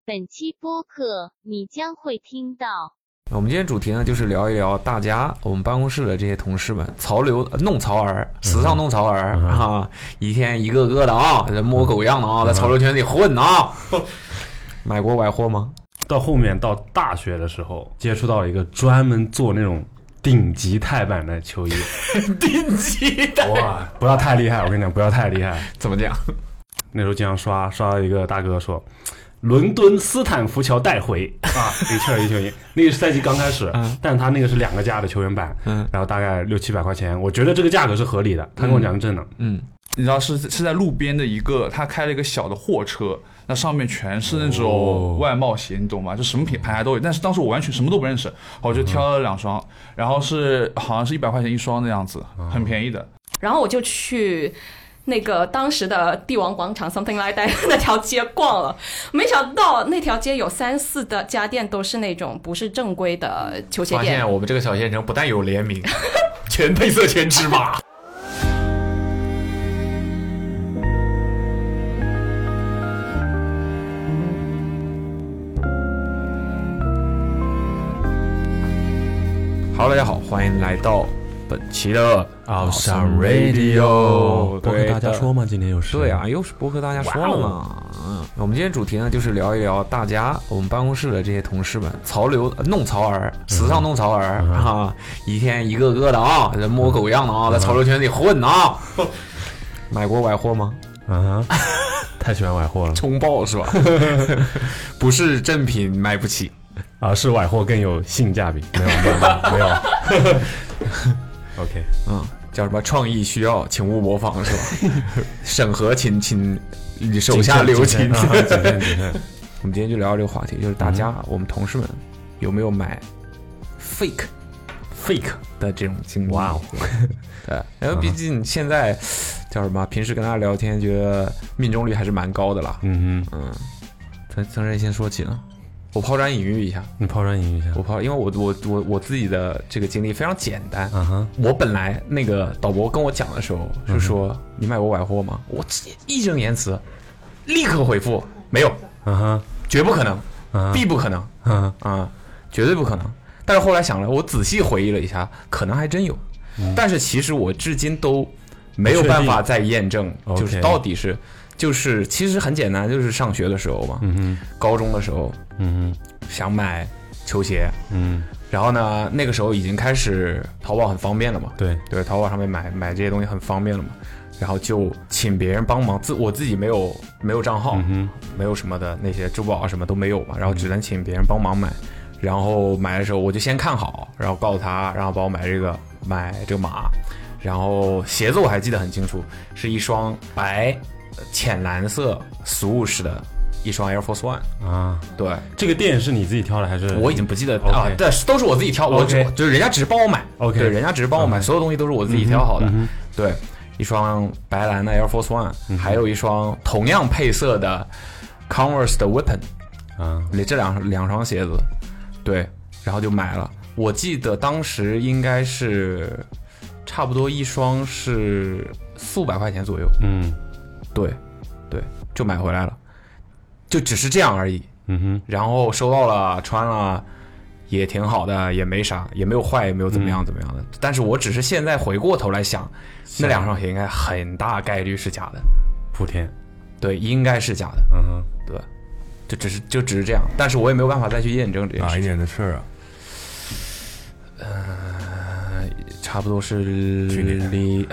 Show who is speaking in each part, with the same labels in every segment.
Speaker 1: 本期播客你将会听到。
Speaker 2: 我们今天主题呢，就是聊一聊大家我们办公室的这些同事们，弄潮儿，时尚弄潮儿啊，一天一个个的啊，摸狗样的啊，在潮流圈里混啊。买过崴货吗？
Speaker 3: 到后面到大学的时候，接触到一个专门做那种顶级钛版的球衣。
Speaker 2: 顶级的
Speaker 3: 哇，不要太厉害，我跟你讲，不要太厉害。
Speaker 2: 怎么讲？
Speaker 3: 那时候经常刷到一个大哥说，伦敦斯坦福桥带回啊，一切球衣，那个是赛季刚开始，但他那个是2个价的球员版，然后大概600-700块钱，我觉得这个价格是合理的。他跟我讲真的，
Speaker 4: 你知道是在路边的一个，他开了一个小的货车，那上面全是那种外贸鞋，你懂吗？就什么品牌都有，但是当时我完全什么都不认识，我就挑了2双，然后好像是100块钱1双的样子，很便宜的。
Speaker 5: 然后我就去那个当时的帝王广场 something like that 那条街逛了，没想到那条街有3-4的家店都是那种不是正规的球鞋店。
Speaker 2: 发现我们这个小县城不但有联名，全配色全尺码。Hello， 大家好，欢迎来到本期的
Speaker 3: Awesome Radio。播客大家说吗？今天又是
Speaker 2: 对啊，又是播客大家说了嘛。我们今天主题呢，就是聊一聊大家我们办公室的这些同事们，弄潮儿，时尚弄潮儿啊，一天一个个的啊，摸狗样的啊，在潮流圈里混啊。买过崴货吗？
Speaker 3: 太喜欢崴货了，
Speaker 2: 冲爆是吧？不是正品买不起。
Speaker 3: 是崴货更有性价比。没有OK，
Speaker 2: 叫什么创意需要请勿模仿是吧？审核请手下留情。我们今天就聊这个话题，就是大家我们同事们有没有买 fake 的这种经历？哇哦，对，因为毕竟现在叫什么，平时跟大家聊天，觉得命中率还是蛮高的啦。曾人先说起呢。我抛砖引玉一下，
Speaker 3: 你抛砖引玉一下。
Speaker 2: 因为我自己的这个经历非常简单。我本来那个导播跟我讲的时候就说，你买过崴货吗？我义正言辞，立刻回复没有。绝不可能，必不可能，绝对不可能。但是后来想了，我仔细回忆了一下，可能还真有。但是其实我至今都没有办法再验证，就是到底是。就是其实很简单，就是上学的时候嘛，高中的时候，想买球鞋，然后呢，那个时候已经开始淘宝很方便了嘛，对，淘宝上面买这些东西很方便了嘛，然后就请别人帮忙，我自己没有账号，没有什么的那些支付宝什么都没有嘛，然后只能请别人帮忙买，然后买的时候我就先看好，然后告诉他，然后帮我买这个码，然后鞋子我还记得很清楚，是一双白。浅蓝色Swoosh的一双 Air Force One 啊，对，
Speaker 3: 这个店是你自己挑的还是？
Speaker 2: 我已经不记得啊，对，都是我自己挑，就是人家只是帮我买，对，人家只是帮我买，所有东西都是我自己挑好的，对，一双白蓝的 Air Force One，还有一双同样配色的 Converse 的 Weapon，这两双鞋子，对，然后就买了，我记得当时应该是差不多一双是400-500块钱左右，对，就买回来了，就只是这样而已。然后收到了，穿了，也挺好的，也没啥，也没有坏，也没有怎么样的。但是我只是现在回过头来想，那2双鞋应该很大概率是假的。
Speaker 3: 莆田，
Speaker 2: 对，应该是假的。对，就只是这样，但是我也没有办法再去验证这件事。
Speaker 6: 哪一年的事啊？
Speaker 2: 差不多是
Speaker 6: 去年。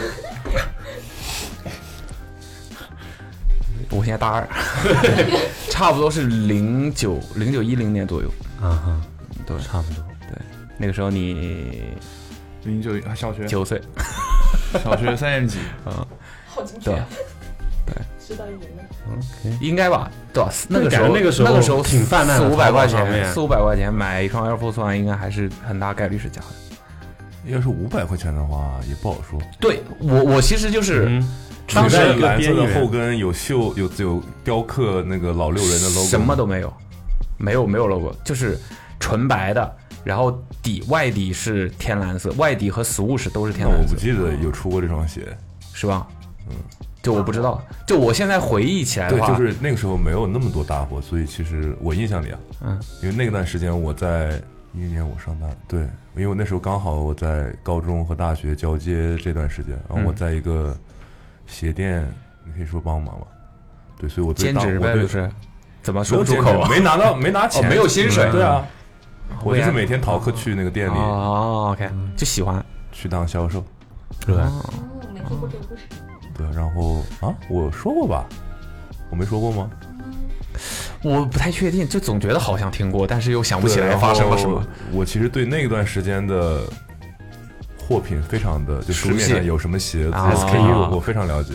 Speaker 2: 我现在大2，差不多是0910年左右。
Speaker 3: 对，差不多。
Speaker 2: 对，那个时候你
Speaker 4: 09小学
Speaker 2: 9岁，
Speaker 4: 小学3年级。
Speaker 5: 好精确。
Speaker 2: 对，
Speaker 5: 知道一年
Speaker 2: 的。应该吧？对吧？那个时候
Speaker 3: 挺泛滥的
Speaker 2: ，400-500块钱，400-500块钱买一双 Air Force One，应该还是很大概率是假的。
Speaker 6: 要是500块钱的话，也不好说。
Speaker 2: 对，我其实就是。
Speaker 6: 当时蓝色的后跟有雕刻那个老6人的 logo，
Speaker 2: 什么都没有，没有 logo， 就是纯白的，然后外底是天蓝色，外底和Swoosh都是天蓝色。
Speaker 6: 那我不记得有出过这双鞋，
Speaker 2: 是吧？ 就我不知道，就我现在回忆起来的话，
Speaker 6: 对，就是那个时候没有那么多大货，所以其实我印象里因为那段时间我在11年我上大，对，因为我那时候刚好我在高中和大学交接这段时间，然后我在一个鞋店，你可以说帮忙吧，对，所以我对
Speaker 2: 兼职呗，就是怎么说不出口，
Speaker 6: 没拿钱，
Speaker 2: 没有薪水，
Speaker 6: 对啊，我就是每天逃课去那个店里
Speaker 2: ，OK，就喜欢
Speaker 6: 去当销售，
Speaker 3: 对，
Speaker 5: 没听过这个故事。
Speaker 6: 对，然后我说过吧，我没说过吗？
Speaker 2: 我不太确定，就总觉得好像听过，但是又想不起来发生了什么。
Speaker 6: 我其实对那段时间的货品非常的，就市面上有什么鞋子 SKU， 我非常了解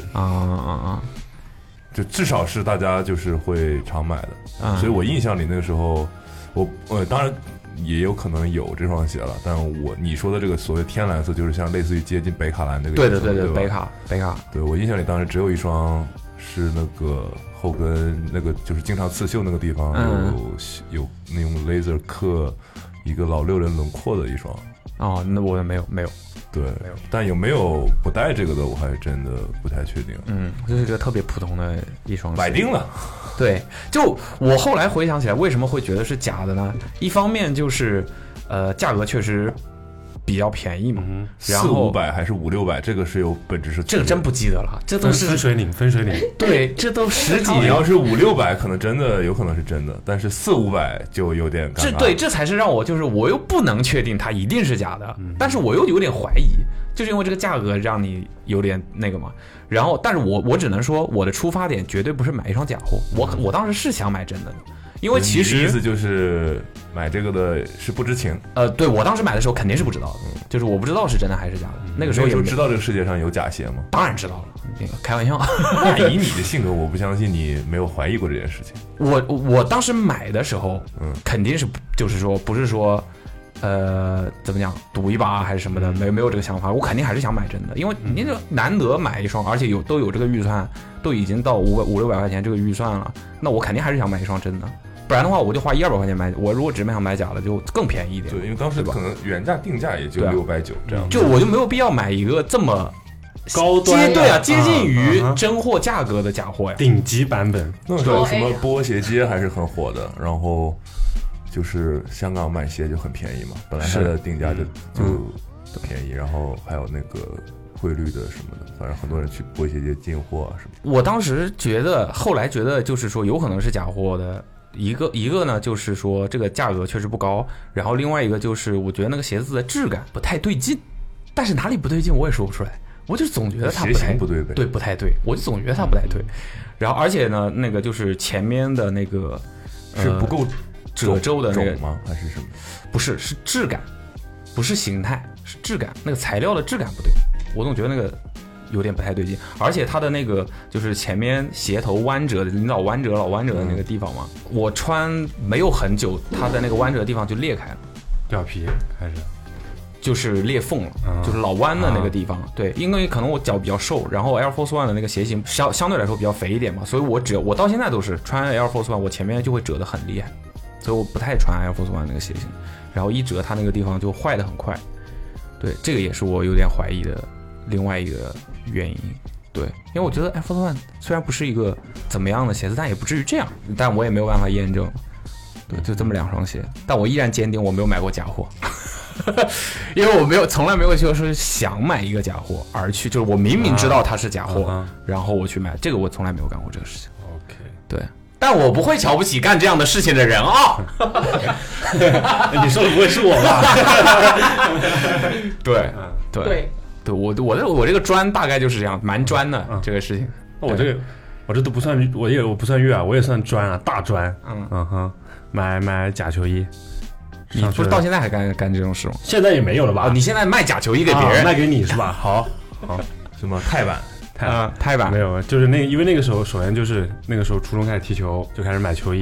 Speaker 6: 就至少是大家就是会常买的，所以我印象里那个时候，我当然也有可能有这双鞋了，但你说的这个所谓天蓝色，就是像类似于接近北卡蓝那个，
Speaker 2: 对，北卡，
Speaker 6: 对我印象里当时只有一双是那个后跟那个就是经常刺绣那个地方有那种 laser 刻一个老6人轮廓的一双。
Speaker 2: 哦，那我没有。
Speaker 6: 对，但有没有不带这个的，我还真的不太确定。
Speaker 2: 就是一个特别普通的一双鞋，
Speaker 6: 买定了。对，
Speaker 2: 就我后来回想起来，为什么会觉得是假的呢？一方面就是，价格确实比较便宜嘛，然后
Speaker 6: 400-500还是500-600，这个是有本质是
Speaker 2: 这个真不记得了，这都是
Speaker 3: 分水岭。
Speaker 2: 对，这都10几年。
Speaker 6: 你要是500-600，可能真的有可能是真的，但是400-500就有点尴尬。
Speaker 2: 这才是让我就是我又不能确定它一定是假的，但是我又有点怀疑，就是因为这个价格让你有点那个嘛。然后，但是我只能说，我的出发点绝对不是买一双假货，我当时是想买真的。因为其实
Speaker 6: 意思就是买这个的是不知情。
Speaker 2: 对，我当时买的时候肯定是不知道的，就是我不知道是真的还是假的。那个时候也
Speaker 6: 知道这个世界上有假鞋吗？
Speaker 2: 当然知道了，那个开玩笑。
Speaker 6: 那以你的性格，我不相信你没有怀疑过这件事情。
Speaker 2: 我当时买的时候，肯定是就是说不是说怎么讲赌一把还是什么的，没有这个想法，我肯定还是想买真的，因为你这难得买一双，而且都有这个预算，都已经到500-600块钱这个预算了，那我肯定还是想买一双真的。不然的话，我就花100-200块钱买。我如果只想买假的，就更便宜一点。
Speaker 6: 对，因为当时可能原价定价也就690这样。
Speaker 2: 就我就没有必要买一个这么
Speaker 3: 高端
Speaker 2: 接近于真货价格的假货呀，
Speaker 3: 顶级版本。
Speaker 6: 那时候什么波鞋街还是很火的，然后就是香港买鞋就很便宜嘛，本来它的定价就便宜，然后还有那个汇率的什么的，反正很多人去波鞋街进货啊什么。
Speaker 2: 我当时后来觉得就是说有可能是假货的。一个呢，就是说这个价格确实不高，然后另外一个就是我觉得那个鞋子的质感不太对劲，但是哪里不对劲我也说不出来，我就总觉得它
Speaker 6: 不对呗，
Speaker 2: 对，不太对，我就总觉得它不太对。然后而且呢，那个就是前面的那个
Speaker 6: 是不够
Speaker 2: 褶皱的那个
Speaker 6: 吗？还是什么？
Speaker 2: 不是，是质感，不是形态，是质感，那个材料的质感不对，我总觉得那个有点不太对劲，而且它的那个就是前面鞋头弯折的老弯折的那个地方嘛，我穿没有很久，它的那个弯折的地方就裂开了，
Speaker 3: 掉皮还是
Speaker 2: 就是裂缝了，就是老弯的那个地方。对，因为可能我脚比较瘦，然后 Air Force One 的那个鞋型相对来说比较肥一点嘛，所以我到现在都是穿 Air Force One， 我前面就会折得很厉害，所以我不太穿 Air Force One 那个鞋型，然后一折它那个地方就坏得很快。对，这个也是我有点怀疑的另外一个原因。对，因为我觉得 Air Force One 虽然不是一个怎么样的鞋子，但也不至于这样，但我也没有办法验证。对，就这么2双鞋，但我依然坚定我没有买过假货。因为我从来没有就是想买一个假货而去，就是我明明知道它是假货，然后我去买，这个我从来没有干过这个事情。
Speaker 3: OK，
Speaker 2: 对，但我不会瞧不起干这样的事情的人啊。
Speaker 3: 你说的不会是我吧？
Speaker 2: 对，我这个专大概就是这样，蛮专的这个事情。
Speaker 3: 我这都不算，我不算越啊，我也算专啊，大专。买假球衣。
Speaker 2: 你不是到现在还干这种事吗？
Speaker 3: 现在也没有了吧？
Speaker 2: 你现在卖假球衣给别人，
Speaker 3: 卖给你是吧？好，
Speaker 6: 什么泰版
Speaker 3: 没有，就是因为那个时候，首先就是那个时候初中开始踢球，就开始买球衣，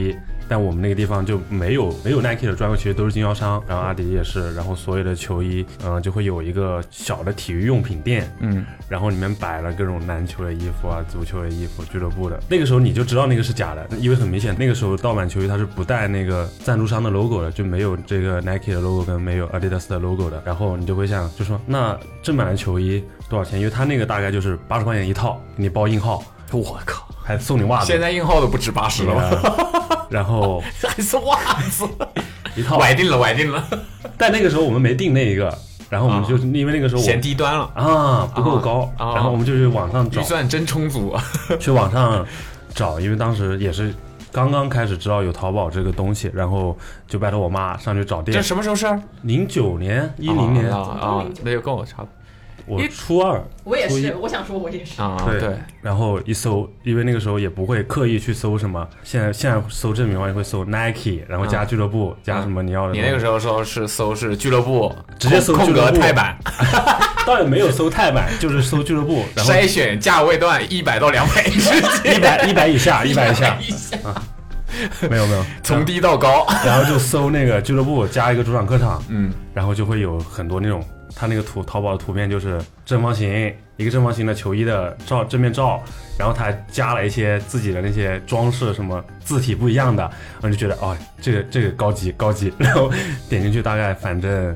Speaker 3: 但我们那个地方就没有 Nike 的专柜，其实都是经销商，然后阿迪也是，然后所有的球衣，就会有一个小的体育用品店，然后里面摆了各种篮球的衣服啊、足球的衣服、俱乐部的。那个时候你就知道那个是假的，因为很明显，那个时候盗版球衣它是不带那个赞助商的 logo 的，就没有这个 Nike 的 logo 跟没有 Adidas 的 logo 的。然后你就会想，就说那正版的球衣多少钱？因为它那个大概就是80块钱一套，给你包印号。
Speaker 2: 我靠，
Speaker 3: 还送你袜子，
Speaker 2: 现在印号都不止80了，
Speaker 3: 然后
Speaker 2: 还送袜子，
Speaker 3: 一套
Speaker 2: 崴定了。
Speaker 3: 但那个时候我们没订那一个，然后我们就因为那个时候
Speaker 2: 嫌低端了
Speaker 3: 啊，不够高，然后我们就去网上找，
Speaker 2: 预算真充足啊，
Speaker 3: 去网上找，因为当时也是刚刚开始知道有淘宝这个东西，然后就拜托我妈上去找店。
Speaker 2: 这什么时候是
Speaker 3: ？09年、10年
Speaker 2: 啊，那就跟我差不多。
Speaker 3: 我初二，
Speaker 5: 我也是，我想说我也是
Speaker 2: 啊，
Speaker 3: 对，然后一搜，因为那个时候也不会刻意去搜什么，现在搜证明的话，会搜 Nike， 然后加俱乐部，加什么你要的。
Speaker 2: 你那个时候搜是俱乐部，
Speaker 3: 直接搜俱乐部
Speaker 2: 泰版，
Speaker 3: 倒也没有搜泰版，就是搜俱乐部，然后
Speaker 2: 筛选价位段100到200之间
Speaker 3: ，100以下啊。没有，
Speaker 2: 从低到高，
Speaker 3: 然后就搜那个俱乐部加一个主场客场，然后就会有很多那种，他那个淘宝的图片就是正方形，一个正方形的球衣的正面照，然后他还加了一些自己的那些装饰，什么字体不一样的，然后就觉得哦，这个高级，然后点进去大概反正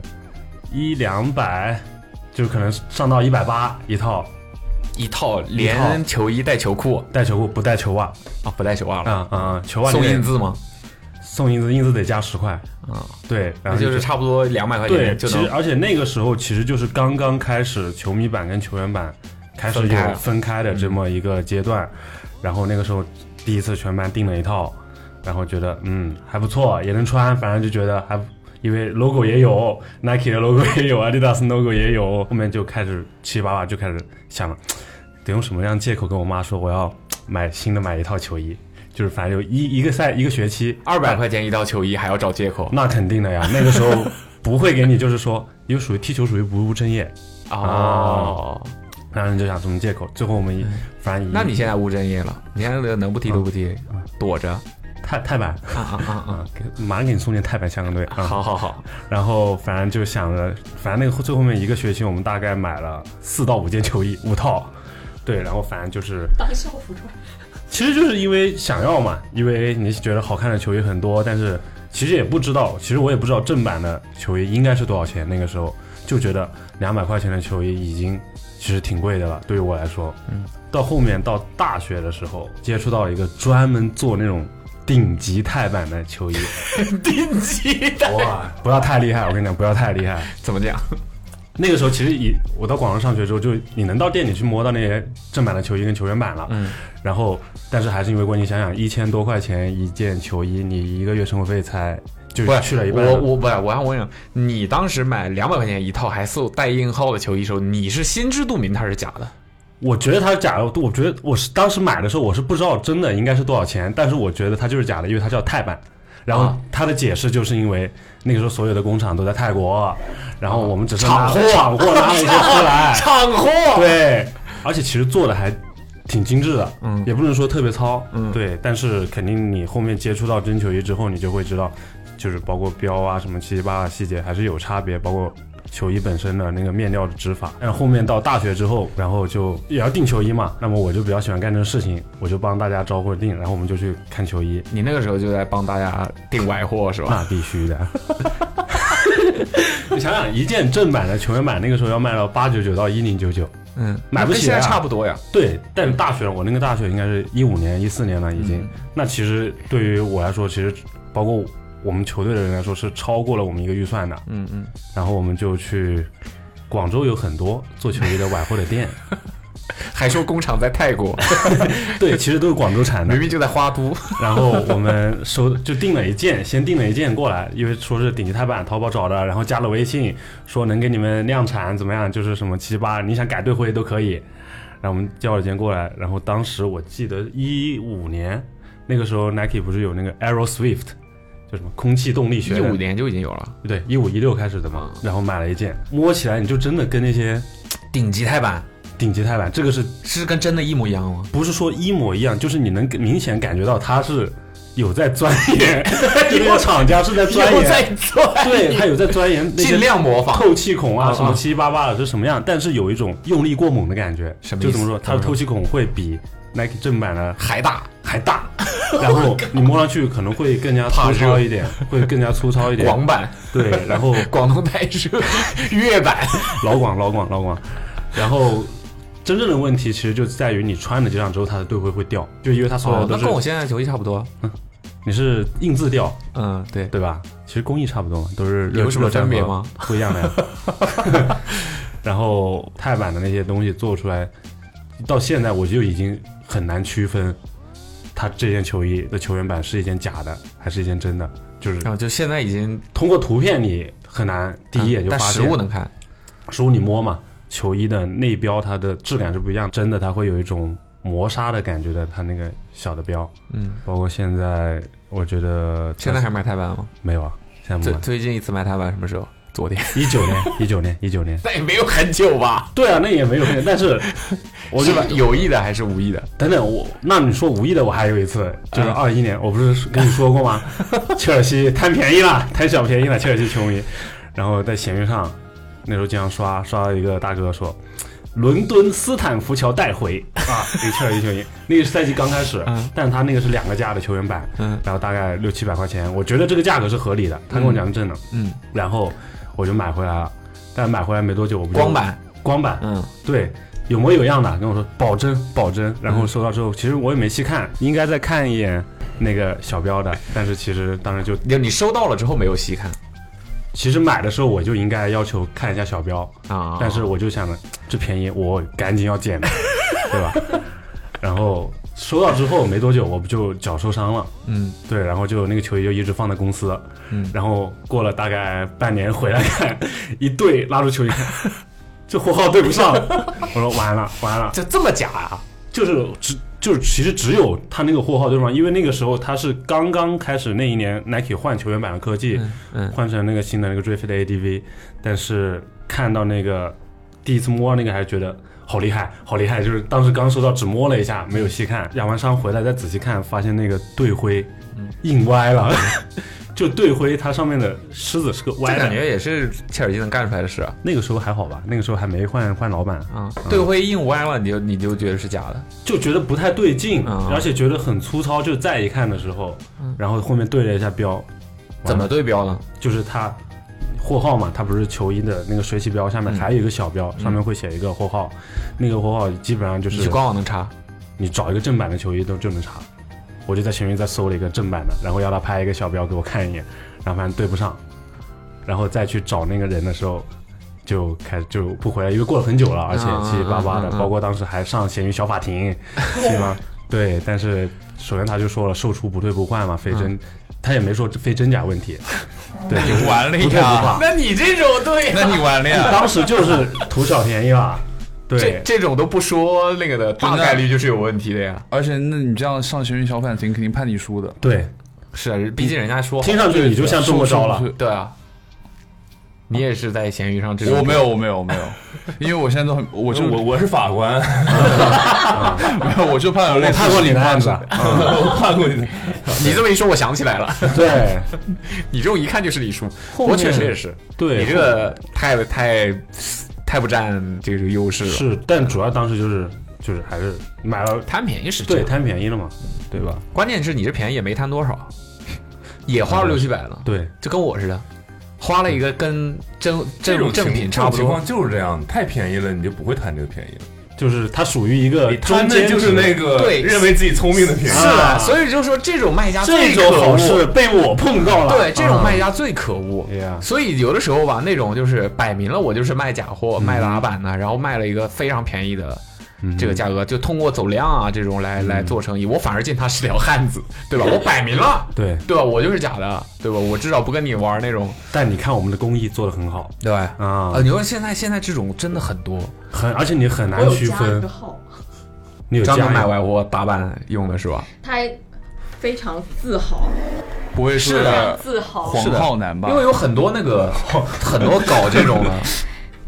Speaker 3: 100-200，就可能上到180一套，
Speaker 2: 连球衣带球裤
Speaker 3: 不带球袜
Speaker 2: 啊，不带球袜了
Speaker 3: 球袜
Speaker 2: 送印字吗？
Speaker 3: 送印字得加10块
Speaker 2: 啊，
Speaker 3: 对，然后
Speaker 2: 就是差不多200块钱就能。
Speaker 3: 其实而且那个时候其实就是刚刚开始球迷版跟球员版开始有分开的这么一个阶段，然后那个时候第一次全班订了一套，然后觉得还不错，也能穿，反正就觉得还。因为 logo 也有 Nike 的 logo 也有 Adidas logo 也有，后面就开始7、8把就开始想了，得用什么样借口跟我妈说我要买一套球衣，就是反正有一个学期
Speaker 2: 200块钱一套球衣还要找借口，
Speaker 3: 那肯定的呀，那个时候不会给你就是说，因为属于踢球属于不务正业然后你就想什么借口，最后我们反正
Speaker 2: 那你现在务正业了，你现在能不踢都不踢，躲着。
Speaker 3: 泰版马上给你送件泰版香港队
Speaker 2: 好，
Speaker 3: 然后反正就想着，反正那个最后面一个学期我们大概买了4到5件球衣5套，对，然后反正就是
Speaker 5: 当校服穿，
Speaker 3: 其实就是因为想要嘛，因为你觉得好看的球衣很多，但是其实也不知道，其实我也不知道正版的球衣应该是多少钱，那个时候就觉得200块钱的球衣已经其实挺贵的了，对于我来说，到后面到大学的时候接触到一个专门做那种顶级泰版的球衣，
Speaker 2: 顶级的
Speaker 3: 哇，不要太厉害，我跟你讲，不要太厉害。
Speaker 2: 怎么讲？
Speaker 3: 那个时候其实我到广州上学之后，就你能到店里去摸到那些正版的球衣跟球员版了，然后但是还是因为你想想1000多块钱一件球衣，你一个月生活费才就去了一半。
Speaker 2: 我想问你当时买200块钱一套还是带印号的球衣的时候，你是心知肚明它是假的？
Speaker 3: 我觉得它是假的，我觉得我是当时买的时候我是不知道真的应该是多少钱，但是我觉得它就是假的，因为它叫泰版。然后它的解释就是因为那个时候所有的工厂都在泰国，然后我们只是厂货拿了一些出来，
Speaker 2: 厂货
Speaker 3: 对，而且其实做的还挺精致的，也不能说特别糙，对，但是肯定你后面接触到真球衣之后，你就会知道，就是包括标啊什么7、8细节还是有差别，包括球衣本身的那个面料的织法。然后后面到大学之后，然后就也要订球衣嘛，那么我就比较喜欢干这个事情，我就帮大家招货订，然后我们就去看球衣。
Speaker 2: 你那个时候就在帮大家订歪货是吧？
Speaker 3: 那必须的。你想想，一件正版的球员版那个时候要卖到899到1099，买不起
Speaker 2: 现在差不多呀。
Speaker 3: 对，但是大学我那个大学应该是15年、14年了已经。那其实对于我来说，其实包括我们球队的人来说是超过了我们一个预算的。然后我们就去广州有很多做球衣的崴货的店，
Speaker 2: 还说工厂在泰国。
Speaker 3: 对，其实都是广州产的，
Speaker 2: 明明就在花都。
Speaker 3: 然后我们就订了一件，先订了一件过来，因为说是顶级泰版，淘宝找的，然后加了微信，说能给你们量产怎么样，就是什么7、8，你想改兑回都可以。然后我们叫了一件过来，然后当时我记得15年那个时候 Nike 不是有那个 Aero Swift。就什么空气动力学
Speaker 2: ，15年就已经有了，
Speaker 3: 对，15、16开始的嘛。然后买了一件，摸起来你就真的跟那些
Speaker 2: 顶级泰版，
Speaker 3: 这个是
Speaker 2: 跟真的一模一样吗？
Speaker 3: 不是说一模一样，就是你能明显感觉到它是有在钻研，这个厂家是在钻研，对他有在钻研，
Speaker 2: 尽量模仿
Speaker 3: 透气孔啊，什么七七八八的是什么样，但是有一种用力过猛的感觉。
Speaker 2: 什么意思？
Speaker 3: 就怎么说，它的透气孔会比 Nike 正版的
Speaker 2: 还大，
Speaker 3: 然后你摸上去可能会更加粗糙一点，会更加粗糙一点。
Speaker 2: 广版
Speaker 3: 对，然后
Speaker 2: 广东台车粤版
Speaker 3: 老广，然后。真正的问题其实就在于你穿了几场之后，它的队徽会掉，就因为它所有的都是。
Speaker 2: 那跟我现在的球衣差不多。
Speaker 3: 你是印字掉，
Speaker 2: 对
Speaker 3: 吧？其实工艺差不多嘛，都是
Speaker 2: 有什么分别吗？
Speaker 3: 不一样的呀。然后泰版的那些东西做出来，到现在我就已经很难区分，它这件球衣的球员版是一件假的还是一件真的，就是
Speaker 2: 就现在已经
Speaker 3: 通过图片你很难第一眼就发现，
Speaker 2: 但实物能看，
Speaker 3: 实物你摸嘛。球衣的内标它的质感是不一样，真的它会有一种磨砂的感觉的，它那个小的标，包括现在我觉得
Speaker 2: 现在还卖泰版吗？
Speaker 3: 没有啊，现在不卖。
Speaker 2: 最近一次卖泰版什么时候？昨天，19年， 那也没有很久吧？
Speaker 3: 对啊，那也没有很久，但是我
Speaker 2: 是吧？有意的还是无意的？
Speaker 3: 等等，那你说无意的，我还有一次，就是21年，我不是跟你说过吗？切尔西贪便宜了，贪小便宜了，切尔西球迷，然后在闲鱼上。那时候经常刷到一个大哥说，伦敦斯坦福桥带回啊，那个切尔西球衣，那个赛季刚开始，但他那个是2个价的球员版，然后大概600-700块钱，我觉得这个价格是合理的，他跟我讲是正的，然后我就买回来了，但买回来没多久，我不光版，对，有模有样的，跟我说保真，然后收到之后，其实我也没细看，应该再看一眼那个小标的，但是其实当时就
Speaker 2: 你收到了之后没有细看。
Speaker 3: 其实买的时候我就应该要求看一下小标
Speaker 2: 啊，
Speaker 3: 但是我就想着这便宜我赶紧要捡的，对吧？然后收到之后没多久我不就脚受伤了，对，然后就那个球衣就一直放在公司，然后过了大概半年回来看，一对拉出球衣看，这货号对不上，我说完了，
Speaker 2: 这么假啊？
Speaker 3: 就是其实只有他那个货号对方，因为那个时候他是刚刚开始那一年 Nike 换球员版的科技，换成那个新的那个 Drift ADV， 但是看到那个第一次摸那个还是觉得好厉害，就是当时刚收到只摸了一下，没有细看，养完伤回来再仔细看，发现那个队徽印歪了。就队徽它上面的狮子是个歪的，
Speaker 2: 这感觉也是切尔西能干出来的事啊。
Speaker 3: 那个时候还好吧，那个时候还没换老板
Speaker 2: 啊。队徽印歪了，你就觉得是假的，
Speaker 3: 就觉得不太对劲，而且觉得很粗糙。就再一看的时候，然后后面对了一下标，
Speaker 2: 怎么对标呢？
Speaker 3: 就是它货号嘛，它不是球衣的那个水起标下面还有一个小标，上面会写一个货号，那个货号基本上就是
Speaker 2: 你去官网能查，
Speaker 3: 你找一个正版的球衣就能查。我就在闲鱼再搜了一个正版的，然后要他拍一个小标给我看一眼，然后发现对不上，然后再去找那个人的时候，就不回来，因为过了很久了，而且七七八八的，包括当时还上闲鱼小法庭，是吗？对，但是首先他就说了，售出不退不换嘛，非真，他也没说非真假问题，对，
Speaker 4: 你完了呀！
Speaker 2: 那你这种对，
Speaker 4: 那你完了呀！
Speaker 3: 当时就是图小便宜了。对，
Speaker 2: 这种都不说那个的，大概率就是有问题的呀。
Speaker 4: 而且，那你这样上闲鱼小法庭肯定判你输的。
Speaker 3: 对，
Speaker 2: 是啊，毕竟人家说
Speaker 3: 听上去你就像中过招了。
Speaker 2: 对啊，你也是在闲鱼上这
Speaker 4: 种？我没有，因为我现在都
Speaker 6: 我是法官，
Speaker 4: 没有，我就判了。
Speaker 3: 我判过你的案子，
Speaker 6: 我判过你的。
Speaker 2: 你这么一说，我想起来了。
Speaker 3: 对，
Speaker 2: 你这种一看就是你输，我确实也是。
Speaker 3: 对，
Speaker 2: 你这个太不占这个优势了。
Speaker 3: 是，但主要当时就是还是买了
Speaker 2: 贪便宜是
Speaker 3: 对贪便宜了嘛，对吧？
Speaker 2: 关键是你这便宜也没贪多少，也花了600-700了。
Speaker 3: 对，
Speaker 2: 就跟我似的，花了一个跟正品差不多。
Speaker 6: 情况就是这样，太便宜了你就不会贪这个便宜了。
Speaker 3: 就是它属于一个
Speaker 6: 贪的就是那个
Speaker 2: 对
Speaker 6: 认为自己聪明的便宜。
Speaker 2: 是的，所以就是说这种卖家最可恶，
Speaker 3: 这种好事被我碰到了。
Speaker 2: 对，这种卖家最可恶。
Speaker 3: Yeah.
Speaker 2: 所以有的时候吧，那种就是摆明了我就是卖假货、卖拉板的，然后卖了一个非常便宜的这个价格，就通过走量啊这种来做生意，我反而见他是条汉子，对吧？我摆明了，
Speaker 3: 对
Speaker 2: 吧？我就是假的，对吧？我至少不跟你玩那种。
Speaker 3: 但你看我们的工艺做得很好，
Speaker 2: 对
Speaker 3: 啊，
Speaker 2: 你说现在这种真的很多，
Speaker 3: 而且你很难区分。你有
Speaker 2: 专门买外货打版用的是吧？
Speaker 5: 他非常自豪，
Speaker 4: 不会是
Speaker 5: 自豪
Speaker 4: 黄浩南吧？
Speaker 2: 因为有很多搞这种的。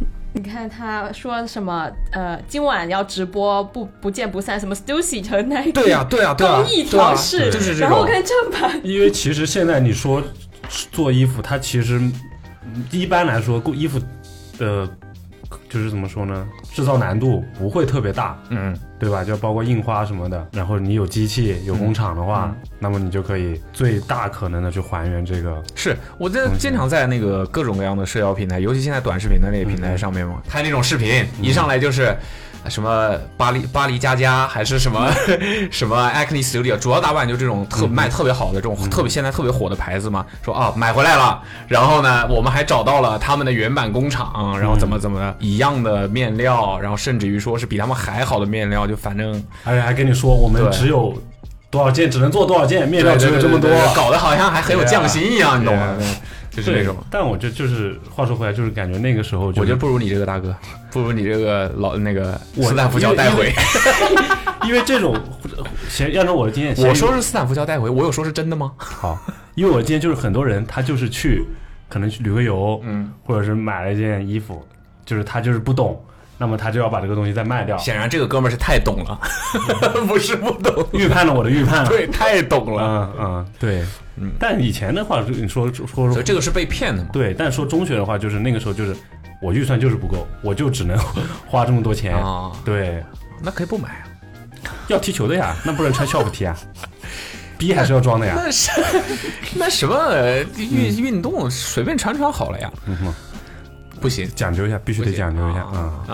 Speaker 5: 看他说什么今晚要直播不见不散，什么 Stussy 和那
Speaker 2: 对呀
Speaker 5: 公益调试，
Speaker 2: 就是这种。
Speaker 5: 然后我看正版，
Speaker 3: 因为其实现在你说做衣服，它其实一般来说衣服就是怎么说呢，制造难度不会特别大，对吧？就包括印花什么的，然后你有机器有工厂的话，那么你就可以最大可能的去还原这个。
Speaker 2: 是我经常在那个各种各样的社交平台，尤其现在短视频的那个平台上面嘛，看那种视频，一上来就是什么巴黎佳佳还是什么什么 Acne Studio， 主要打版就这种卖特别好的这种现在特别火的牌子嘛，说啊买回来了，然后呢我们还找到了他们的原版工厂，然后怎么一样的面料，然后甚至于说是比他们还好的面料，就反正
Speaker 3: 而且还跟你说我们只有多少件，只能做多少件，面料只有这么多，
Speaker 2: 搞得好像还很有匠心一样，你懂吗？就是那种。
Speaker 3: 但我就是话说回来，就是感觉那个时候，我
Speaker 2: 觉得不如你这个大哥，不如你这个那个斯坦福桥带回。
Speaker 3: 因为这种，按照我的经验，
Speaker 2: 我说是斯坦福桥带回，我有说是真的吗？
Speaker 3: 好，因为我的经验就是很多人他就是可能去旅个游，或者是买了一件衣服，就是他就是不懂。那么他就要把这个东西再卖掉。
Speaker 2: 显然这个哥们儿是太懂了，不是不懂，
Speaker 3: 预判了我的预判了。
Speaker 2: 对，太懂了。
Speaker 3: 对，但以前的话，你说，
Speaker 2: 所以这个是被骗的嘛？
Speaker 3: 对，但说中学的话，就是那个时候就是我预算就是不够，我就只能花这么多钱啊。对，
Speaker 2: 那可以不买啊，
Speaker 3: 要踢球的呀，那不能穿校服踢啊。逼还是要装的呀。
Speaker 2: 那什么运动随便穿好了呀。不行，
Speaker 3: 讲究一下，必须得讲究一下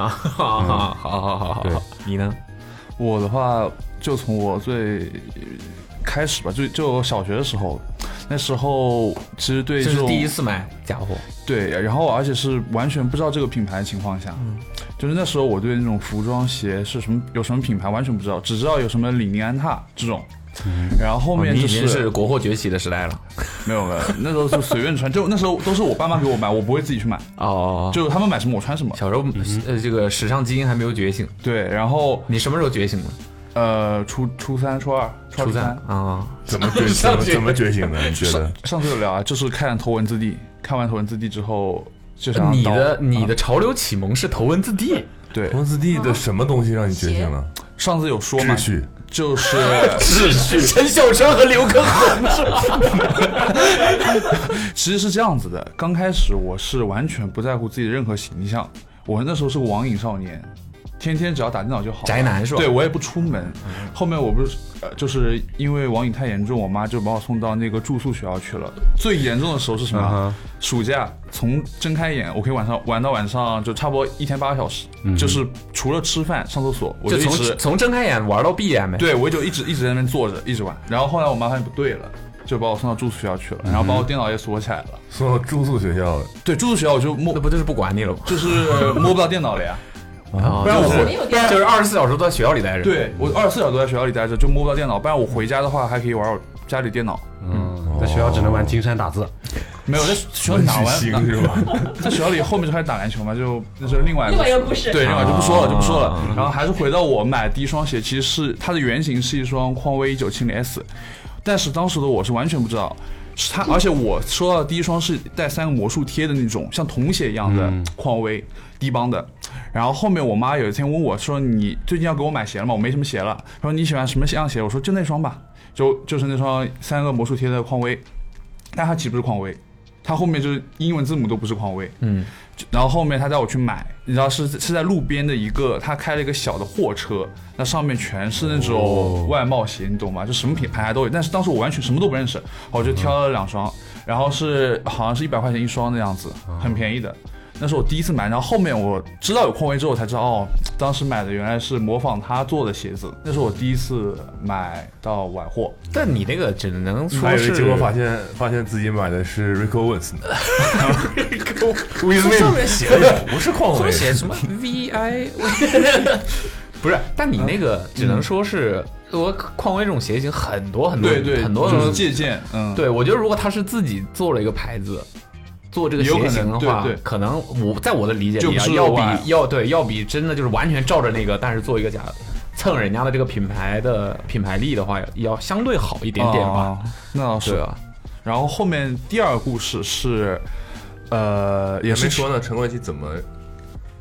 Speaker 2: 好，你呢？
Speaker 4: 我的话，就从我最开始吧，就小学的时候，那时候其实对
Speaker 2: 这是第一次买假货，
Speaker 4: 对，然后而且是完全不知道这个品牌的情况下，就是那时候我对那种服装鞋是有什么品牌完全不知道，只知道有什么李宁、安踏这种。然后后面
Speaker 2: 你已经是国货崛起的时代了。
Speaker 4: 没有，那时候就随便穿，就那时候都是我爸妈给我买，我不会自己去买。就他们买什么我穿什么。
Speaker 2: 小时候这个时尚基因还没有觉醒。
Speaker 4: 对，然后
Speaker 2: 你什么时候觉醒的？
Speaker 4: 初三、初二、初三
Speaker 2: 啊？
Speaker 6: 怎么觉醒的？你觉得？
Speaker 4: 上次有聊啊，就是看头文字 D， 看完头文字 D 之后，就想
Speaker 2: 你的潮流启蒙是头文字 D。
Speaker 4: 对，
Speaker 6: 头文字 D 的什么东西让你觉醒了？
Speaker 4: 上次有说嘛，
Speaker 6: 秩序。
Speaker 4: 就是
Speaker 2: 秩序，陈小春和刘畊宏。
Speaker 4: 其实是这样子的，刚开始我是完全不在乎自己的任何形象，我那时候是个网瘾少年，天天只要打电脑就好，
Speaker 2: 宅男是吧？
Speaker 4: 对，我也不出门。后面我不是就是因为网瘾太严重，我妈就把我送到那个住宿学校去了。最严重的时候是什么？暑假从睁开眼，我可以玩到晚上，就差不多1天8个小时，就是除了吃饭上厕所，我就一直
Speaker 2: 从睁开眼玩到闭眼呗。
Speaker 4: 对，我就一直在那边坐着，一直玩。然后后来我妈发现不对了，就把我送到住宿学校去了，然后把我电脑也锁起来了。
Speaker 6: 送到住宿学校了？
Speaker 4: 对，住宿学校我就
Speaker 2: 那不就是不管你了吗？
Speaker 4: 就是摸不到电脑了呀。
Speaker 2: 不然就是24小时都在学校里待着。
Speaker 4: 对，我24小时都在学校里待着，就摸不到电脑。不然我回家的话还可以玩我家里电脑。
Speaker 3: 在学校只能玩金山打字。
Speaker 4: 没有，在学校哪玩是吧？在学校里后面就开始打篮球嘛，就那是另外一
Speaker 5: 个故事。
Speaker 4: 对，另外就不说了。然后还是回到我买第一双鞋，其实是它的原型是一双匡威1970S，但是当时的我是完全不知道。它，而且我收到的第一双是带3个魔术贴的那种像童鞋一样的匡威低帮的。然后后面我妈有一天问我说：“你最近要给我买鞋了吗？我没什么鞋了。”她说：“你喜欢什么样鞋？”我说：“就那双吧，就是那双3个魔术贴的匡威。”但它其实不是匡威，它后面就是英文字母都不是匡威。然后后面他带我去买，你知道是在路边的他开了一个小的货车，那上面全是那种外贸鞋，你懂吗？就什么品牌都有。但是当时我完全什么都不认识，我就挑了2双，然后好像是100块钱1双的样子，很便宜的。那是我第一次买，然后后面我知道有匡威之后，我才知道当时买的原来是模仿他做的鞋子。那是我第一次买到崴货。
Speaker 2: 但你那个只能说
Speaker 6: 还以为结果发现自己买的是 Rico Owens 呢。
Speaker 2: 上面写
Speaker 6: 的不是匡威，
Speaker 2: 写什么 VI 不是，但你那个只能说是匡威这种鞋型很多很多，
Speaker 4: 对
Speaker 2: 很多
Speaker 4: 就是借鉴。
Speaker 2: 对，我觉得如果他是自己做了一个牌子。做这个鞋型的话，可能在我的理解里要比真的就是完全照着那个，但是做一个假的蹭人家的这个品牌力的话，要相对好一点点吧。
Speaker 4: 那倒是啊。然后后面第2个故事是，也是
Speaker 6: 没说呢，陈冠希怎么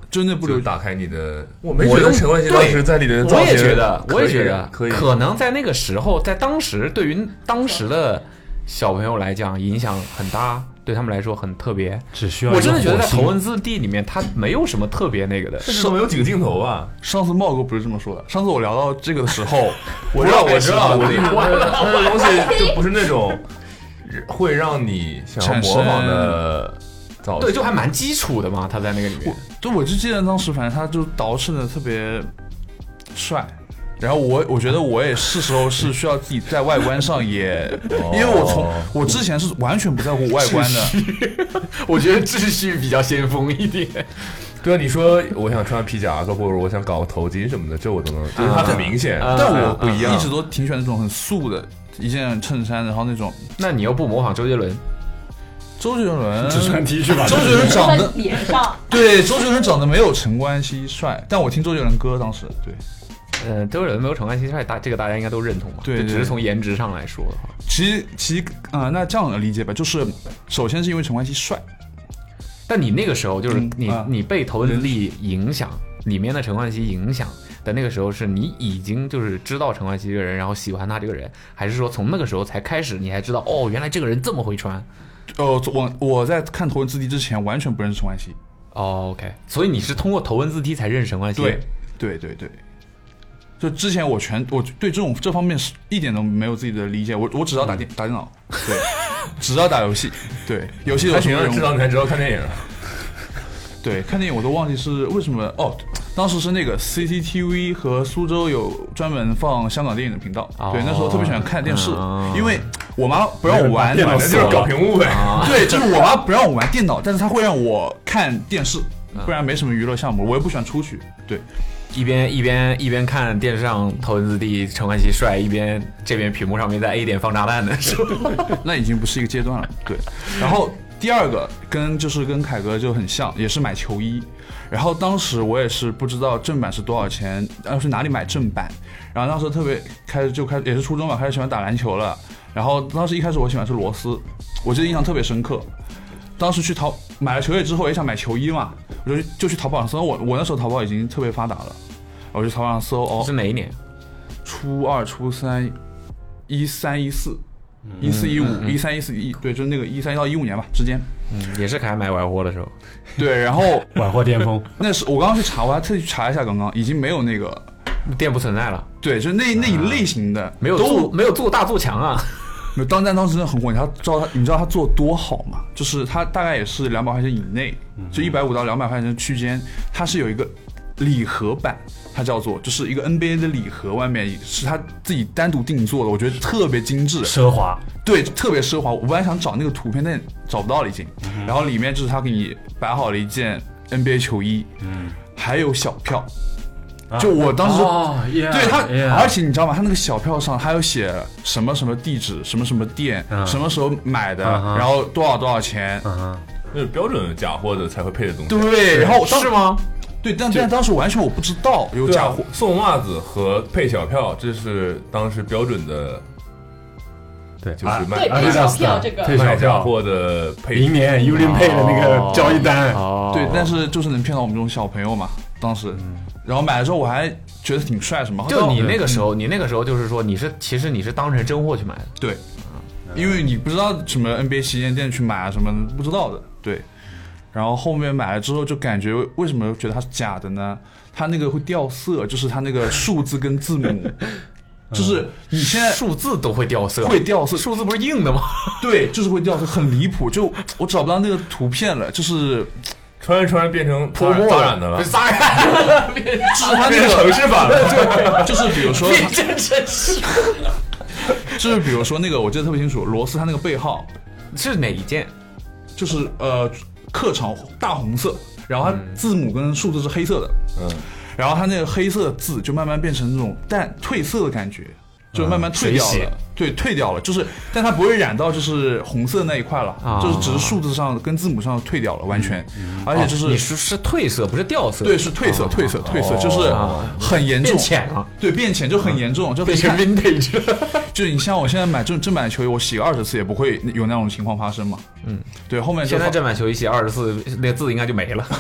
Speaker 4: 就那部
Speaker 6: 就打开你的。我没觉得陈冠希当时在里的造型，
Speaker 2: 我也觉得
Speaker 6: 可以，
Speaker 2: 可能在那个时候，在当时对于当时的小朋友来讲影响很大，对他们来说很特别。
Speaker 3: 只需要
Speaker 2: 我真的觉得在头文字 D 里面，它没有什么特别那个的，
Speaker 6: 甚至都没有几个镜头啊。
Speaker 4: 上次茂哥不是这么说的。上次我聊到这个的时候，
Speaker 6: 我知道，我的意思，他的东西就不是那种会让你想要模仿的造型，
Speaker 2: 对，就还蛮基础的嘛。他在那个里面，
Speaker 4: 我就记得当时，反正他就捯饬的特别帅。然后我觉得我也是时候是需要自己在外观上也，因为我之前是完全不在乎外观的，
Speaker 2: 我觉得秩序比较先锋一点。
Speaker 6: 对啊，你说我想穿皮夹克，或者我想搞个头巾什么的，这我都能，就是它很明显。
Speaker 4: 但我不一样，一直都挺喜欢那种很素的一件衬衫，然后那种。
Speaker 2: 那你又不模仿周杰伦？
Speaker 4: 周杰伦
Speaker 3: 只穿 T 恤吧。
Speaker 4: 周杰伦长得
Speaker 5: 脸上，
Speaker 4: 对，周杰伦长得没有陈冠希帅，但我听周杰伦歌当时对。
Speaker 2: 周杰伦没有陈冠希帅，这个大家应该都认同吧？
Speaker 4: 对，
Speaker 2: 只是从颜值上来说的话，
Speaker 4: 其实那这样的理解吧，就是首先是因为陈冠希帅，
Speaker 2: 但你那个时候就是你被头文字 D 影响，里面的陈冠希影响的那个时候，是你已经就是知道陈冠希这个人，然后喜欢他这个人，还是说从那个时候才开始，你还知道哦，原来这个人这么会穿？
Speaker 4: 我在看头文字 D 之前完全不认识陈冠希。
Speaker 2: 哦 ，OK， 所以你是通过头文字 D 才认识陈冠希？
Speaker 4: 对。就之前我对这方面是一点都没有自己的理解，我只知道打电脑，对，只知道打游戏，对，游戏有什么
Speaker 6: 知道你才知道看电影，
Speaker 4: 对，看电影我都忘记是为什么哦，当时是那个 CCTV 和苏州有专门放香港电影的频道，对，那时候特别喜欢看电视，因为我妈不让我玩，
Speaker 6: 电脑就是搞屏幕呗，
Speaker 4: 对，就是我妈不让我玩电脑，但是她会让我看电视，不然没什么娱乐项目，我也不喜欢出去，对。
Speaker 2: 一边看电视上头文字 D 陈冠希帅，一边这边屏幕上面在 A 点放炸弹的是吧？
Speaker 4: 那已经不是一个阶段了，对。然后第二个跟凯哥就很像，也是买球衣。然后当时我也是不知道正版是多少钱，要去哪里买正版。然后当时特别开始也是初中吧，开始喜欢打篮球了。然后当时一开始我喜欢是罗斯，我记得印象特别深刻。当时买了球衣之后也想买球衣嘛，我就去淘宝上搜，我那时候淘宝已经特别发达了，我去淘宝上搜
Speaker 2: 是哪一年？
Speaker 4: 初二、初三、13、14、14、15、13、14，对，就是那个13到15年吧之间。
Speaker 2: 也是开始买外货的时候。
Speaker 4: 对，然后
Speaker 3: 外货巅峰。
Speaker 4: 那是我刚刚去查，我还特地去查一下，刚刚已经没有那个
Speaker 2: 店不存在了。
Speaker 4: 对，就是那一类型的，
Speaker 2: 没有做大做强啊。
Speaker 4: 当时真的很火，你知道他做多好吗？就是他大概也是200块钱以内，就150到200块钱的区间。它是有一个礼盒版，它叫做就是一个 NBA 的礼盒，外面是他自己单独定做的，我觉得特别精致
Speaker 3: 奢华。
Speaker 4: 对，特别奢华。我本来想找那个图片，但找不到了已经。然后里面就是他给你摆好了一件 NBA 球衣，还有小票。就我当时对他，而且你知道吗？他那个小票上还有写什么什么地址、什么什么店、什么时候买的，然后多少钱，
Speaker 6: 那是标准假货的才会配的东西。
Speaker 4: 对，然后
Speaker 2: 是吗？
Speaker 4: 对，但当时完全我不知道有假货。
Speaker 6: 送袜子和配小票，这是当时标准的。
Speaker 3: 对，
Speaker 6: 就是卖
Speaker 5: 小票这个
Speaker 6: 卖假货的配
Speaker 3: 明年 Ulin Pay 的那个交易单。
Speaker 4: 对，但是就是能骗到我们这种小朋友嘛，当时。然后买了之后我还觉得挺帅什么。
Speaker 2: 就你那个时候就是说其实你是当成真货去买的。
Speaker 4: 对，因为你不知道什么 NBA 旗舰店去买啊什么不知道的。对，然后后面买了之后就感觉为什么觉得它是假的呢？它那个会掉色，就是它那个数字跟字母。就是你现在
Speaker 2: 数字都会掉色，数字不是硬的吗？
Speaker 4: 对，就是会掉色，很离谱。就我找不到那个图片了，就是
Speaker 6: 穿着变成泼墨
Speaker 2: 杂染的了，杂染了，
Speaker 4: 就是它那个
Speaker 6: 城市版了，
Speaker 4: 就是比如说
Speaker 2: 变成城市，
Speaker 4: 就是比如说那个我记得特别清楚，罗斯他那个背号
Speaker 2: 是哪一件？
Speaker 4: 就是客场大红色，然后它字母跟数字是黑色的，然后它那个黑色的字就慢慢变成那种褪色的感觉，就慢慢褪掉了，对，褪掉了，就是但它不会染到就是红色那一块了，就是只是数字上跟字母上褪掉了，完全，而且就是
Speaker 2: 你是褪色不是掉色，
Speaker 4: 对，是褪色，就是很严重，
Speaker 2: 变浅了，
Speaker 4: 对，变浅就很严重，就
Speaker 2: 变成 vintage，
Speaker 4: 就是你像我现在买正版的球衣，我洗个20次也不会有那种情况发生嘛，对，后面
Speaker 2: 现在正版球衣洗24，那个字应该就没了。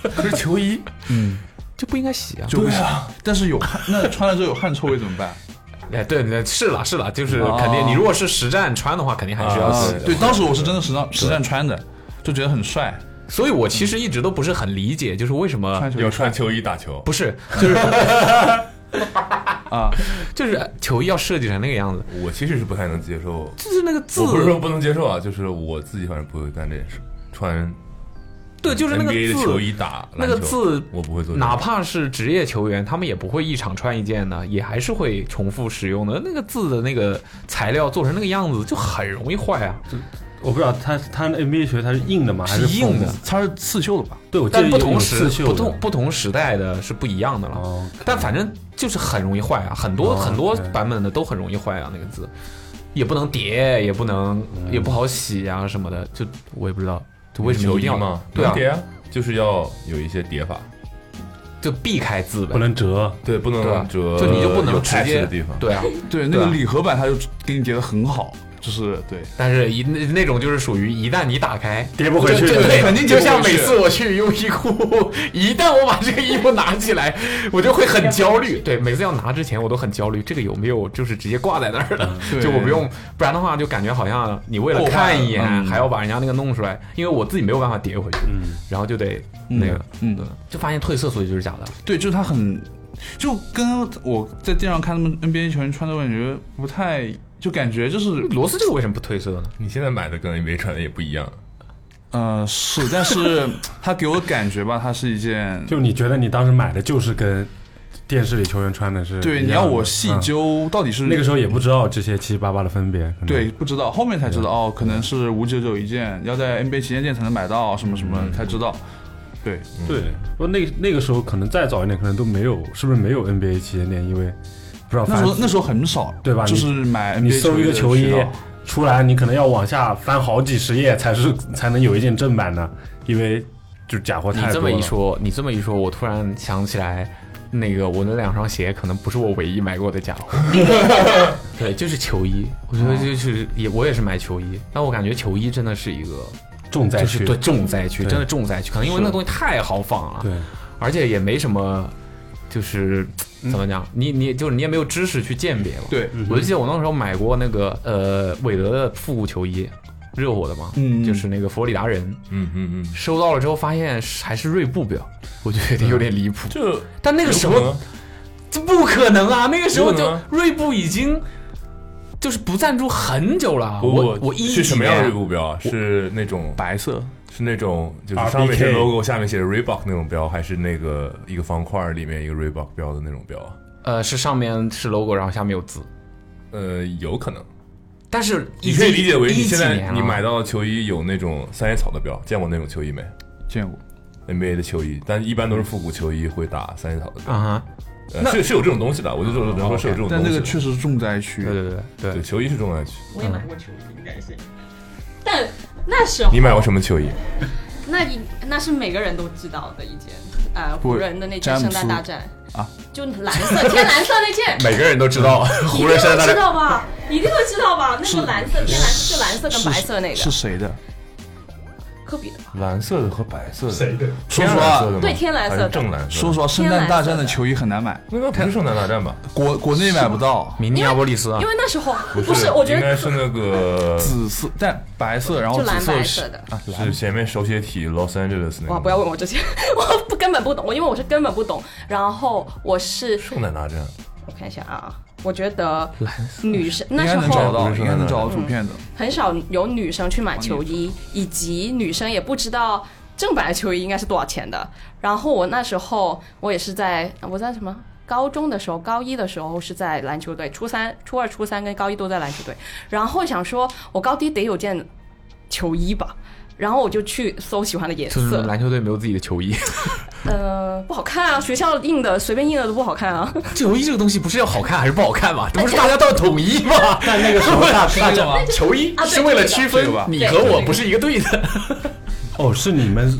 Speaker 6: 可是球衣，
Speaker 2: 就不应该洗啊。
Speaker 4: 对啊，但是那穿了之后有汗臭味怎么办？
Speaker 2: 哎，对，是了，就是肯定，你如果是实战穿的话，肯定还是要洗的。
Speaker 4: 对，当时我是真的实战穿的，就觉得很帅。
Speaker 2: 所以我其实一直都不是很理解，就是为什么
Speaker 6: 要穿球衣打球？
Speaker 2: 不是，就是就是球衣要设计成那个样子。
Speaker 6: 我其实是不太能接受，
Speaker 2: 就是那个字，
Speaker 6: 我不是说不能接受啊，就是我自己反正不会干这件事，穿。
Speaker 2: 对，就是那个
Speaker 6: NBA 的
Speaker 2: 字，
Speaker 6: 球衣打
Speaker 2: 那个字，
Speaker 6: 我不会做。
Speaker 2: 哪怕是职业球员，他们也不会一场穿一件的，也还是会重复使用的。那个字的那个材料做成那个样子，就很容易坏啊。
Speaker 3: 我不知道他 NBA 球它是硬的吗？还是
Speaker 2: 硬的？
Speaker 4: 它是刺绣的吧？
Speaker 3: 对，我记得
Speaker 2: 但不同时代的是不一样的了。但反正就是很容易坏啊，很多版本的都很容易坏啊，那个字也不能叠，也不好洗啊什么的，就我也不知道。就为什么一定要
Speaker 6: 吗？
Speaker 2: 对啊，
Speaker 6: 叠啊，就是要有一些叠法，
Speaker 2: 就避开字呗，
Speaker 3: 不能折，
Speaker 6: 对，不能折，
Speaker 2: 就你就不能直接
Speaker 6: 的地方，
Speaker 2: 对啊，
Speaker 4: 对，那个礼盒版它就给你叠得很好，就是对，
Speaker 2: 但是那种就是属于一旦你打开
Speaker 3: 叠不回去，
Speaker 2: 对，
Speaker 4: 肯定
Speaker 2: 就像每次我去优衣库，一旦我把这个衣服拿起来，我就会很焦虑。对，每次要拿之前我都很焦虑，这个有没有就是直接挂在那儿的，就我不用，不然的话就感觉好像你为了看一眼还要把人家那个弄出来，因为我自己没有办法叠回去，然后就得那个，就发现褪色，所以就是假的。
Speaker 4: 对，就是它很，就跟我在电视上看他们 NBA 球员穿的感觉不太。就感觉就是
Speaker 2: 罗斯这个为什么不褪色呢？
Speaker 6: 你现在买的跟 NBA 穿的也不一样。
Speaker 4: 是，但是他给我的感觉吧，它是一件，
Speaker 3: 就你觉得你当时买的就是跟电视里球员穿的是
Speaker 4: 对，你要我细究到底是
Speaker 3: 那个时候也不知道这些七七八八的分别，
Speaker 4: 对，不知道，后面才知道哦，可能是599一件，要在 NBA 旗舰店才能买到什么什么才知道。对，
Speaker 3: 不那个时候可能再早一点，可能都没有，是不是没有 NBA 旗舰店？因为不知道
Speaker 4: 那时候很少，
Speaker 3: 对吧？
Speaker 4: 就是买 NBA
Speaker 3: 你搜一个球衣出来，你可能要往下翻好几十页才能有一件正版的，因为就假货太多了。
Speaker 2: 你这么一说，我突然想起来，那个我那2双鞋可能不是我唯一买过的假货。对，就是球衣，我觉得就是我也是买球衣，但我感觉球衣真的是一个
Speaker 3: 重灾区，
Speaker 2: 对，重灾区，真的重灾区，可能因为那东西太豪放了，
Speaker 3: 对，
Speaker 2: 而且也没什么。就是怎么讲，你也没有知识去鉴别嘛。
Speaker 4: 对，
Speaker 2: 我就记得我那时候买过那个韦德的复古球衣，热火的嘛，就是那个佛罗里达人，收到了之后发现还是锐步标，我觉得有点离谱。但那个时候这不可能啊，那个时候就锐步已经就是不赞助很久了。我
Speaker 6: 是什么样的锐步标啊？是那种
Speaker 4: 白色。
Speaker 6: 是那种就是上面是 logo 下面写着 Reebok 那种标，还是那个一个方块里面一个 Reebok 标的那种标啊？
Speaker 2: 是上面是 logo， 然后下面有字。
Speaker 6: 有可能，
Speaker 2: 但是
Speaker 6: 你可以理解为你现在你买到的球衣有那种三叶草的标，见过那种球衣没？
Speaker 4: 见过
Speaker 6: NBA 的球衣，但一般都是复古球衣会打三叶草的标。是有这种东西的，我就说人说是有这种东西。
Speaker 4: 但那个确实是重灾区。
Speaker 6: 对，球衣是重灾区。
Speaker 5: 我也买过球衣，应该是。但那时候
Speaker 6: 你买过什么球衣？
Speaker 5: 那是每个人都知道的一件，湖人的那件圣诞大战
Speaker 4: 啊，
Speaker 5: 就蓝色天蓝色那件，
Speaker 2: 每个人都知道湖人圣诞大战，
Speaker 5: 知道吧？一定会知道吧？那个蓝色天蓝就蓝色跟白色那个
Speaker 4: 是谁的？
Speaker 5: 科比的吧？
Speaker 6: 蓝色的和白色的，
Speaker 3: 谁的？
Speaker 4: 说实话，
Speaker 5: 对，天蓝色的，
Speaker 6: 正蓝色。
Speaker 4: 说实话，圣诞大战的球衣很难买，
Speaker 6: 那个不是圣诞大战吧？
Speaker 4: 国内买不到。
Speaker 2: 明尼阿波利斯啊，
Speaker 5: 因为那时候
Speaker 6: 不
Speaker 5: 是，我觉得
Speaker 6: 应该是那个
Speaker 4: 紫色，但白色，然后
Speaker 5: 就蓝
Speaker 4: 紫
Speaker 5: 白色的，
Speaker 6: 是前面手写体 Los Angeles 那个。
Speaker 5: 哇，不要问我这些，我根本不懂，因为我是根本不懂。然后我是
Speaker 6: 圣诞大战，
Speaker 5: 我看一下啊。我觉得女生那时候
Speaker 4: 应该能找到图片的，
Speaker 5: 很少有女生去买球衣，以及女生也不知道正版的球衣应该是多少钱的。然后我那时候我也是我在什么高中的时候，高一的时候是在篮球队，初二、初三跟高一都在篮球队。然后想说我高低得有件球衣吧。然后我就去搜喜欢的颜色。
Speaker 2: 就是篮球队没有自己的球衣，
Speaker 5: 不好看啊，学校印的随便印的都不好看啊。
Speaker 2: 球衣这个东西不是要好看还是不好看嘛？不是大家都要统一吗？
Speaker 3: 但那个时候大家
Speaker 2: 球衣是为了区分你和我不是一个队的。
Speaker 3: 哦，是你们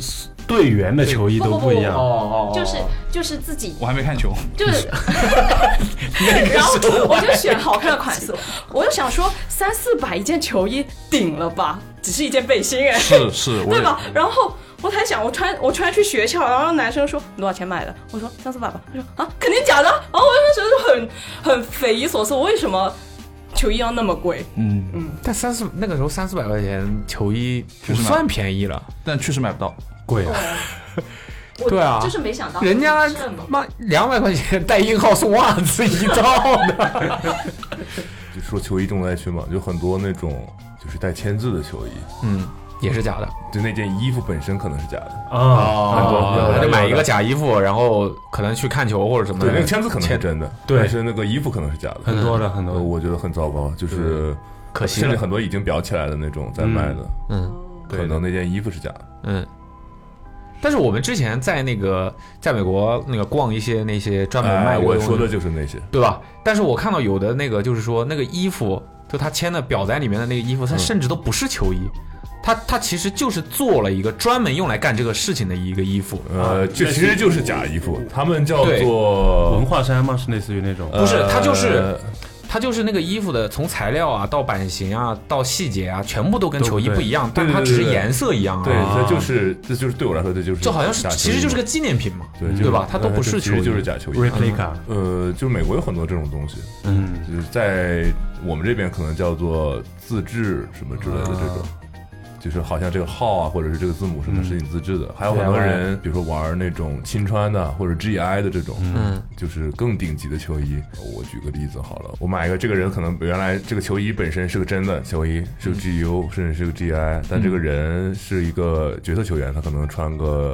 Speaker 3: 队员的球衣都不一样。
Speaker 5: 就是自己，
Speaker 4: 我还没看球，
Speaker 5: 就是然后我就选好看的款式，我就想说300-400一件球衣顶了吧，只是一件背心哎，
Speaker 4: 是，
Speaker 5: 对吧？然后我才想，我穿去学校，然后男生说多少钱买的？我说300-400吧，他说啊肯定假的，然后我就觉得很匪夷所思，为什么球衣要那么贵？
Speaker 2: 但那个时候300-400块钱球衣不算便宜了，
Speaker 4: 但确实买不到，
Speaker 3: 贵啊。
Speaker 2: 对啊，
Speaker 5: 就是没想到
Speaker 2: 人家妈200块钱带1号送袜子一套的。
Speaker 6: 就说球衣重灾区嘛，就很多那种就是带签字的球衣，
Speaker 2: 也是假的，
Speaker 6: 就那件衣服本身可能是假的
Speaker 3: 啊，
Speaker 2: 他就买一个假衣服，然后可能去看球或者什么的，
Speaker 6: 对，那个签字可能是真的，
Speaker 3: 对，
Speaker 6: 但是那个衣服可能是假的，
Speaker 3: 很多，
Speaker 6: 我觉得很糟糕，就是
Speaker 2: 可惜了，
Speaker 6: 甚至很多已经裱起来的那种在卖的，可能那件衣服是假的，
Speaker 2: 但是我们之前在美国那个逛一些那些专门卖
Speaker 6: 我说的就是那些，
Speaker 2: 对吧？但是我看到有的那个就是说那个衣服，就他签的表在里面的那个衣服，它甚至都不是球衣，它其实就是做了一个专门用来干这个事情的一个衣服，
Speaker 6: 这其实就是假衣服，他们叫做
Speaker 3: 文化衫吗？是类似于那种？
Speaker 2: 不是，它就是那个衣服的从材料啊到版型啊到细节啊，全部都跟球衣不一样，但它只是颜色一样。
Speaker 6: 对，这就是对我来说，这就是
Speaker 2: 就好像是其实就是个纪念品嘛，对吧？它都不是球衣，
Speaker 6: 就是假球衣
Speaker 3: replica。
Speaker 6: 就是美国有很多这种东西，就是在我们这边可能叫做自制什么之类的这种。就是好像这个号啊，或者是这个字母什么是你自制的，还有很多人，比如说玩那种亲穿的或者 GI 的这种，就是更顶级的球衣。我举个例子好了，我买一个，这个人可能原来这个球衣本身是个真的球衣，是个 GU，甚至是个 GI，但这个人是一个角色球员，他可能穿个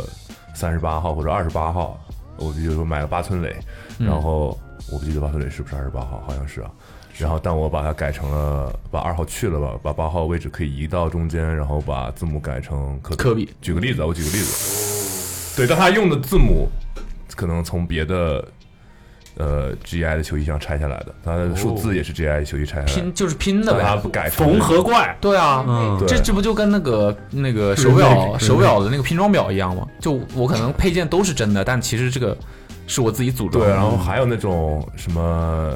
Speaker 6: 38号或者28号，我比如说买个八村垒，然后我不记得八村垒是不是28号，好像是啊。然后，但我把它改成了，把2号去了吧，把8号位置可以移到中间，然后把字母改成
Speaker 2: 科比。
Speaker 6: 举个例子，对，但他用的字母可能从别的GI 的球衣上拆下来的，他的数字也是 GI 球衣拆下来的，
Speaker 2: 就是拼的呗，
Speaker 6: 他不改成
Speaker 3: 缝合怪。
Speaker 2: 对啊，这不就跟那个手表的那个拼装表一样吗？就我可能配件都是真的，但其实这个是我自己组装的。
Speaker 6: 对，然后还有那种什么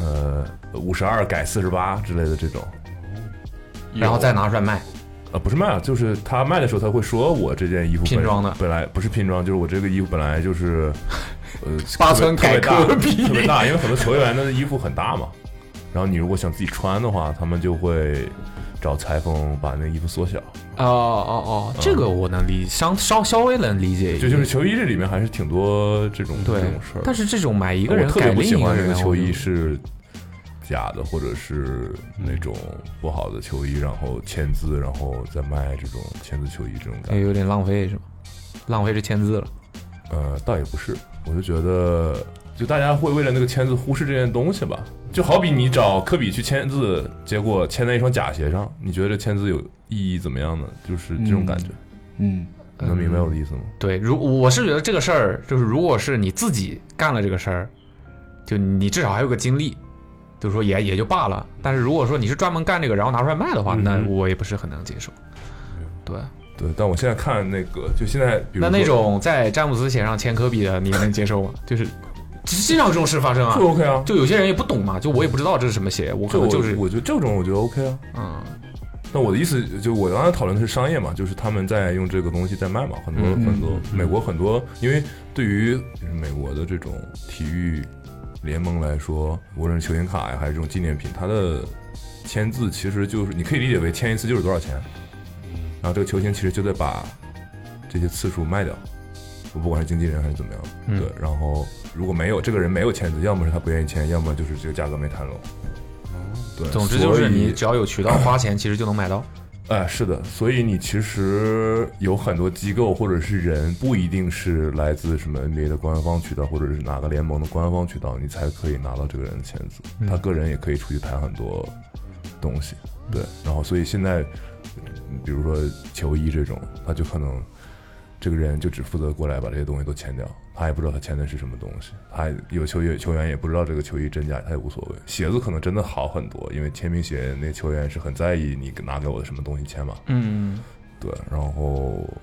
Speaker 6: 52改48之类的这种，
Speaker 2: 然后再拿出来卖。
Speaker 6: 不是卖啊，就是他卖的时候他会说我这件衣服
Speaker 2: 拼装的，
Speaker 6: 本来不是拼装，就是我这个衣服本来就是
Speaker 2: 8寸改科比
Speaker 6: 特别大，因为很多球员的衣服很大嘛，然后你如果想自己穿的话，他们就会找裁缝把那个衣服缩小。
Speaker 2: 这个我能理解，稍微能理解一点。
Speaker 6: 就是球衣这里面还是挺多这种事儿。
Speaker 2: 但是这种买一个人
Speaker 6: 我特别不喜欢
Speaker 2: 这
Speaker 6: 个球衣是假的，或者是那种不好的球衣，然后签字，然后再卖这种签字球衣，这种感觉
Speaker 2: 有点浪费是吧？浪费这签字了。
Speaker 6: 倒也不是，我就觉得，就大家会为了那个签字忽视这件东西吧。就好比你找科比去签字，结果签在一双假鞋上，你觉得这签字有意义怎么样呢？就是这种感觉。能明白我的意思吗？
Speaker 2: 对，我是觉得这个事儿，就是如果是你自己干了这个事儿，就你至少还有个经历，就是说也就罢了。但是如果说你是专门干这个，然后拿出来卖的话，那我也不是很能接受。对，
Speaker 6: 但我现在看那个，就现在，比如
Speaker 2: 那种在詹姆斯鞋上签科比的，你能接受吗？就是经常有这种事发生啊，
Speaker 6: 就 OK 啊。
Speaker 2: 就有些人也不懂嘛，就我也不知道这是什么鞋，我可能就是
Speaker 6: 我觉得这种我觉得 OK 啊。那我的意思就我刚才讨论的是商业嘛，就是他们在用这个东西在卖嘛，很多美国很多，因为对于就是美国的这种体育联盟来说，无论是球星卡呀还是这种纪念品，它的签字其实就是你可以理解为签一次就是多少钱。然后这个球星其实就得把这些次数卖掉，不管是经纪人还是怎么样，对。然后如果没有这个人没有签字，要么是他不愿意签，要么就是这个价格没谈拢。对，
Speaker 2: 总之就是你只要有渠道花钱，其实就能买到。
Speaker 6: 是的，所以你其实有很多机构或者是人，不一定是来自什么 NBA 的官方渠道，或者是哪个联盟的官方渠道，你才可以拿到这个人的签字。他个人也可以出去谈很多东西，对。然后所以现在。比如说球衣这种，他就可能这个人就只负责过来把这些东西都签掉，他也不知道他签的是什么东西，他有球员也不知道这个球衣真假，他也无所谓。鞋子可能真的好很多，因为签名鞋那球员是很在意你拿给我的什么东西签嘛，对。然后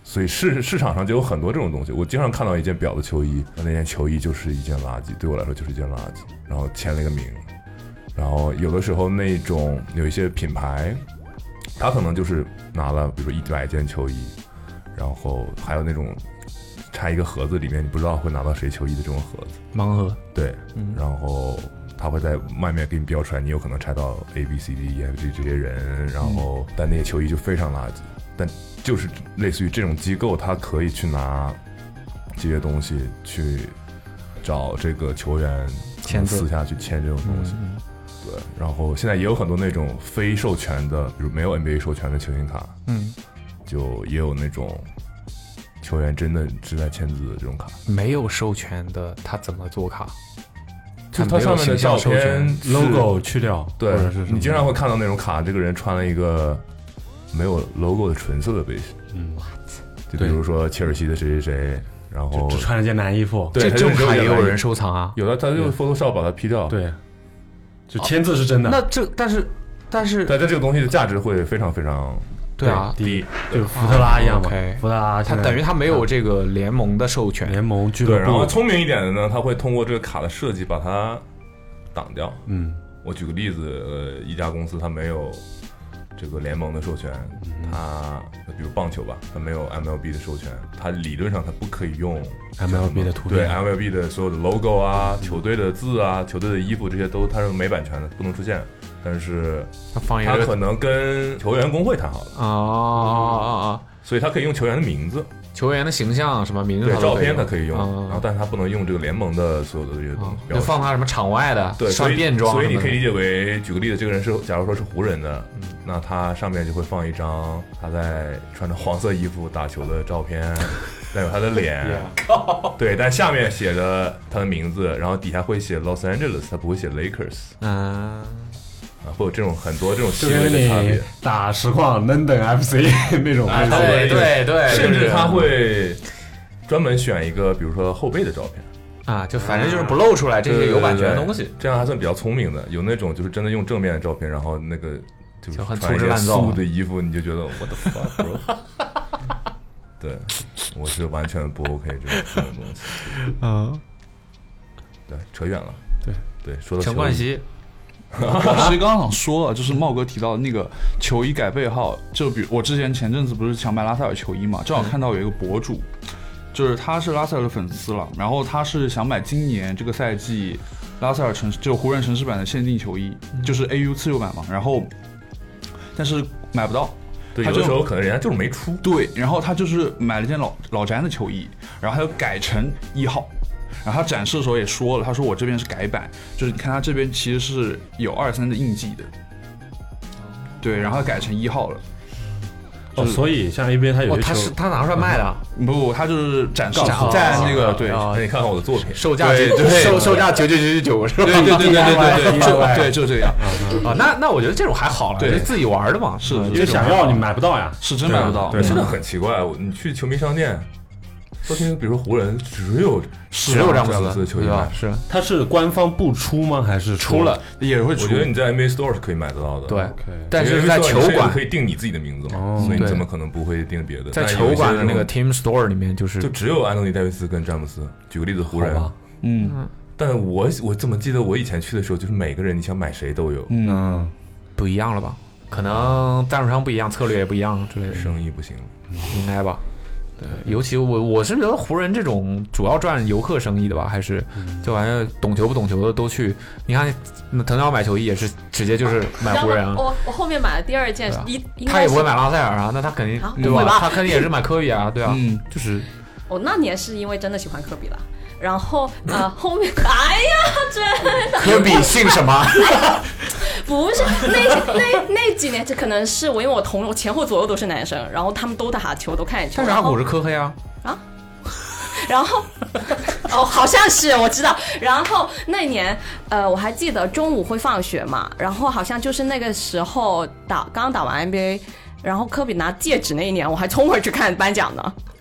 Speaker 6: 所以市场上就有很多这种东西。我经常看到一件婊子球衣，那件球衣就是一件垃圾，对我来说就是一件垃圾，然后签了一个名。然后有的时候那种有一些品牌，他可能就是拿了比如说100件球衣，然后还有那种拆一个盒子，里面你不知道会拿到谁球衣的这种盒子，
Speaker 2: 盲盒。
Speaker 6: 对，然后他会在外面给你标出来，你有可能拆到 ABCDEFG 这些人，然后但那些球衣就非常垃圾。但就是类似于这种机构，他可以去拿这些东西去找这个球员私下去签这种东西。对，然后现在也有很多那种非授权的，比如没有 NBA 授权的球星卡，就也有那种球员真的是在签字的这种卡。
Speaker 2: 没有授权的，他怎么做卡？
Speaker 6: 就它上面的照片
Speaker 3: logo 去掉，
Speaker 6: 对，
Speaker 3: 或者是
Speaker 6: 你经常会看到那种卡，这个人穿了一个没有 logo 的纯色的背心，就比如说切尔西的谁谁谁，然后
Speaker 3: 只穿了件男衣服，
Speaker 6: 对，
Speaker 2: 这种卡也有人收藏啊？
Speaker 6: 有的，他就 Photoshop 把它 P 掉，
Speaker 3: 对，就签字是真的。
Speaker 2: 那这但是
Speaker 6: 但这个东西的价值会非常非常
Speaker 2: 对啊
Speaker 3: 低，就福特拉一样嘛。福特拉
Speaker 2: 他等于他没有这个联盟的授权，
Speaker 3: 联盟俱乐部。
Speaker 6: 对，然后聪明一点的呢，他会通过这个卡的设计把它挡掉。我举个例子，一家公司它没有这个联盟的授权，它比如棒球吧，它没有 MLB 的授权，它理论上它不可以用
Speaker 3: MLB 的图片，
Speaker 6: 对 MLB 的所有的 logo 啊、球队的字啊、球队的衣服这些都它是没版权的，不能出现。但是他可能跟球员工会谈好了所以他可以用球员的名字、
Speaker 2: 球员的形象、什么名字、
Speaker 6: 对照片，他可以用，然后但是他不能用这个联盟的所有的这些东西，
Speaker 2: 就放他什么场外的，
Speaker 6: 对，
Speaker 2: 穿便装，
Speaker 6: 所以你可以理解为，举个例子，这个人是假如说是湖人的，那他上面就会放一张他在穿着黄色衣服打球的照片，带有他的脸，对，但下面写着他的名字，然后底下会写 Los Angeles， 他不会写 Lakers，会有这种很多这种细微的差别，
Speaker 3: 打实况 London FC 那种，
Speaker 2: 对，
Speaker 6: 甚至他会专门选一个，比如说后背的照片
Speaker 2: 就反正就是不露出来这些有版权的东西，
Speaker 6: 这样还算比较聪明的。有那种就是真的用正面的照片，然后那个就是
Speaker 2: 很
Speaker 6: 穿一些素的衣服，你就觉得我的 fuck bro， 对，我是完全不 OK 这种东西。对，扯远了，对，说到
Speaker 2: 陈冠希。
Speaker 4: 其实刚刚想说了，就是茂哥提到的那个球衣改背号，就比如我之前前阵子不是想买拉塞尔球衣嘛，正好看到有一个博主，就是他是拉塞尔的粉丝了，然后他是想买今年这个赛季拉塞尔就湖人城市版的限定球衣，就是 AU 次六版嘛，然后但是买不到。
Speaker 6: 对，有的时候可能人家就是没出。
Speaker 4: 对，然后他就是买了一件老詹的球衣，然后他就改成1号。然后他展示的时候也说了，他说我这边是改版，就是你看他这边其实是有23的印记的，对，然后他改成1号了。
Speaker 3: 所以像 NBA 他有些球，
Speaker 2: 他拿出来卖的？
Speaker 4: 不，他就是展示在那个对，
Speaker 6: 你看看我的作品，
Speaker 2: 售价
Speaker 3: 售价9999是吧？
Speaker 4: 对，就这样
Speaker 2: 那我觉得这种还好了，就自己玩的嘛，
Speaker 4: 是
Speaker 3: 因为想要你买不到呀，
Speaker 4: 是真买不到。
Speaker 6: 对，现在很奇怪，你去球迷商店。昨天比如说湖人只有詹姆斯的球衣卖，
Speaker 2: 是
Speaker 3: 他是官方不出吗？还是
Speaker 4: 出了也会出？
Speaker 6: 我觉得你在 NBA Store 是可以买得到的，
Speaker 2: 对，但是在球馆
Speaker 6: 可以定你自己的名字嘛，所以你怎么可能不会定别的？
Speaker 2: 在球馆的那个 Team Store 里面就
Speaker 6: 只有安东尼戴维斯跟詹姆斯。举个例子，湖人，但我怎么记得我以前去的时候，就是每个人你想买谁都有，
Speaker 2: 不一样了吧？可能赞助商不一样，策略也不一样之类的，
Speaker 6: 生意不行，
Speaker 2: 应该吧？对，尤其我是觉得湖人这种主要赚游客生意的吧，还是就反正懂球不懂球的都去。你看，藤条买球衣也是直接就是买湖人啊。
Speaker 5: 我后面买了第二件，
Speaker 2: 他也不会买拉塞尔啊，那他肯定对吧？他肯定也是买科比啊，对啊，就是
Speaker 5: 我那年是因为真的喜欢科比了。然后后面哎呀，真的
Speaker 2: 科比姓什么？
Speaker 5: 不是那几年，这可能是我，因为我前后左右都是男生，然后他们都打球，都看球。
Speaker 2: 但是阿古是科黑啊。
Speaker 5: 然后好像是我知道。然后那年我还记得中午会放学嘛，然后好像就是那个时候刚打完 NBA， 然后科比拿戒指那一年，我还冲回去看颁奖呢。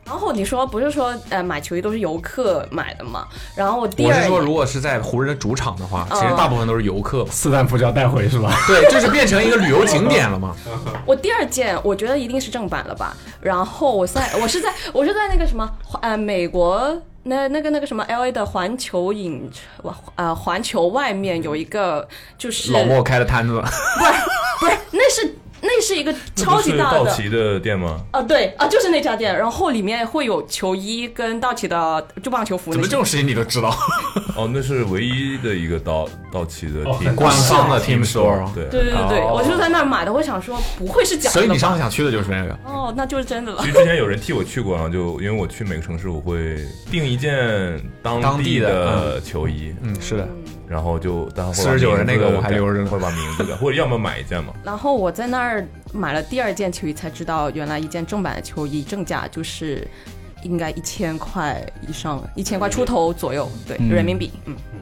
Speaker 5: 然后你说不是说买球衣都是游客买的嘛？然后我第二，
Speaker 2: 我是说，如果是在湖人的主场的话，其实大部分都是游客，
Speaker 3: 斯坦福桥带回是吧？
Speaker 2: 对，就是变成一个旅游景点了嘛。
Speaker 5: 我第二件我觉得一定是正版了吧？然后我是在那个什么美国那个什么 LA 的环球环球外面有一个就是
Speaker 2: 老莫开的摊子，
Speaker 5: 不是那是一个超级大的
Speaker 6: 道奇的店吗？
Speaker 5: 对啊，就是那家店，然后里面会有球衣跟道奇的就棒球服。
Speaker 2: 怎么这种事情你都知道？
Speaker 6: 哦，那是唯一的一个道奇的 team
Speaker 2: 官方的 team store。
Speaker 5: 对，我就在那儿买的，我想说不会是假的吧？
Speaker 2: 所以你上次想去的就是那个。
Speaker 5: 哦，那就是真的了。
Speaker 6: 其实之前有人替我去过，然后就因为我去每个城市，我会订一件当地的球衣。
Speaker 2: 是的。
Speaker 6: 然后就
Speaker 2: 49人那个我还留着呢，
Speaker 6: 会把名字改，或者要么买一件嘛。
Speaker 5: 然后我在那儿买了第二件球衣，才知道原来一件正版的球衣正价就是应该1000块以上，1000块出头左右，对，人民币。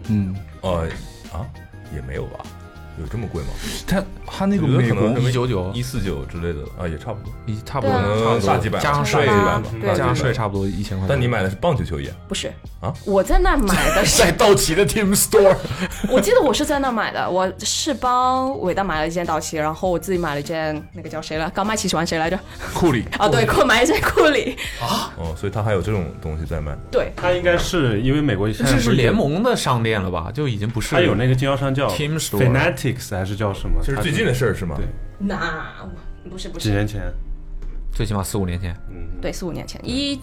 Speaker 6: 也没有吧。有这么贵吗？
Speaker 4: 他那个美国
Speaker 2: 199、
Speaker 6: 149之类的啊，也差不多，
Speaker 2: 差不多
Speaker 6: 大几百，
Speaker 2: 加上税
Speaker 5: 加
Speaker 2: 上税差不多1000块。
Speaker 6: 但你买的是棒球球衣啊？
Speaker 5: 不是
Speaker 6: 啊，
Speaker 5: 我在那买的是
Speaker 2: 在道奇的 Team Store。
Speaker 5: 我记得我是在那买的，我是帮伟大买了一件道奇，然后我自己买了一件那个叫谁了？刚麦奇喜欢谁来着？
Speaker 2: 库里
Speaker 5: 啊，对，买一件库里
Speaker 2: 啊。
Speaker 6: 所以他还有这种东西在卖。
Speaker 5: 对，
Speaker 3: 他应该是因为美国现在
Speaker 2: 这是联盟的商店了吧？就已经不是。
Speaker 3: 他有那个经销商叫
Speaker 2: Team Store
Speaker 3: Fanatics 还是叫什么？
Speaker 6: 这是最近的事儿是吗？
Speaker 3: 对，
Speaker 5: 那不是
Speaker 3: 几年前，
Speaker 2: 最起码4-5年前。
Speaker 5: 对，4-5年前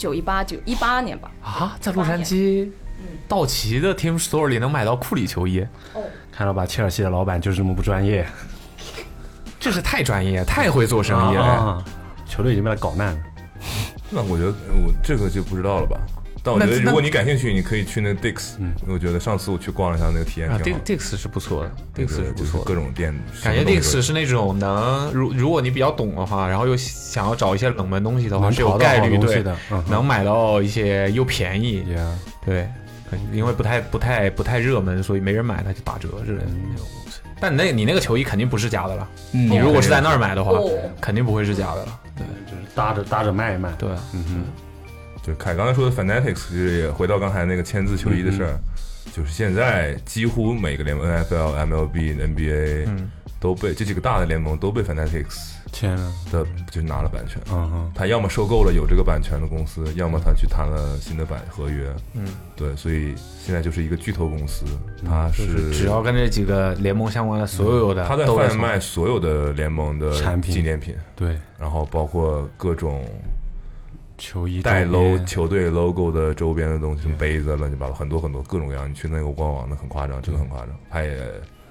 Speaker 5: ，18年吧。
Speaker 2: 啊，在洛杉矶，道奇的 Team Store 里能买到库里球衣。
Speaker 3: 看到吧，切尔西的老板就是这么不专业，
Speaker 2: 这是太专业，太会做生意了。
Speaker 3: 球队已经被他搞烂了。
Speaker 6: 那我觉得我这个就不知道了吧。但我觉得如果你感兴趣，你可以去那个 Dix。我觉得上次我去逛了一下，那个体验挺好。
Speaker 2: Dix 是不错的，Dix 是不错的，
Speaker 6: 各种店。
Speaker 2: 感觉 Dix 是那种如果你比较懂的话，然后又想要找一些冷门东西的话，是有概率能买到一些又便宜。对，因为不太热门，所以没人买，它就打折之类的那种东西。但你那个球衣肯定不是假的了。你如果是在那儿买的话，肯定不会是假的了。对，
Speaker 3: 就是搭着卖一卖。
Speaker 2: 对，
Speaker 6: 就凯刚才说的 Fanatics， 其实也回到刚才那个签字球衣的事儿，就是现在几乎每个联盟 NFL、MLB、NBA 都被这几个大的联盟都被 Fanatics
Speaker 3: 签了
Speaker 6: 的，就拿了版权。他要么收购了有这个版权的公司，要么他去谈了新的合约。对，所以现在就是一个巨头公司，他是
Speaker 2: 只要跟这几个联盟相关的所有的，
Speaker 6: 他在贩卖所有的联盟的
Speaker 3: 产品、
Speaker 6: 纪念品。
Speaker 3: 对，
Speaker 6: 然后包括各种
Speaker 3: 球衣
Speaker 6: 带球队 logo 的周边的东西，什么杯子乱七八糟，很多很多各种各样。你去那个官网，那很夸张，真的很夸张。他也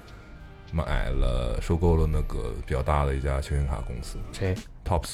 Speaker 6: 收购了那个比较大的一家球星卡公司，
Speaker 2: 谁
Speaker 6: ？Tops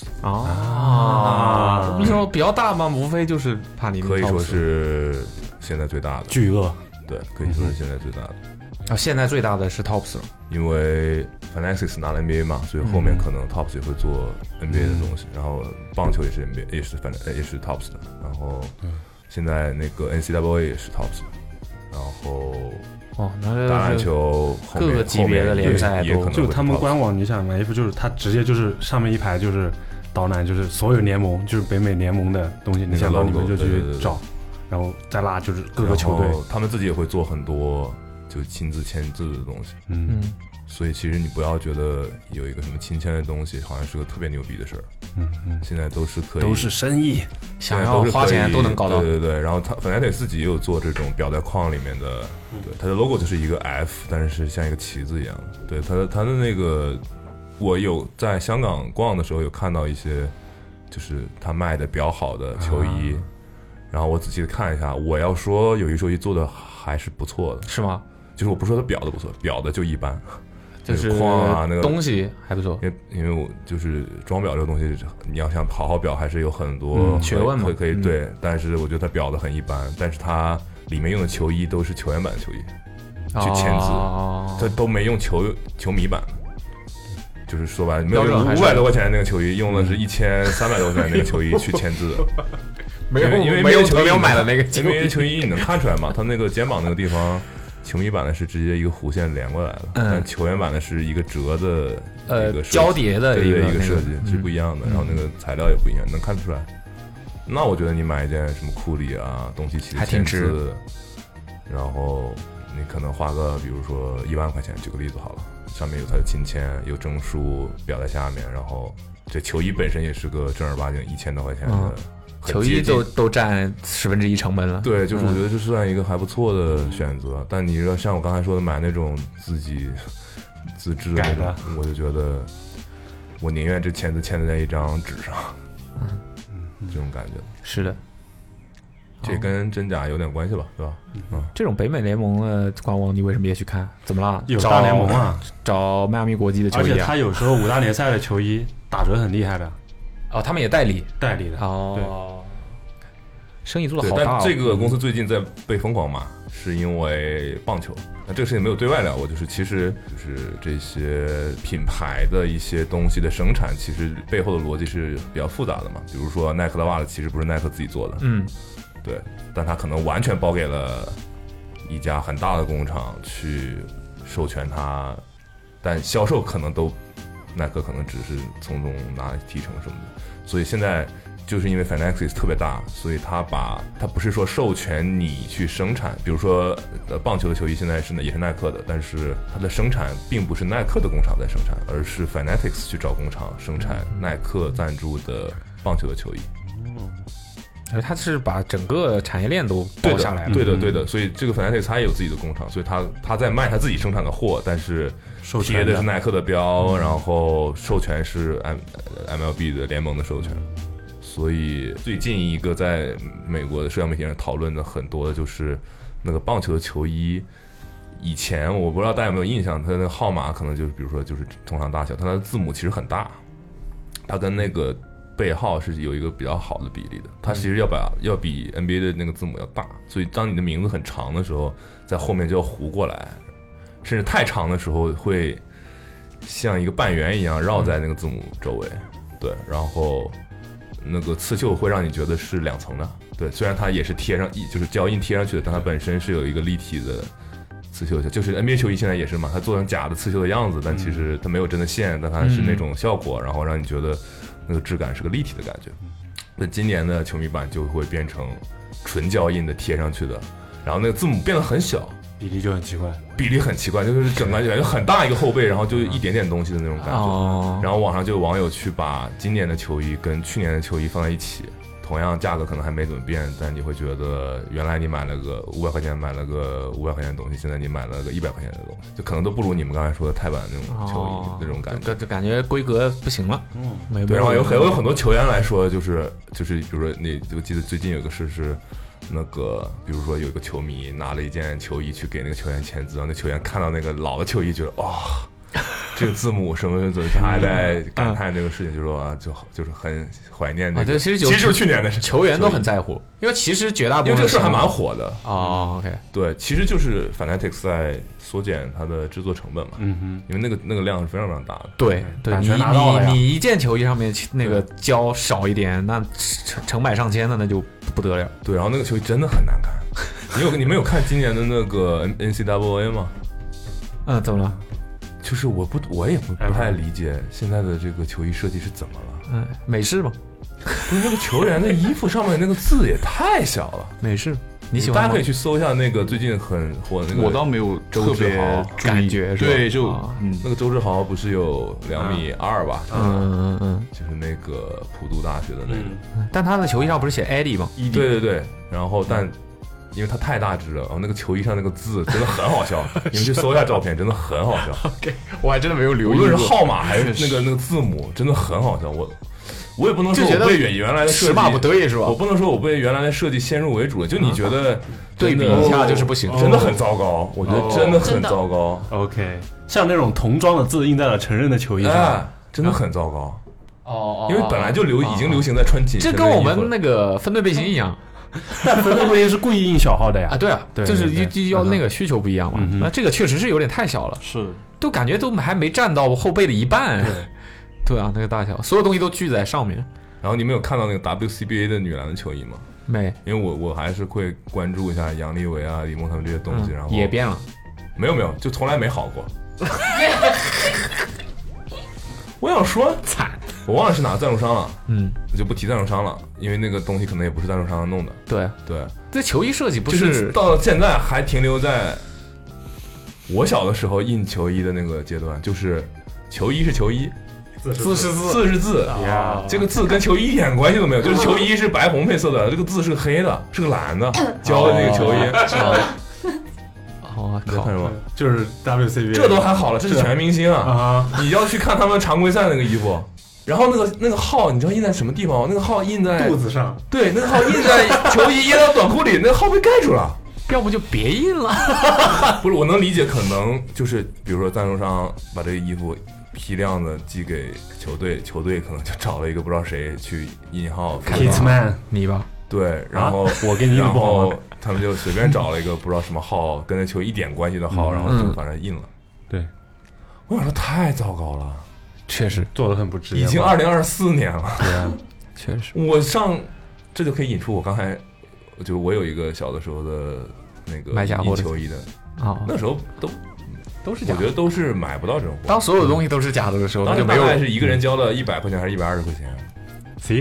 Speaker 2: 你说比较大吗？无非就是帕尼，
Speaker 6: 可以说是现在最大的
Speaker 3: 巨鳄，
Speaker 6: 对，可以说是现在最大的。
Speaker 2: 现在最大的是 Tops 了，
Speaker 6: 因为 Fanatics 拿了 NBA 嘛，所以后面可能 Tops 也会做 NBA 的东西，然后棒球也是 NBA，也是 Tops 的，然后现在那个 NCAA 也是 Tops 的，然后
Speaker 2: 那
Speaker 6: 打篮球
Speaker 2: 各个级别的联赛都
Speaker 3: 就他们官网，你想买衣服就是他直接就是上面一排就是导览，就是所有联盟，就是北美联盟的东西，你想到你们就去找，然后再拉就是各个球队，
Speaker 6: 他们自己也会做很多就亲自签字的东西。所以其实你不要觉得有一个什么亲签的东西好像是个特别牛逼的事儿。现在都是可以，
Speaker 3: 都是生意，
Speaker 2: 想要花钱都能搞到。
Speaker 6: 对，然后他本来得自己也有做这种表在框里面的，对，它的 logo 就是一个 F， 但是像一个旗子一样。对，它的那个，我有在香港逛的时候有看到一些，就是他卖的比较好的球衣，然后我仔细的看一下，我要说友谊球衣做的还是不错的，
Speaker 2: 是吗？
Speaker 6: 就是我不说它裱的不错，裱的就一般。
Speaker 2: 就是
Speaker 6: 框啊，那个
Speaker 2: 东西还不错，
Speaker 6: 因为我就是装裱这个东西，你要想好好裱，还是有很多
Speaker 2: 学问嘛，
Speaker 6: 可以对。但是我觉得它裱的很一般，但是它里面用的球衣都是球员版的球衣，去签字，它都没用球迷版。就是说白了，没有500多块钱的那个球衣，用的是1300多块钱的那个球衣去签字。因为没有买的那个因为球衣你能看出来嘛，它那个肩膀那个地方。球迷版的是直接一个弧线连过来的，但球员版的是一个折的一个
Speaker 2: 交叠的
Speaker 6: 一个设计是不一样的，然后那个材料也不一样，能看出来。 那我觉得你买一件什么库里啊、东契奇的签字，然后你可能花个比如说1万块钱，举个例子好了，上面有他的亲签，有证书表在下面，然后这球衣本身也是个正儿八经1000多块钱的。
Speaker 2: 球衣都占1/10成本了。
Speaker 6: 对，就是我觉得这算一个还不错的选择。但你要像我刚才说的买那种自己自制的，我就觉得我宁愿这签字签在一张纸上，这种感觉。
Speaker 2: 是的，
Speaker 6: 这跟真假有点关系吧，对吧？
Speaker 2: 这种北美联盟的官网你为什么也去看？怎么了？
Speaker 3: 有大联盟啊，
Speaker 2: 找迈阿密国际的球衣，
Speaker 3: 而且他有时候5大联赛的球衣打折很厉害的。
Speaker 2: 哦，他们也代理
Speaker 3: 的
Speaker 2: 哦，生意做得好大。
Speaker 6: 但这个公司最近在被疯狂骂，是因为棒球。那这个事情没有对外聊过，就是其实就是这些品牌的一些东西的生产，其实背后的逻辑是比较复杂的嘛。比如说耐克的袜子其实不是耐克自己做的，对，但他可能完全包给了一家很大的工厂去授权它，但销售可能都耐克可能只是从中拿提成什么的。所以现在就是因为 Fanatics 特别大，所以它不是说授权你去生产，比如说棒球的球衣现在也是耐克的，但是它的生产并不是耐克的工厂在生产，而是 Fanatics 去找工厂生产耐克赞助的棒球的球衣。
Speaker 2: 它是把整个产业链都包下来了。
Speaker 6: 对的，所以这个 Fanatics 它也有自己的工厂，所以它在卖它自己生产的货，但是贴的是耐克的标，然后授权是 MLB 的联盟的授权。所以最近一个在美国的社交媒体上讨论的很多的就是那个棒球的球衣，以前我不知道大家有没有印象，它的号码可能就是比如说就是通常大小，它的字母其实很大，它跟那个背号是有一个比较好的比例的，它其实要比 NBA 的那个字母要大，所以当你的名字很长的时候，在后面就要糊过来，甚至太长的时候会像一个半圆一样绕在那个字母周围，对，然后那个刺绣会让你觉得是2层的，对，虽然它也是贴上就是胶印贴上去的，但它本身是有一个立体的刺绣，就是 NBA 球衣现在也是嘛，它做成假的刺绣的样子，但其实它没有真的线，但它是那种效果，然后让你觉得那个质感是个立体的感觉。那今年的球迷版就会变成纯胶印的贴上去的，然后那个字母变得很小，
Speaker 3: 比例就很奇怪，
Speaker 6: 就是整个感觉很大一个后背，然后就一点点东西的那种感觉。然后网上就有网友去把今年的球衣跟去年的球衣放在一起，同样价格可能还没怎么变，但你会觉得原来你买了个500块钱买了个500块钱的东西，现在你买了个100块钱的东西，就可能都不如你们刚才说的泰版那种球衣那种感觉，
Speaker 2: 就感觉规格不行了。
Speaker 6: 对，然后有很多球员来说，就是比如说我记得最近有个事是。那个，比如说有一个球迷拿了一件球衣去给那个球员签字，然后那球员看到那个老的球衣，觉得这个字母什么什么，他还在感叹这个事情，就说就是很怀念那个。
Speaker 2: 其实就是
Speaker 6: 去年的事，
Speaker 2: 球员都很在乎，因为其实绝大部分
Speaker 6: 因为这个事还蛮火的。
Speaker 2: OK，
Speaker 6: 对，其实就是 Fanatics 在缩减它的制作成本嘛，因为那个量是非常非常大的。
Speaker 2: 对，你一件球衣上面那个胶少一点，那成百上千的那就不得了。
Speaker 6: 对，然后那个球衣真的很难看。你们有看今年的那个 NCAA 吗？
Speaker 2: 怎么了？
Speaker 6: 就是我也不太理解现在的这个球衣设计是怎么了。
Speaker 2: 美式吗？
Speaker 6: 不是，那个球员的衣服上面那个字也太小了。
Speaker 2: 美式，你喜欢吗？
Speaker 6: 大家可以去搜一下那个最近很火的那个。
Speaker 4: 我倒没有特别
Speaker 2: 感觉，
Speaker 4: 对，就
Speaker 6: 那个周志豪不是有2.2米吧？就是那个普渡大学的那个。
Speaker 2: 但他的球衣上不是写 Eddie 吗？
Speaker 6: 对，然后因为它太大只了，然后那个球衣上那个字真的很好笑，你们去搜一下照片，真的很好笑。
Speaker 2: OK， 我还真的没有留意。
Speaker 6: 无论是号码还是那个字母，真的很好笑。我也不能说我被原来的设计
Speaker 2: 尺码不对是吧？
Speaker 6: 我不能说我被原来的设计先入为主了。就你觉得
Speaker 2: 对比一下就是不行，
Speaker 6: 真的很糟糕。我觉得真的很糟糕。
Speaker 3: OK， 像那种童装的字印在了成人的球衣上，
Speaker 6: 真的很糟糕。因为本来就已经流行在穿紧身的衣服，
Speaker 2: 这跟我们那个分队背心一样。
Speaker 3: 但分队背心是故意印小号的呀。
Speaker 2: 对啊，就是要那个需求不一样嘛。那这个确实是有点太小了，
Speaker 4: 是
Speaker 2: 都感觉都还没占到后背的一半。对啊，那个大小，所有东西都聚在上面。
Speaker 6: 然后你们有看到那个 WCBA 的女篮的球衣吗？
Speaker 2: 没，
Speaker 6: 因为我还是会关注一下杨利伟啊、李梦他们这些东西，然后
Speaker 2: 也变了。
Speaker 6: 没有，就从来没好过。我想说，
Speaker 2: 惨，
Speaker 6: 我忘了是哪个赞助商了，我就不提赞助商了，因为那个东西可能也不是赞助商弄的。
Speaker 2: 对，这球衣设计不
Speaker 6: 就是到现在还停留在我小的时候印球衣的那个阶段，就是球衣是球衣，
Speaker 2: 字
Speaker 6: 是字，这个字跟球衣一点关系都没有，就是球衣是白红配色的，这个字是个黑的，是个蓝的，教的那个球衣。
Speaker 2: 哦，
Speaker 6: 你在看什么？
Speaker 3: 就是 WCBA，
Speaker 6: 这都还好了，这是全明星啊！你要去看他们常规赛那个衣服，然后那个号，你知道印在什么地方吗？那个号印在
Speaker 3: 肚子上，
Speaker 6: 对，那个号印在球衣掖到短裤里，那个号被盖住了。
Speaker 2: 要不就别印了。
Speaker 6: 不是，我能理解，可能就是比如说赞助商把这个衣服批量的寄给球队，球队可能就找了一个不知道谁去印号
Speaker 3: ，Kidsman
Speaker 2: 你吧。
Speaker 6: 对，然后
Speaker 3: 我给你印不好吗？
Speaker 6: 他们就随便找了一个不知道什么号，跟那球一点关系的号，然后就反正印了。
Speaker 3: 对，
Speaker 6: 我想说太糟糕了，
Speaker 2: 确实
Speaker 3: 做的很不职业，
Speaker 6: 已经2024年了。
Speaker 3: 对啊，
Speaker 2: 确实。
Speaker 6: 这就可以引出我刚才，就我有一个小的时候的那个
Speaker 2: 卖假货的
Speaker 6: 球衣的
Speaker 2: 啊，
Speaker 6: 那时候都是假的，我觉得都是买不到这种货。
Speaker 2: 当所有东西都是假的时候，
Speaker 6: 当时
Speaker 2: 就没有
Speaker 6: 大概是一个人交了100块钱还是120块钱。
Speaker 3: 行，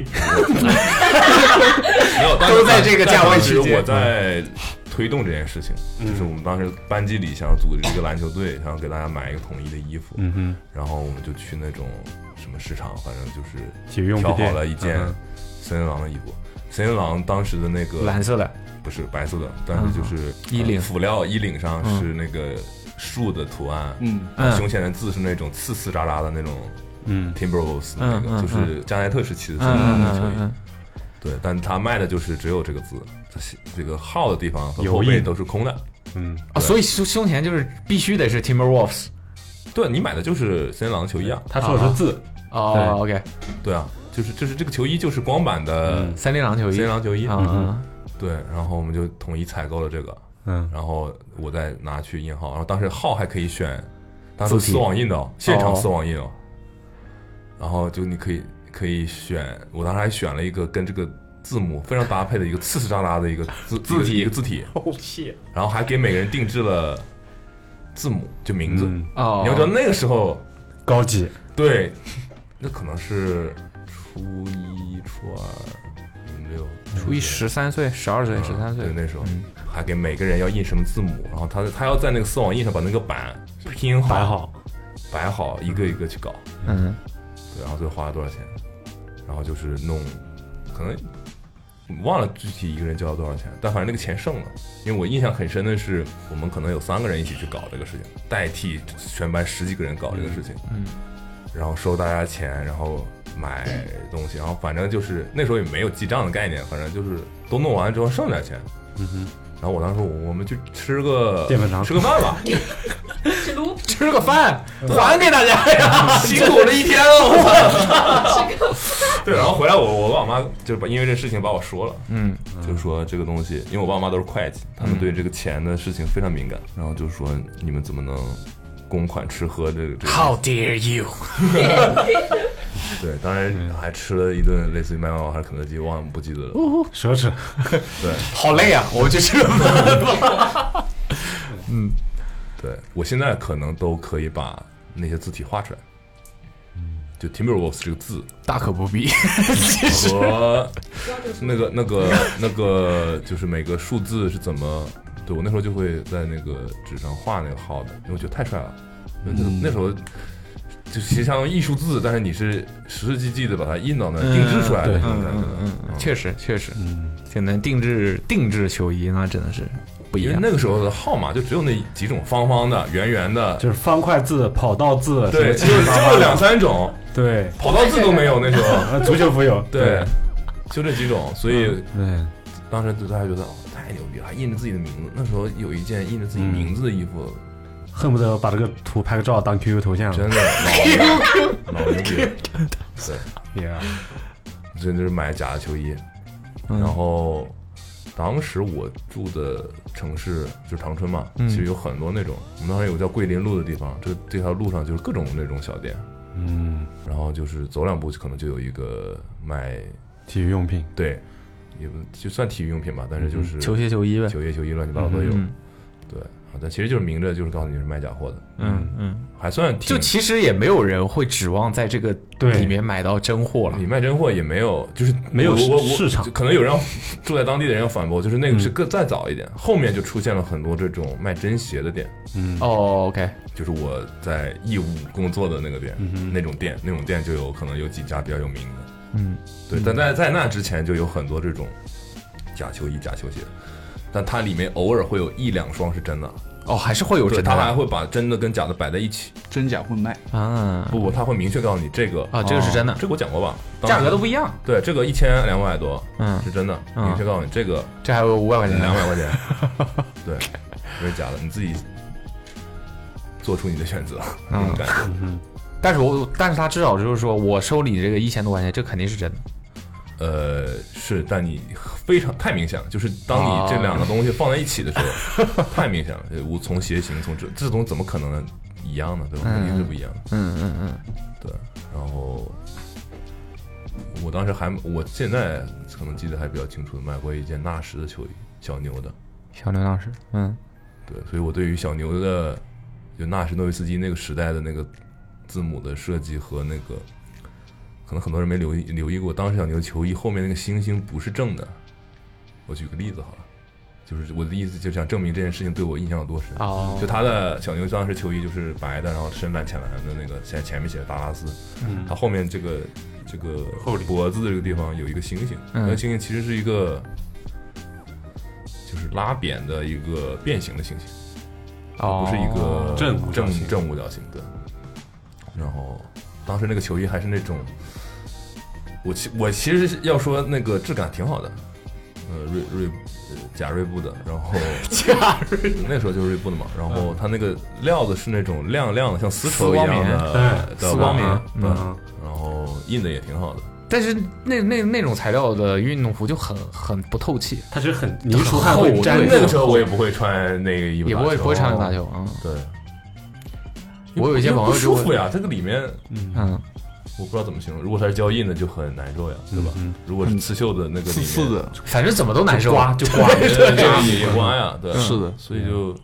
Speaker 6: 没有，
Speaker 2: 都在这个价位区间。
Speaker 6: 我在推动这件事情，就是我们当时班级里想组织一个篮球队，想给大家买一个统一的衣服，然后我们就去那种什么市场，反正就是
Speaker 3: 体育用品
Speaker 6: 挑好了一件森林狼的衣服。森林狼当时的那个
Speaker 2: 蓝色的，
Speaker 6: 不是白色的，但是就是
Speaker 2: 衣领
Speaker 6: 辅料衣领上是那个树的图案，胸前的字是那种刺刺扎扎的那种。Timberwolves 那个就是加内特时期的球衣，对，但他卖的就是只有这个字，这个号的地方和后背都是空的，
Speaker 2: 所以胸前就是必须得是 Timberwolves，
Speaker 6: 对你买的就是森林狼球衣啊，
Speaker 3: 他说的是字
Speaker 2: ，OK，
Speaker 6: 对啊，就是这个球衣就是光版的
Speaker 2: 森林狼球衣，
Speaker 6: 对，然后我们就统一采购了这个，然后我再拿去印号，然后当时号还可以选，当时丝网印的，现场丝网印哦。然后就你可以选，我当时还选了一个跟这个字母非常搭配的一个刺刺扎扎的一个字体，然后还给每个人定制了字母，就名字。你要知道那个时候
Speaker 3: 高级，
Speaker 6: 对，那可能是初一、初二、
Speaker 2: 初一13岁、12岁、13岁，
Speaker 6: 对，那时候还给每个人要印什么字母，然后他要在那个丝网印上把那个板拼好、摆好，一个一个去搞。对，然后最后花了多少钱？然后就是弄，可能忘了具体一个人交了多少钱，但反正那个钱剩了。因为我印象很深的是，我们可能有3个人一起去搞这个事情，代替全班10几个人搞这个事情。然后收大家钱，然后买东西，然后反正就是那时候也没有记账的概念，反正就是都弄完之后剩点钱。然后我当时说，我们去吃个饭吧。
Speaker 2: 吃个饭，还给大家呀！
Speaker 6: 辛苦了一天了，我操！对，然后回来我爸我妈就是因为这事情把我说了，就是说这个东西，因为我爸妈都是会计，他们对这个钱的事情非常敏感，然后就说你们怎么能公款吃喝这个
Speaker 2: ？How dare you！
Speaker 6: 对，当然还吃了一顿类似于麦当劳还是肯德基，忘了不记得了，
Speaker 3: 奢侈。
Speaker 6: 对，
Speaker 2: 好累啊！我去吃个饭。
Speaker 6: 对，我现在可能都可以把那些字体画出来，就 Timberwolves 这个字
Speaker 2: 大可不必，
Speaker 6: 和那个就是每个数字是怎么，对我那时候就会在那个纸上画那个号的，因为我觉得太帅了，那时候就其实相当于艺术字，但是你是实实际际的把它印到那定制出来的，
Speaker 2: 确实，现在定制球衣那真的是。
Speaker 6: 因为那个时候的号码就只有那几种，方方的、圆圆的，
Speaker 3: 就是方块字、跑道字，
Speaker 6: 对，只有2-3种，
Speaker 3: 对，
Speaker 6: 跑道字都没有那时候，
Speaker 3: 足球服有，
Speaker 6: 对，就这几种，所以当时大家觉得太牛逼了，还印着自己的名字。那时候有一件印着自己名字的衣服，
Speaker 3: 恨不得把这个图拍个照当 QQ 头像，
Speaker 6: 真的老牛逼，对，真的是买假的球衣，然后。当时我住的城市就是长春嘛，其实有很多那种，我们当时有个叫桂林路的地方，这条路上就是各种那种小店，然后就是走2步可能就有一个卖
Speaker 3: 体育用品，
Speaker 6: 对，也不就算体育用品吧，但是就是
Speaker 2: 球鞋球衣呗，
Speaker 6: 球鞋球衣乱七八糟都有， 对，但其实就是明着就是告诉你是卖假货的，还算挺
Speaker 2: 就其实也没有人会指望在这个里面买到真货了。
Speaker 6: 你卖真货也没有，就是
Speaker 3: 没有市场，
Speaker 6: 可能有人住在当地的人要反驳，就是那个是再早一点，后面就出现了很多这种卖真鞋的店。
Speaker 2: OK，
Speaker 6: 就是我在义乌工作的那个店，那种店就有可能有几家比较有名的。对，但在那之前就有很多这种假球衣、假球鞋，但它里面偶尔会有1-2双是真的。
Speaker 2: 还是会有真的，
Speaker 6: 他还会把真的跟假的摆在一起，
Speaker 4: 真假混卖
Speaker 2: 啊！
Speaker 6: 不，他会明确告诉你这个
Speaker 2: 这个是真的，
Speaker 6: 这个我讲过吧？
Speaker 2: 价格都不一样。
Speaker 6: 对，这个1200多，是真的，明确告诉你
Speaker 2: 这还有500块钱、
Speaker 6: 200块钱，对，这是假的，你自己做出你的选择，那种感觉。
Speaker 2: 但是他至少就是说我收你这个1000多块钱，这肯定是真的。
Speaker 6: 是，但你太明显了，就是当你这两个东西放在一起的时候，太明显了。无从鞋型，从这东西怎么可能一样呢？对吧？肯定是不一样的。对。然后我当时我现在可能记得还比较清楚的，买过一件纳什的球衣，小牛的。
Speaker 2: 小牛纳什，
Speaker 6: 对，所以我对于小牛的就纳什诺维斯基那个时代的那个字母的设计和那个。可能很多人没留意过，当时小牛球衣后面那个星星不是正的。我举个例子好了，就是我的意思，就想证明这件事情对我印象有多深。就他的小牛当时球衣就是白的，然后深蓝浅蓝的那个，前面写着达拉斯，他后面这个脖子的这个地方有一个星星，那个星星其实是一个就是拉扁的一个变形的星星，不是一个正五角星的。然后当时那个球衣还是那种。我其实要说那个质感挺好的，假锐步的，然后那时候就是锐步的嘛，然后它那个料子是那种亮亮的，像丝绸一样的
Speaker 2: 丝光棉，
Speaker 6: 然后印的也挺好的。
Speaker 2: 但是那种材料的运动服就很不透气，
Speaker 3: 它是很泥出汗会沾。
Speaker 6: 那个时候我也不会穿那个衣服，
Speaker 2: 也不会穿那个打球啊。
Speaker 6: 对，
Speaker 2: 我有一些朋友
Speaker 6: 不舒服呀，这个里面我不知道怎么形容，如果它是胶印的就很难受呀，对吧？如果是刺绣的那个里面，
Speaker 4: 刺的，
Speaker 2: 反正怎么都难受，
Speaker 3: 就刮，
Speaker 6: 也刮呀，对，
Speaker 4: 是的，
Speaker 6: 所以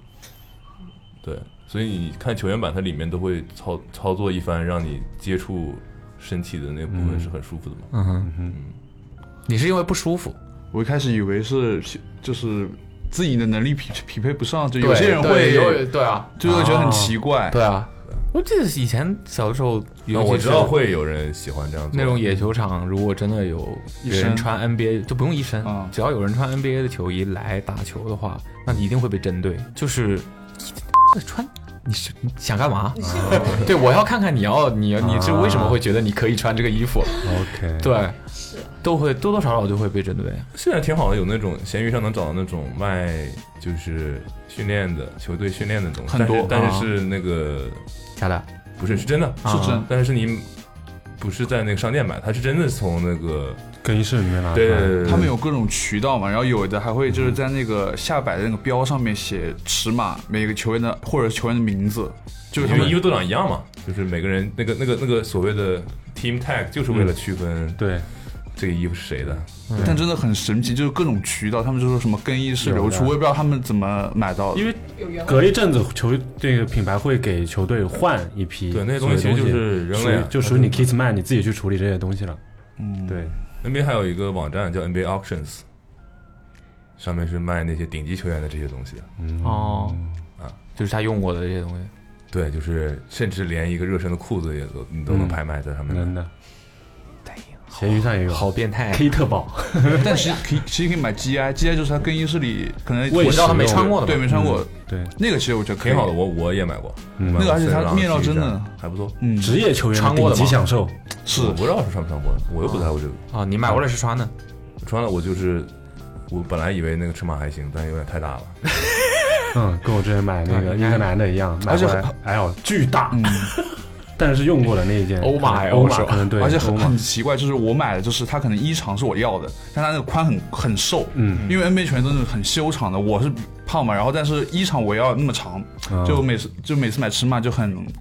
Speaker 6: 所以你看球员版，它里面都会操作一番，让你接触身体的那部分是很舒服的嘛。
Speaker 2: 你是因为不舒服？
Speaker 4: 我一开始以为是就是自己的能力匹配不上，就有些人会
Speaker 2: 对啊，
Speaker 4: 就会觉得很奇怪，
Speaker 2: 对啊。我记得以前小的时候，
Speaker 6: 我知道会有人喜欢这样做。
Speaker 2: 那种野球场，如果真的有人穿 NBA，就不用一身，只要有人穿 NBA 的球衣来打球的话，那你一定会被针对。就是穿，你想干嘛？对，我要看看你是为什么会觉得你可以穿这个衣服
Speaker 3: ？OK，
Speaker 2: 对，都会多多少少就会被针对。
Speaker 6: 现在挺好的，有那种闲鱼上能找到那种卖就是训练的球队训练的东西，
Speaker 4: 很多，
Speaker 6: 但是那个。
Speaker 2: 假的
Speaker 6: 不是真的，
Speaker 4: 是真，
Speaker 6: 但是你不是在那个商店买，它是真的从那个
Speaker 3: 更衣室里面拿。
Speaker 6: 对，
Speaker 4: 他们有各种渠道嘛，然后有的还会就是在那个下摆的那个标上面写尺码，每个球员的或者球员的名字，就是他们
Speaker 6: 衣服都长一样嘛，就是每个人那个所谓的 team tag 就是为了区分
Speaker 3: 对
Speaker 6: 这个衣服是谁的。
Speaker 4: 但真的很神奇，就是各种渠道，他们就说什么更衣室流出，我也不知道他们怎么买到的。
Speaker 3: 因为隔一阵子这个品牌会给球队换一批，
Speaker 6: 对那些东西其实就是扔了呀，
Speaker 3: 就属于你 Kissman 你自己去处理这些东西了。对。
Speaker 6: NBA 还有一个网站叫 NBA Auctions， 上面是卖那些顶级球员的这些东西的。
Speaker 2: 就是他用过的这些东西。
Speaker 6: 对，就是甚至连一个热身的裤子你都能拍卖在上面。
Speaker 3: 真的。闲鱼上也有，
Speaker 2: 好变态
Speaker 3: ，K 特宝，
Speaker 4: 但其实可以买 GI 就是他更衣室里可能
Speaker 2: 我知道他没穿过的，
Speaker 4: 对，没穿过，
Speaker 3: 对，
Speaker 4: 那个其实我觉得
Speaker 6: 挺好的，我也买过，
Speaker 4: 那个而且他面料真的
Speaker 6: 还不错，
Speaker 3: 职业球员顶级享受，
Speaker 6: 是我不知道是穿不穿过的，我又不在乎这个
Speaker 2: 啊，你买过来是穿的，
Speaker 6: 穿了我本来以为那个尺码还行，但有点太大了，
Speaker 3: 跟我之前买那个英格兰的一样，而且 L 巨大。但是用过的那一件
Speaker 2: 欧码，
Speaker 3: 对，
Speaker 4: 而且很奇怪，就是我买的就是它可能衣长是我要的，但它那个宽很瘦，因为 NBA 球员都是很修长的，我是胖嘛，然后但是衣长我要那么长，就每次买尺码就很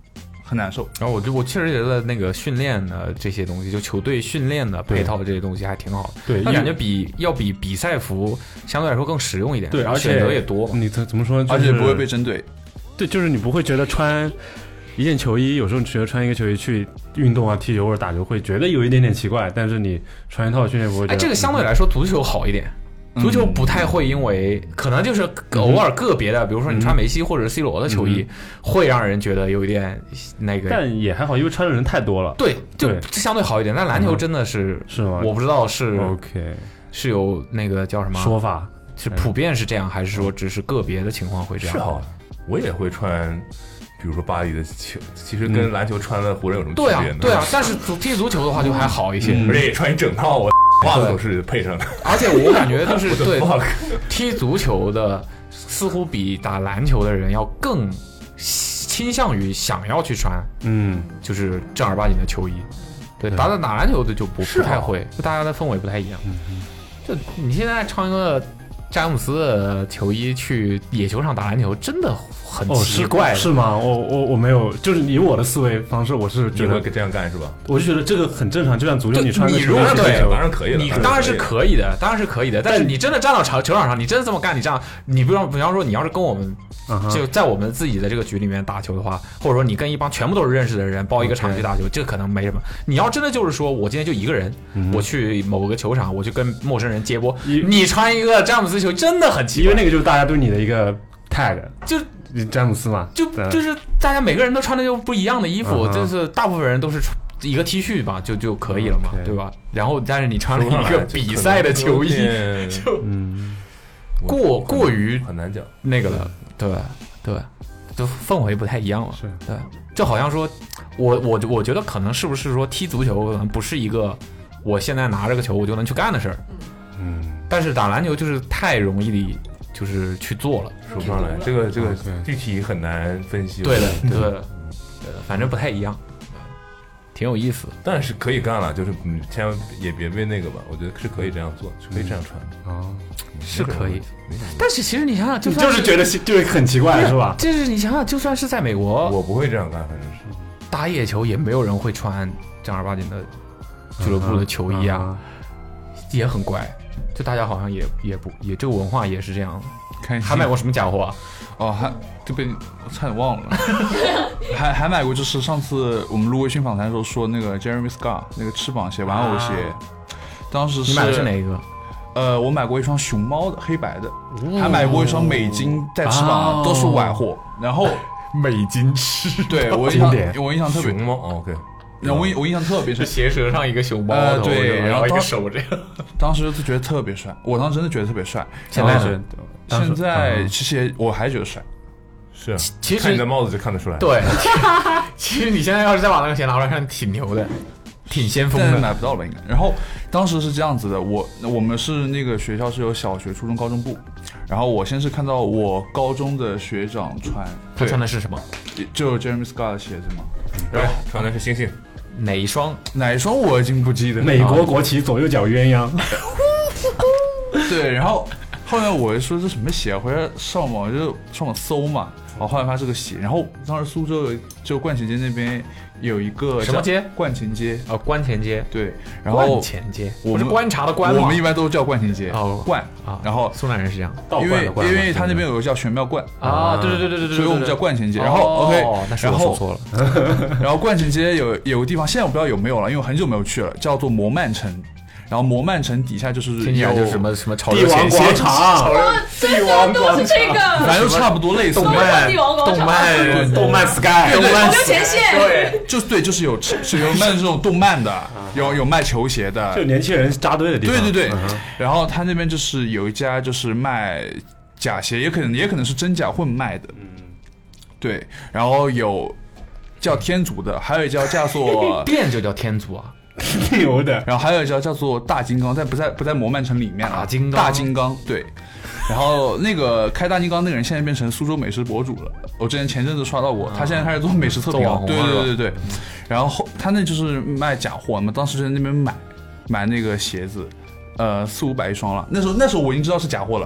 Speaker 4: 很难受。
Speaker 2: 然后我确实觉得那个训练的这些东西，就球队训练的配套的这些东西还挺好的。
Speaker 3: 对，
Speaker 2: 那感觉要比比赛服相对来说更实用一点。
Speaker 3: 对，而且
Speaker 2: 选择也多。
Speaker 3: 你怎么说？
Speaker 4: 而且不会被针对。
Speaker 3: 对，就是你不会觉得穿一件球衣，有时候你觉得穿一个球衣去运动啊、踢球或者打球会觉得有一点点奇怪，但是你穿一套训练服，
Speaker 2: 哎，这个相对来说足球好一点。足球不太会，因为可能就是偶尔个别的，比如说你穿梅西或者是 C 罗的球衣，会让人觉得有一点那个，
Speaker 3: 但也还好，因为穿的人太多了。
Speaker 2: 对，就相对好一点。但篮球真的是
Speaker 3: 吗？
Speaker 2: 我不知道是
Speaker 3: OK
Speaker 2: 是有那个叫什么
Speaker 3: 说法，
Speaker 2: 是普遍是这样，还是说只是个别的情况会这样？
Speaker 6: 是好，我也会穿。比如说巴黎的球，其实跟篮球穿的湖人有什么区别呢？
Speaker 2: 对啊，但是踢足球的话就还好一些，
Speaker 6: 而且也穿一整套，我袜子都是配上的。
Speaker 2: 而且我感觉就是对踢足球的，似乎比打篮球的人要更倾向于想要去穿，就是正儿八经的球衣。对，打篮球的就不太会，就大家的氛围不太一样。就你现在穿一个詹姆斯的球衣去野球场打篮球，真的很奇怪。
Speaker 3: 是吗？我没有，就是以我的思维方式，我是觉得
Speaker 6: 这样干是吧？
Speaker 3: 我就觉得这个很正常，就像足球，你穿个球衣
Speaker 2: 对，
Speaker 6: 当然可以了，
Speaker 2: 你当然是可以的，当然是可以的。但是你真的站到球场上，你真的这么干，你这样，你比方说你要是跟我们就在我们自己的这个局里面打球的话，或者说你跟一帮全部都是认识的人包一个场去打球，这可能没什么。你要真的就是说我今天就一个人，我去某个球场，我去跟陌生人接波，你穿一个詹姆斯球真的很奇怪，
Speaker 3: 因为那个就是大家对你的一个 tag，
Speaker 2: 就
Speaker 3: 詹姆斯嘛，
Speaker 2: 就是大家每个人都穿的就不一样的衣服，就是大部分人都是一个 T 恤吧，就可以了嘛，对吧？然后但是你穿了一个比赛的球衣，就过于
Speaker 6: 很难讲
Speaker 2: 那个了，对，就氛围不太一样了，对，就好像说，我觉得可能是不是说踢足球可能不是一个我现在拿着个球我就能去干的事儿，但是打篮球就是太容易就是去做了，
Speaker 6: 说不上来，这个具体很难分析，
Speaker 2: 对的，反正不太一样。挺有意思，
Speaker 6: 但是可以干了，就是千万也别被那个吧，我觉得是可以这样做，是可以这样穿
Speaker 2: 啊，是可以。但是其实你想想，
Speaker 3: 就是觉得就是很奇怪，是吧？
Speaker 2: 就是你想想，就算是在美国，
Speaker 6: 我不会这样干，反正是
Speaker 2: 打野球也没有人会穿正儿八经的俱乐部的球衣啊，也很怪。就大家好像也这个文化也是这样的。还买过什么假货啊？
Speaker 4: 哦，还就被我差点忘了，还买过，就是上次我们录微醺访谈的时候说那个 Jeremy Scott 那个翅膀鞋、玩偶鞋，当时是
Speaker 2: 你买的是哪一个？
Speaker 4: 我买过一双熊猫的黑白的，还买过一双美金带翅膀，都是崴货。然后
Speaker 2: 美金翅，
Speaker 4: 对我印象特别
Speaker 6: 熊猫 ，OK。
Speaker 4: 然后我印象特别深，
Speaker 2: 鞋舌上一个熊猫头，
Speaker 4: 对，然后
Speaker 2: 一个手这样。
Speaker 4: 当时就觉得特别帅，我当时真的觉得特别帅。
Speaker 2: 现在
Speaker 4: 其实我还觉得帅，
Speaker 6: 是啊，
Speaker 2: 其实
Speaker 6: 看你的帽子就看得出来。
Speaker 2: 对，其实你现在要是再把那个鞋拿出来看，挺牛的，挺先锋的。
Speaker 4: 但买不到了应该。然后当时是这样子的，我们是那个学校是有小学、初中、高中部，然后我先是看到我高中的学长穿，
Speaker 2: 他穿的是什么？
Speaker 4: 就 Jeremy Scott 的鞋子嘛，
Speaker 6: 对，穿的是星星。
Speaker 2: 哪一双
Speaker 4: 我已经不记得了。
Speaker 3: 美国国旗左右脚鸳鸯。
Speaker 4: 对，然后后来我就说这什么鞋，回来上网搜嘛，然后后来发现是个鞋。然后当时苏州就冠前街那边有一个
Speaker 2: 什么街？
Speaker 4: 冠前街
Speaker 2: 啊，冠前街。
Speaker 4: 对，然后
Speaker 2: 冠前街，我们观察的观，
Speaker 4: 我们一般都叫冠前街。冠
Speaker 2: 啊，
Speaker 4: 然后
Speaker 2: 苏南人是这样，
Speaker 4: 因为他那边有个叫玄妙冠
Speaker 2: 啊，对，
Speaker 4: 所以我们叫冠前街。然后 OK，
Speaker 2: 那是我说错了。
Speaker 4: 然后冠前街有个地方，现在我不知道有没有了，因为我很久没有去了，叫做摩曼城。然后摩曼城底下就是
Speaker 2: 听起来就是什么潮
Speaker 3: 流广场，
Speaker 5: 帝王都是这个，
Speaker 4: 反正差不多类似。
Speaker 2: 动漫 Sky，
Speaker 5: 动漫前线，
Speaker 4: 对，就是有卖这种动漫的，有卖球鞋的，
Speaker 3: 就年轻人扎堆的地方。
Speaker 4: 对。然后他那边就是有一家就是卖假鞋，也可能是真假混卖的。对，然后有叫天竺的，还有一家叫做
Speaker 2: 店就叫天竺啊。
Speaker 3: 牛的，
Speaker 4: 然后还有一家叫做大金刚，但不在摩曼城里面了。大金刚，对。然后那个开大金刚那个人现在变成苏州美食博主了，我前阵子刷到过，他现在开始做美食测评了。对。然后他那就是卖假货嘛，当时在那边买那个鞋子，400-500一双了。那时候我已经知道是假货了，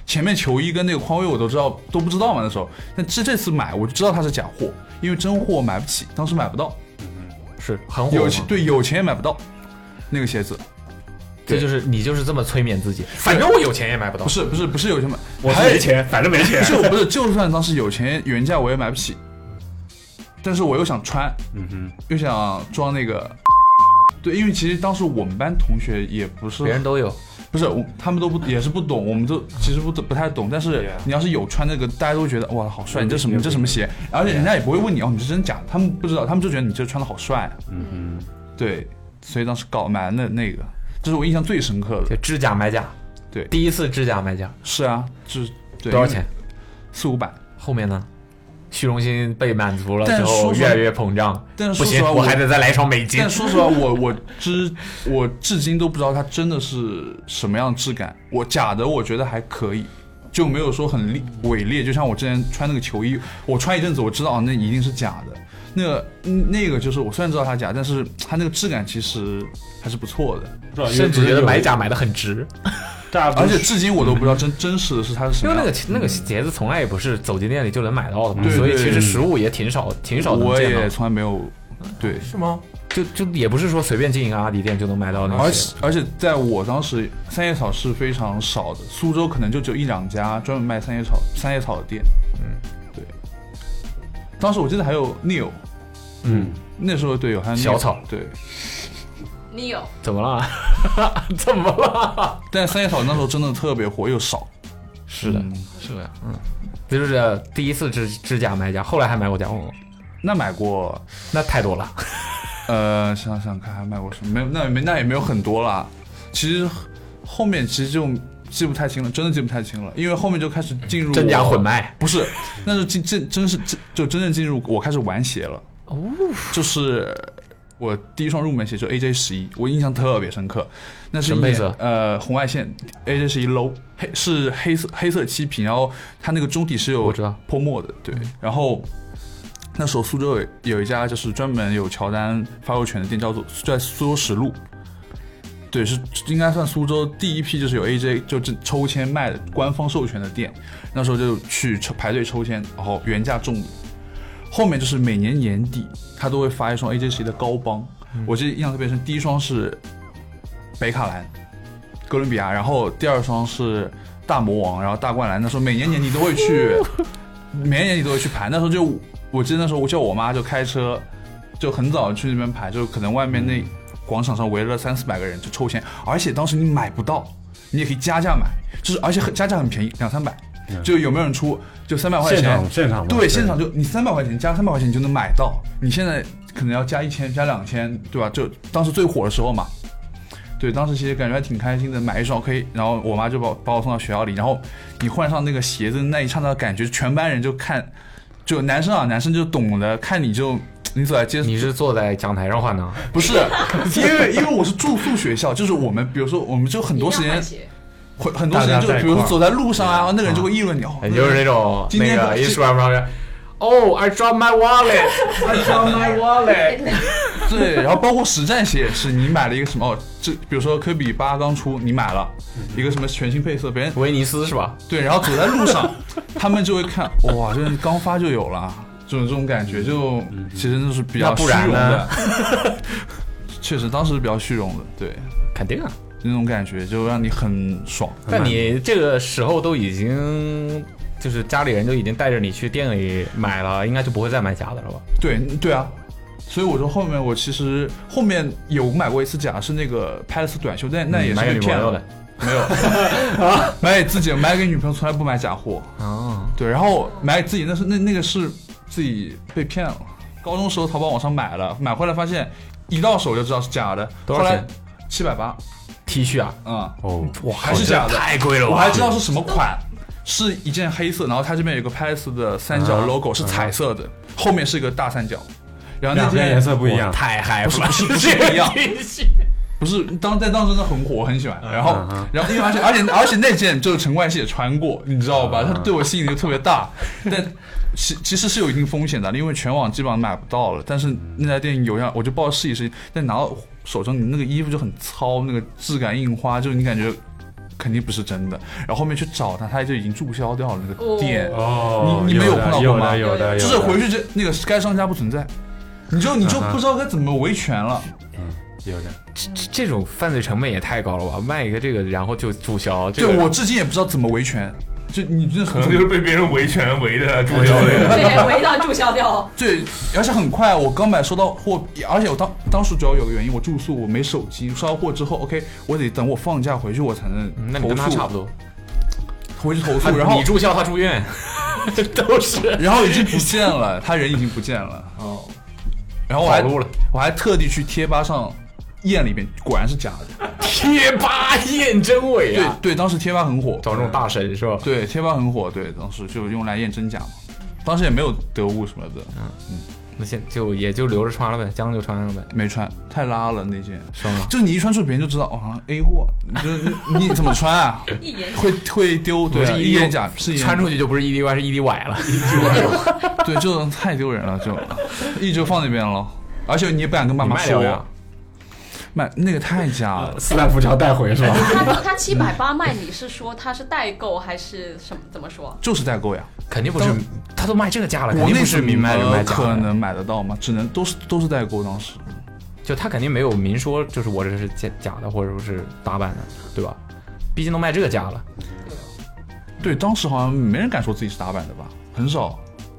Speaker 4: 前面球衣跟那个匡威我都不知道嘛那时候，但这次买我就知道它是假货，因为真货买不起，当时买不到，
Speaker 2: 是很火，
Speaker 4: 有钱也买不到那个鞋子。
Speaker 2: 这就是你就是这么催眠自己，反正我有钱也买不到。
Speaker 4: 不是有钱买，
Speaker 3: 我没钱，反正没钱。
Speaker 4: 就算当时有钱，原价我也买不起。但是我又想穿，又想装那个，对，因为其实当时我们班同学也不是，
Speaker 2: 别人都有，
Speaker 4: 不是他们都也是不懂，我们都其实不太懂。但是你要是有穿那个，大家都觉得哇好帅，你这什么鞋？而且人家也不会问你哦，你是真假的，他们不知道，他们就觉得你这穿的好帅。对，所以当时买那个。这是我印象最深刻的，
Speaker 2: 就知假买假，
Speaker 4: 对，
Speaker 2: 第一次知假买假，
Speaker 4: 是啊，
Speaker 2: 多少钱
Speaker 4: ？400-500。
Speaker 2: 后面呢？虚荣心被满足了之后，越来越膨胀。
Speaker 4: 但是
Speaker 2: 不行，我还得再来一双美金。
Speaker 4: 但说实话，我至今都不知道它真的是什么样的质感。我假的，我觉得还可以，就没有说很伪劣。就像我之前穿那个球衣，我穿一阵子，我知道那一定是假的。那个就是我虽然知道它假，但是它那个质感其实还是不错的，
Speaker 2: 甚至觉得买假买的很值。
Speaker 4: 而且至今我都不知道真实的是它是什么样的。
Speaker 2: 因为那个鞋子从来也不是走进店里就能买到的嘛，所以其实实物也挺少能见到。
Speaker 4: 我也从来没有，对，
Speaker 6: 是吗？
Speaker 2: 就也不是说随便进一个阿迪店就能买到那个鞋。
Speaker 4: 而且在我当时，三叶草是非常少的，苏州可能就只有1-2家专门卖三叶草的店。对。当时我记得还有 Neo， 那时候对有还有 Neo，
Speaker 2: 小草，
Speaker 4: 对。
Speaker 5: Neo
Speaker 2: 怎么了？怎么了？
Speaker 4: 但三叶草那时候真的特别火又少。
Speaker 2: 是的，是的，这就是第一次知假买假，后来还买过假货吗？
Speaker 4: 那买过，
Speaker 2: 那太多了。
Speaker 4: 想想看还买过什么？没有，那也没有很多啦。其实后面其实就记不太清了，真的记不太清了，因为后面就开始进入
Speaker 2: 真假混卖，
Speaker 4: 不是，那是真正进入我开始玩鞋了。哦，就是我第一双入门鞋就 AJ11，我印象特别深刻。那是
Speaker 2: 什么配色？
Speaker 4: 红外线 AJ11 low， 是黑色漆皮，然后它那个中底是有泼墨的，对。然后那时候苏州有一家就是专门有乔丹发售权的店，叫做在苏州实路。对，是应该算苏州第一批就是有 AJ 就抽签卖的官方授权的店，那时候就去排队抽签，然后原价中。后面就是每年年底他都会发一双 AJ11 的高帮，我记得印象特别深，第一双是北卡蓝哥伦比亚，然后第二双是大魔王，然后大灌篮。那时候每年年底都会去，每年年底都会去排。那时候就我记得那时候我叫我妈就开车，就很早去那边排，就可能外面那广场上围了300-400个人就抽签，而且当时你买不到，你也可以加价买，就是而且加价很便宜，200-300，就有没有人出就300块钱，
Speaker 3: 现场
Speaker 4: 对，现场就你300块钱加300块钱你就能买到，你现在可能要加1000加2000，对吧？就当时最火的时候嘛。对，当时其实感觉还挺开心的，买一双可以，然后我妈就把我送到学校里，然后你换上那个鞋子那一刹那感觉，全班人就看，就男生就懂得看你就。你走在街上，
Speaker 2: 你是坐在讲台上换的？
Speaker 4: 不是，因为我是住宿学校，就是我们比如说我们就很多时间，很多时间就比如说走在路上啊，那个人就会议论你，
Speaker 2: 你就是那种那个一说上Oh, I dropped my wallet. I dropped my wallet.
Speaker 4: 对，然后包括实战鞋也是，你买了一个什么？这比如说科比8刚出，你买了一个什么全新配色，别人
Speaker 2: 威尼斯是吧？
Speaker 4: 对，然后走在路上，他们就会看，哇，这刚发就有了，这种感觉就其实那是比较虚荣的。确实，当时比较虚荣的，对，
Speaker 2: 肯定啊，
Speaker 4: 那种感觉就让你很爽。
Speaker 2: 但你这个时候都已经。就是家里人就已经带着你去店里买了，应该就不会再买假的了吧？
Speaker 4: 对啊，所以我说后面我其实后面有买过一次假，是那个拍了次短袖，但那也是被骗了的，没有买给自己，买给女朋友从来不买假货啊。对，然后买给自己那个是自己被骗了。高中时候淘宝网上买了，买回来发现一到手就知道是假的，
Speaker 2: 多少钱
Speaker 4: ？780
Speaker 2: T 恤啊？
Speaker 4: 哇，还是假的，
Speaker 2: 太贵了。
Speaker 4: 我还知道是什么款。是一件黑色，然后它这边有个 Palace 的三角 logo 是彩色的，后面是一个大三角，然后那件
Speaker 3: 颜色不一样，
Speaker 2: 太嗨了，
Speaker 4: 不是不一样，不是在当时真的很火，我很喜欢。然后因为而且那件就是陈冠希也穿过，你知道吧？他对我吸引力就特别大，但其实是有一定风险的，因为全网基本上买不到了。但是那家店有样，我就抱着试一试，但拿到手上你那个衣服就很糙，那个质感印花，就是你感觉。 肯定不是真的。然后后面去找他就已经注销掉了那个店。你
Speaker 3: 有
Speaker 4: 没碰到过吗？
Speaker 3: 有的，
Speaker 4: 就是回去那个该商家不存在，你就不知道该怎么维权了。
Speaker 3: 有的。
Speaker 2: 这种犯罪成本也太高了吧？卖一个这个然后就注销，
Speaker 4: 对我至今也不知道怎么维权。就你这
Speaker 6: 可能就是被别人维权围的注销的，
Speaker 5: 对，围到注销掉。
Speaker 4: 对，而且很快，我刚收到货，而且我当时主要有个原因，我住宿我没手机，收到货之后 ，OK， 我得等我放假回去我才能。
Speaker 2: 那你跟他差不多，
Speaker 4: 回去投诉，然后
Speaker 2: 你住校他住院，都是，
Speaker 4: 然后已经不见了，他人已经不见了。哦，然后我还特地去贴吧上验了一遍，果然是假的。
Speaker 2: 贴吧验真伪啊！
Speaker 4: 对，当时贴吧很火，
Speaker 2: 找这种大神是吧？
Speaker 4: 对，贴吧很火，对，当时就用来验真假嘛。当时也没有得物什么的，
Speaker 2: 那也就留着穿了呗，将就穿了呗。
Speaker 4: 没穿，太拉了那件，
Speaker 2: 是吗？
Speaker 4: 就是你一穿出，别人就知道哦，A 货，就是你怎么穿啊？会丢，对，一眼假是
Speaker 2: 穿出去就不是 EDY 是 EDY 了，
Speaker 4: 对，就太丢人了，就放那边了，而且你也不敢跟妈妈说呀。卖那个太假了，
Speaker 3: 斯坦福桥带回是吧？
Speaker 5: 他780卖，你是说他是代购还是什么？怎么说？
Speaker 4: 就是代购呀，
Speaker 2: 肯定不是，他都卖这个价了，肯定不是明卖人卖假。
Speaker 4: 可能买得到吗？只能都是代购，当时
Speaker 2: 就他肯定没有明说，就是我这是假的，或者说是打版的，对吧？毕竟都卖这个价了。
Speaker 4: 对，当时好像没人敢说自己是打版的吧，很少。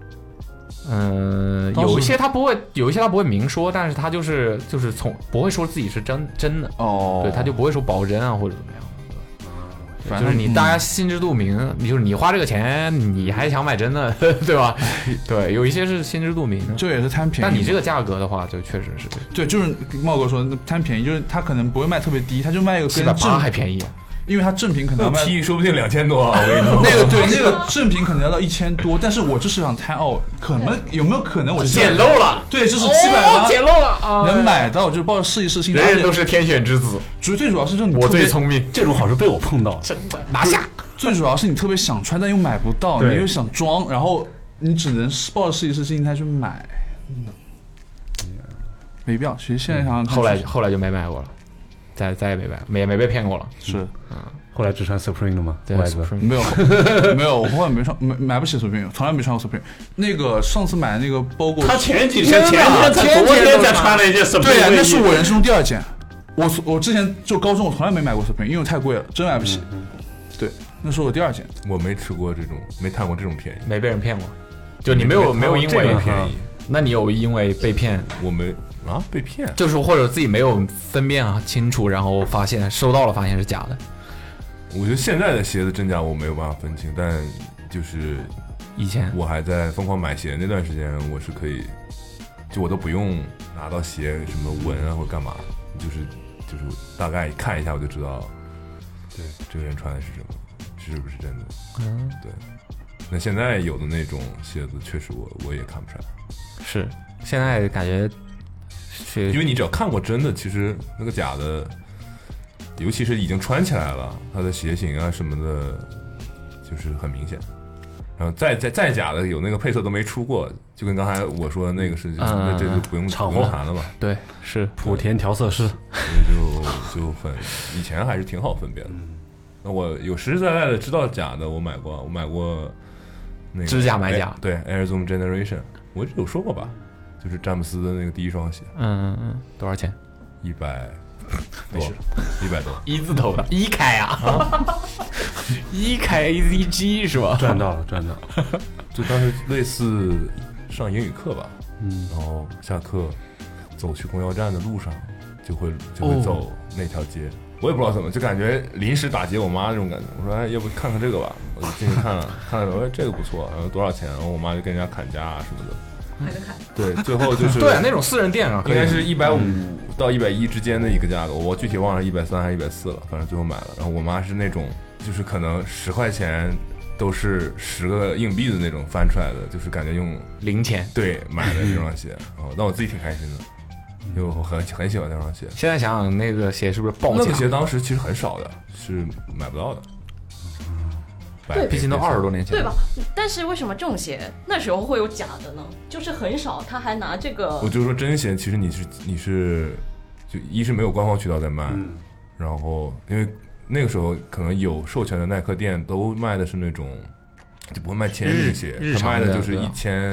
Speaker 2: 有一些他不会明说，但是他就是不会说自己是真的
Speaker 4: 哦，
Speaker 2: 对，他就不会说保真啊或者怎么样。
Speaker 4: 反正
Speaker 2: 就是你大家心知肚明，就是你花这个钱，你还想买真的，对吧？对，有一些是心知肚明，
Speaker 4: 这也是贪便宜。
Speaker 2: 但你这个价格的话，就确实是
Speaker 4: 对，就是茂哥说贪便宜，就是他可能不会卖特别低，他就卖一个跟
Speaker 2: 780还便宜。
Speaker 4: 因为它正品可能要卖
Speaker 6: T 说不定2000多，我跟你说。
Speaker 4: 那个正品可能要到1000多，但是我就是想贪可能有没有可能我
Speaker 2: 捡漏了？
Speaker 4: 对，就是780
Speaker 2: 捡漏了，
Speaker 4: 能买到，就是抱着试一试心态。
Speaker 2: 人人都是天选之子，
Speaker 4: 最主要是这种
Speaker 2: 我最聪明，
Speaker 3: 这种好是被我碰到，
Speaker 2: 真的拿下。
Speaker 4: 最主要是你特别想穿，但又买不到，你又想装，然后你只能抱着试一试心态去买，没必要。其实现在想
Speaker 2: 后来就没买过了。再也没被骗过了，
Speaker 4: 是，
Speaker 3: 后来只穿 Supreme 了吗？
Speaker 2: 对，
Speaker 4: 没有，我后来没穿，买不起 Supreme， 从来没穿过 Supreme。那个上次买那个包裹，
Speaker 3: 他前天才穿了一件 Supreme，
Speaker 4: 对呀，那是我人生中第2件。我之前就高中我从来没买过 Supreme， 因为太贵了，真买不起。对，那是我第2件。
Speaker 6: 我没吃过这种，没贪过这种便宜，
Speaker 2: 没被人骗过。就你没有因为
Speaker 6: 便宜，
Speaker 2: 那你有因为被骗？
Speaker 6: 我没。被骗，
Speaker 2: 就是或者自己没有分辨清楚，然后收到了发现是假的。
Speaker 6: 我觉得现在的鞋子真假我没有办法分清，但就是
Speaker 2: 以前
Speaker 6: 我还在疯狂买鞋那段时间，我是可以，就我都不用拿到鞋什么纹啊或干嘛，就是大概看一下我就知道，对这个人穿的是什么，是不是真的。对。那现在有的那种鞋子，确实我也看不出来。
Speaker 2: 是，现在感觉。
Speaker 6: 因为你只要看过真的，其实那个假的，尤其是已经穿起来了，它的鞋型啊什么的，就是很明显。然后再假的，有那个配色都没出过，就跟刚才我说的那个是，这就不用谈了嘛。
Speaker 2: 对，是
Speaker 3: 莆田调色师，
Speaker 6: 所以就很以前还是挺好分辨的。那我有实实在在的知道假的，我买过那个
Speaker 2: 知假买假，
Speaker 6: 对 Air Zoom Generation， 我有说过吧？就是詹姆斯的那个第一双鞋，
Speaker 2: 多少钱
Speaker 6: ？100多，100多，
Speaker 2: 一字头的，一开啊，一开 AZG 是吧？
Speaker 3: 赚到了，
Speaker 6: 就当时类似上英语课吧，然后下课走去公交站的路上，就会走那条街，我也不知道怎么，就感觉临时打劫我妈这种感觉。我说要不看看这个吧，我就进去看了，我说这个不错，然后多少钱？然后我妈就跟人家砍价什么的。对，最后就是
Speaker 2: 对那种私人店啊，
Speaker 6: 应该是150到110之间的一个价格，我具体忘了130还是140了，反正最后买了。然后我妈是那种，就是可能10块钱都是10个硬币的那种翻出来的，就是感觉用
Speaker 2: 零钱
Speaker 6: 对买的这双鞋。那我自己挺开心的，因为我很喜欢那双鞋。
Speaker 2: 现在想想那个鞋是不是爆价？
Speaker 6: 那个鞋当时其实很少的，是买不到的。
Speaker 2: 对，毕竟都20多年前，
Speaker 5: 对吧？但是为什么这种鞋那时候会有假的呢？就是很少，他还拿这个。
Speaker 6: 我就说真鞋，其实你是就一是没有官方渠道在卖，然后因为那个时候可能有授权的耐克店都卖的是那种，就不会卖1000日鞋，他卖的就是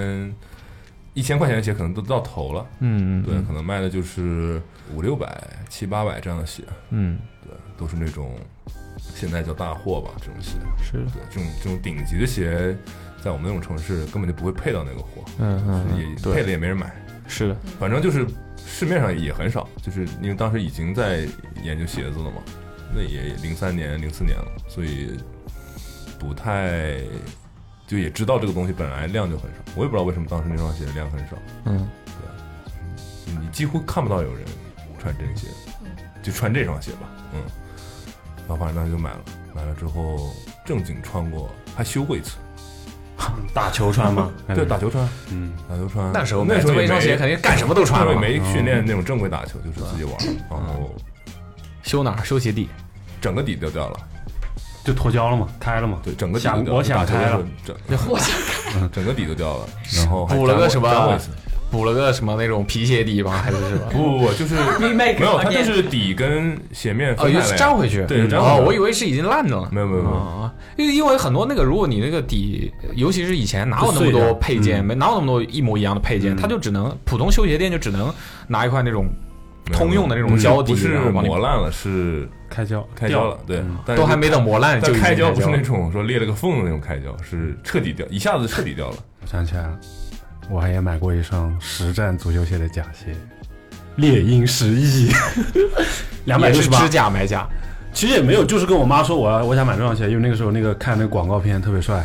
Speaker 6: 1000块钱的鞋，可能都到头了。对，可能卖的就是500-600、700-800这样的鞋。对，都是那种现在叫大货吧，这种鞋
Speaker 2: 是
Speaker 6: 对，这种顶级的鞋，在我们那种城市根本就不会配到那个货，也配了也没人买。
Speaker 2: 是的，
Speaker 6: 反正就是市面上也很少，就是因为当时已经在研究鞋子了嘛，那也03年、04年了，所以不太就也知道这个东西本来量就很少，我也不知道为什么当时那双鞋量很少。对，你几乎看不到有人穿这个鞋，就穿这双鞋吧。然后反正当时就买了之后正经穿过，还修过一次。
Speaker 3: 打球穿吗？
Speaker 6: 对，打球穿，打球穿。
Speaker 2: 那时候这么一双鞋肯定干什么都穿了，
Speaker 6: 也没训练那种正规打球，就是自己玩。然后
Speaker 2: 修哪儿？修鞋底，
Speaker 6: 整个底都掉了，
Speaker 3: 就脱胶了嘛，开了嘛。
Speaker 6: 对，整个底
Speaker 3: 我想开了，
Speaker 6: 整个底都掉了，然后
Speaker 2: 补了个什么？补了个什么那种皮鞋底吗？还是什么？
Speaker 6: 不，就是没有，它就是底跟鞋面分开了，
Speaker 2: 又粘回去。
Speaker 6: 对，
Speaker 2: 我以为是已经烂了。
Speaker 6: 没有，
Speaker 2: 因为很多那个，如果你那个底，尤其是以前哪有那么多配件，哪有那么多一模一样的配件，它就只能普通修鞋店就只能拿一块那种通用的那种胶底，
Speaker 6: 不是磨烂了，是
Speaker 3: 开胶
Speaker 6: 了，对，
Speaker 2: 都还没等磨烂就
Speaker 6: 开胶，不是那种说裂了个缝的那种开胶，是彻底掉，一下子彻底掉了。
Speaker 3: 我想起来了。我还也买过一双实战足球鞋的假鞋，猎鹰11，268，
Speaker 2: 也是知假买假。
Speaker 3: 其实也没有，就是跟我妈说我想买这双鞋，因为那个时候看那个广告片特别帅。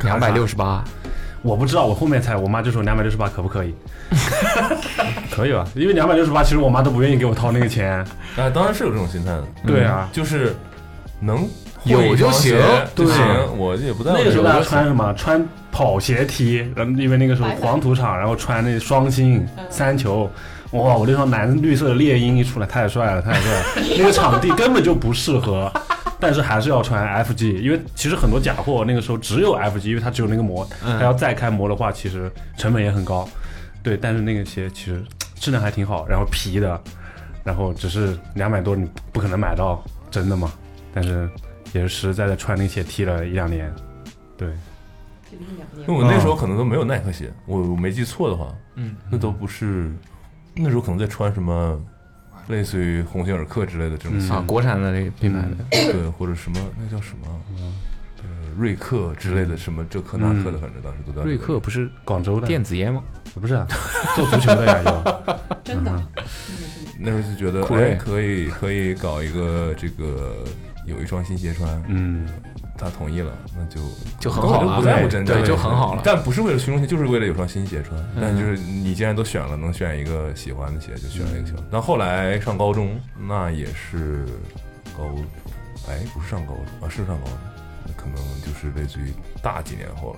Speaker 2: 268，
Speaker 3: 我不知道，我后面猜，我妈就说268可不可以？可以吧？因为268其实我妈都不愿意给我掏那个钱。
Speaker 6: 当然是有这种心态的。
Speaker 3: 对啊，
Speaker 6: 就是能
Speaker 2: 有就行，
Speaker 6: 对，我也不在乎。
Speaker 3: 那个时候大家穿什么？穿跑鞋 T， 因为那个时候黄土场，然后穿那双星3球，哇！我那双绿色的猎鹰一出来，太帅了，太帅了！那个场地根本就不适合，但是还是要穿 FG， 因为其实很多假货那个时候只有 FG， 因为它只有那个膜，它要再开膜的话，其实成本也很高。对，但是那个鞋其实质量还挺好，然后皮的，然后只是200多，你不可能买到真的嘛。但是也是实实在在穿那鞋踢了1-2年，对。
Speaker 6: 因为我那时候可能都没有耐克鞋，我没记错的话，那都不是，那时候可能在穿什么，类似于鸿星尔克之类的这种鞋
Speaker 2: 国产的那个品牌的，
Speaker 6: 对，或者什么那叫什么，瑞克之类的，什么这克那克的，反正当时都在。
Speaker 2: 瑞克不是
Speaker 3: 广州的
Speaker 2: 电子烟吗？
Speaker 3: 不是，做足球的呀，有。
Speaker 5: 真的。
Speaker 6: 那时候就觉得，可以搞一个这个有一双新鞋穿，他同意了，那
Speaker 2: 就很好了，
Speaker 6: 不在乎真的，
Speaker 2: 对，就很好了。
Speaker 6: 但不是为了虚荣心，就是为了有双新鞋穿。但就是你既然都选了，能选一个喜欢的鞋，就选了一个喜欢。但后来上高中，那也是不是上高中啊，是上高中，那可能就是类似于大几年后了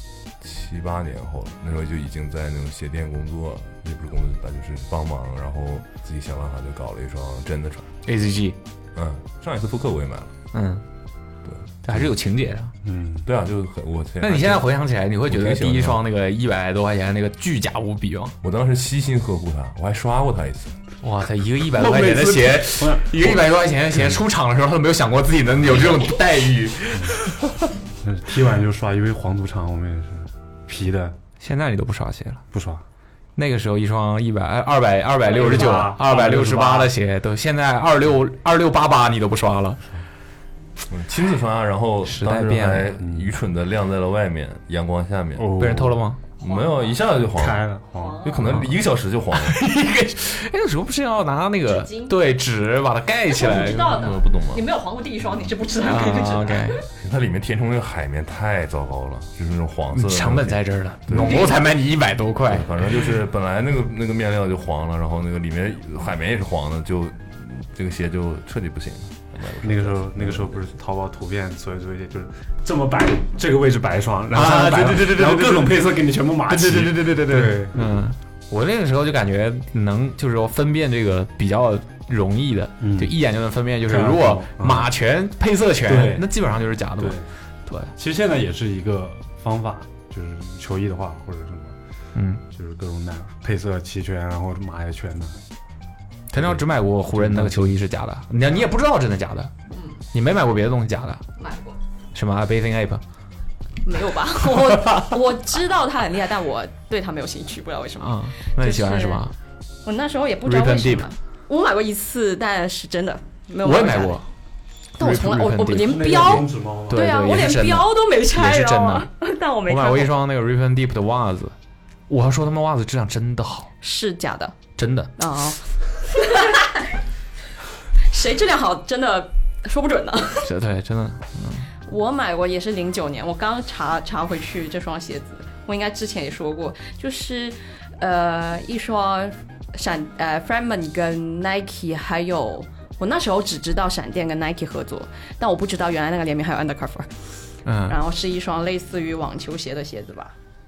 Speaker 6: ，7-8年后了。那时候就已经在那种鞋店工作，也不是工作，但就是帮忙，然后自己想办法就搞了一双真的穿
Speaker 2: AZG。
Speaker 6: 上一次复刻我也买了。
Speaker 2: 这还是有情节的。
Speaker 6: 对啊，就
Speaker 2: 那你现在回想起来，你会觉得第一双那个100多块钱那个巨假无比吗？
Speaker 6: 我当时悉心呵护它，我还刷过它一次。
Speaker 2: 哇塞，一个100多块钱的鞋，一个100多块钱的鞋出厂的时候，他都没有想过自己能有这种待遇。
Speaker 3: 踢完就刷，因为黄土场我们也是皮的。
Speaker 2: 现在你都不刷鞋了？
Speaker 3: 不刷。
Speaker 2: 那个时候一双269、268的鞋，都现在2688你都不刷了。
Speaker 6: 亲自刷，然后当时还愚蠢的晾在了外面阳光下面。
Speaker 2: 被人偷了吗？
Speaker 6: 没有，一下子就黄
Speaker 3: 开了，
Speaker 6: 就可能1个小时就黄了。
Speaker 2: 那个时候不是要拿那个纸把它盖起来？
Speaker 5: 不知道的，
Speaker 6: 不懂吗？
Speaker 5: 你没有黄过第一双，你是不知道这个纸。
Speaker 6: 它里面填充那个海绵太糟糕了，就是那种黄色的。
Speaker 2: 成本在这儿了，我才卖你100多块。
Speaker 6: 反正就是本来那个面料就黄了，然后那个里面海绵也是黄的，就这个鞋就彻底不行了。
Speaker 3: 那个时候不是淘宝图片做一些，就是这么摆，这个位置摆一双，然后对，然后各种配色给你全部码齐。
Speaker 2: 对，我那个时候就感觉就是说分辨这个比较容易的，就一眼就能分辨，就是如果码全配色全，那基本上就是假的嘛。对，
Speaker 3: 其实现在也是一个方法，就是球衣的话或者什么，就是各种配色齐全，然后码也全的。
Speaker 2: 陈超只买过湖人那个球衣是假的，你也不知道真的假的。 你没买过别的东西假的？
Speaker 5: 买过。
Speaker 2: 什么 Bathing Ape？
Speaker 5: 没有吧？我知道他很厉害，但我对他没有兴趣，不知道为什么。
Speaker 2: 那你喜欢什么？
Speaker 5: 我那时候也不知道为什么。我买过一次，但是真的没有。
Speaker 2: 我也买过，
Speaker 5: 但我从来我连标，对啊，我连标都没拆，
Speaker 2: 也是真的。
Speaker 5: 但我没。
Speaker 2: 我买过一双那个 Rip and Deep 的袜子，我要说他们袜子质量真的好，
Speaker 5: 是假的，
Speaker 2: 真的
Speaker 5: 啊。谁质量好，真的说不准呢。
Speaker 2: 对，真的。
Speaker 5: 我买过也是09年，我刚查回去这双鞋子，我应该之前也说过，就是一双Fragment 跟 Nike， 还有我那时候只知道闪电跟 Nike 合作，但我不知道原来那个联名还有 Undercover。然后是一双类似于网球鞋的鞋子吧。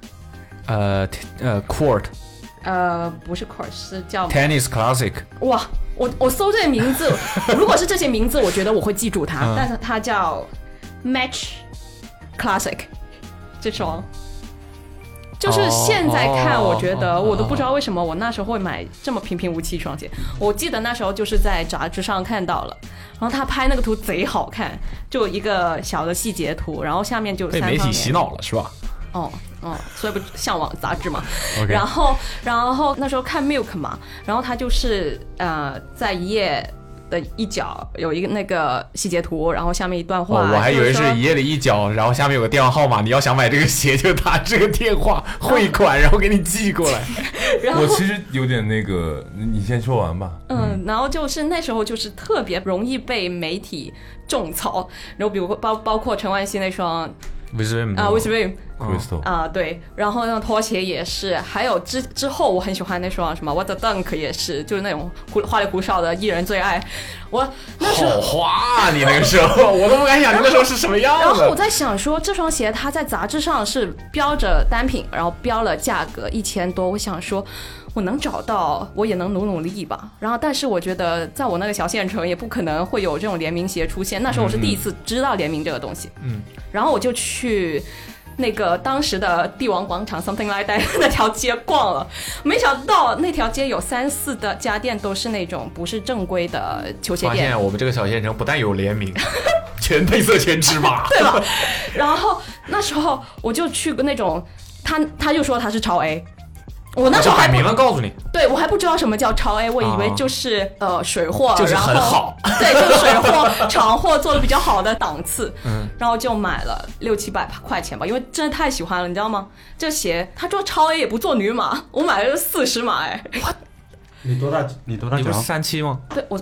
Speaker 2: Court。
Speaker 5: 不是 Court， 是叫
Speaker 2: Tennis Classic。
Speaker 5: 哇，我搜这些名字，如果是这些名字，我觉得我会记住它，但是它叫 Match Classic 这双。就是现在看，我觉得我都不知道为什么我那时候会买这么平平无奇一双鞋。我记得那时候就是在杂志上看到了，然后他拍那个图贼好看，就一个小的细节图，然后下面就
Speaker 2: 被媒体洗脑了是吧？
Speaker 5: 所以不向往杂志嘛。Okay. 然后那时候看 Milk 嘛，然后他就是在一页的一角有一个那个细节图，然后下面一段话。
Speaker 2: 我还以为是一页的一角，然后下面有个电话号码，你要想买这个鞋就打这个电话汇款，然后给你寄过来。
Speaker 6: 我其实有点那个，你先说完吧。
Speaker 5: 然后就是那时候就是特别容易被媒体种草，然后比如包括陈冠希那双。Wisdom
Speaker 6: Crystal
Speaker 5: 对，然后那拖鞋也是，还有之后我很喜欢那双什么 What the Dunk 也是，就是那种花里胡哨的艺人最爱。我那时候
Speaker 2: 好花你那个时候，我都不敢想你那时候是什么样的。
Speaker 5: 然后我在想说，这双鞋它在杂志上是标着单品，然后标了价格1000多，我想说。我能找到，我也能努力吧。然后，但是我觉得，在我那个小县城，也不可能会有这种联名鞋出现。那时候我是第一次知道联名这个东西。然后我就去那个当时的帝王广场 something like that 那条街逛了，没想到那条街有3-4的家店都是那种不是正规的球鞋店。
Speaker 2: 发现我们这个小县城不但有联名，全配色全尺码，
Speaker 5: 对吧？然后那时候我就去过那种，他就说他是超 A。我那时候
Speaker 2: 还摆明了告诉你，
Speaker 5: 对我还不知道什么叫超 A， 我以为就是水货，
Speaker 2: 就是很好，
Speaker 5: 对，就是水货厂货做的比较好的档次，然后就买了600-700块钱吧，因为真的太喜欢了，你知道吗？这鞋他说超 A 也不做女码，我买了40码哎。
Speaker 3: 你多大？你不
Speaker 2: 是37吗？
Speaker 5: 对，我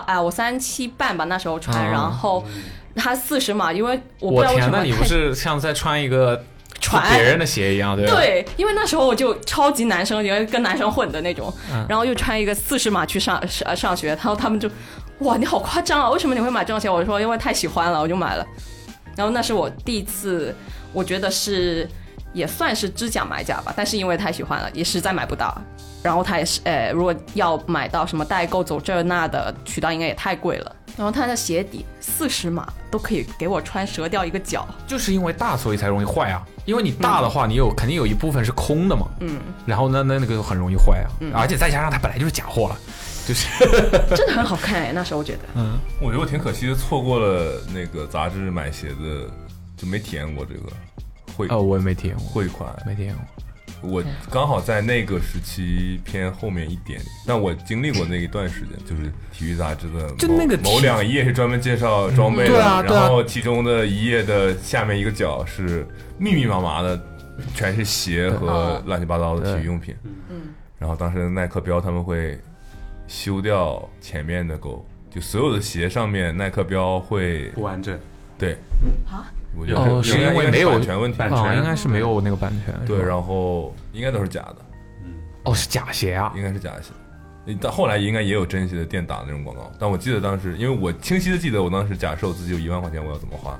Speaker 5: 37半吧，那时候穿，然后他40码，因为我不知道为什么。
Speaker 2: 我天，那你不是像在穿一个？别人的鞋一样，对吧？
Speaker 5: 对，因为那时候我就超级男生，因为跟男生混的那种，然后又穿一个40码去上学，然后他们就，哇，你好夸张啊！为什么你会买这双鞋？我说因为太喜欢了，我就买了。然后那是我第一次，我觉得是也算是知假买假吧，但是因为太喜欢了，也实在买不到。然后他也是，如果要买到什么代购走这那的渠道，应该也太贵了。然后他的鞋底40码都可以给我穿折掉一个脚，
Speaker 2: 就是因为大所以才容易坏啊。因为你大的话，你肯定有一部分是空的嘛，然后那个很容易坏啊，而且再加上它本来就是假货了，就是
Speaker 5: 真的很好看哎，那时候我觉得，
Speaker 6: 我觉得我挺可惜的，错过了那个杂志买鞋子，就没体验过这个汇，
Speaker 2: 我也没体验过
Speaker 6: 汇款，
Speaker 2: 没体验过。
Speaker 6: 我刚好在那个时期偏后面一点，但我经历过那一段时间，就是体育杂志的
Speaker 2: 就那个
Speaker 6: 某2页是专门介绍装备的，然后其中的1页的下面一个角是密密麻麻的，全是鞋和乱七八糟的体育用品。然后当时耐克标他们会修掉前面的勾，就所有的鞋上面耐克标会
Speaker 3: 不完整。
Speaker 6: 对
Speaker 5: 啊。
Speaker 6: 我觉得
Speaker 2: 是因为没有
Speaker 6: 版权问题，
Speaker 2: 应该是没有那个版权。
Speaker 6: 对，然后应该都是假的。
Speaker 2: 是假鞋啊，
Speaker 6: 应该是假鞋。但后来应该也有真鞋的店打那种广告，但我记得当时，因为我清晰的记得，我当时假设我自己有1万块钱，我要怎么花？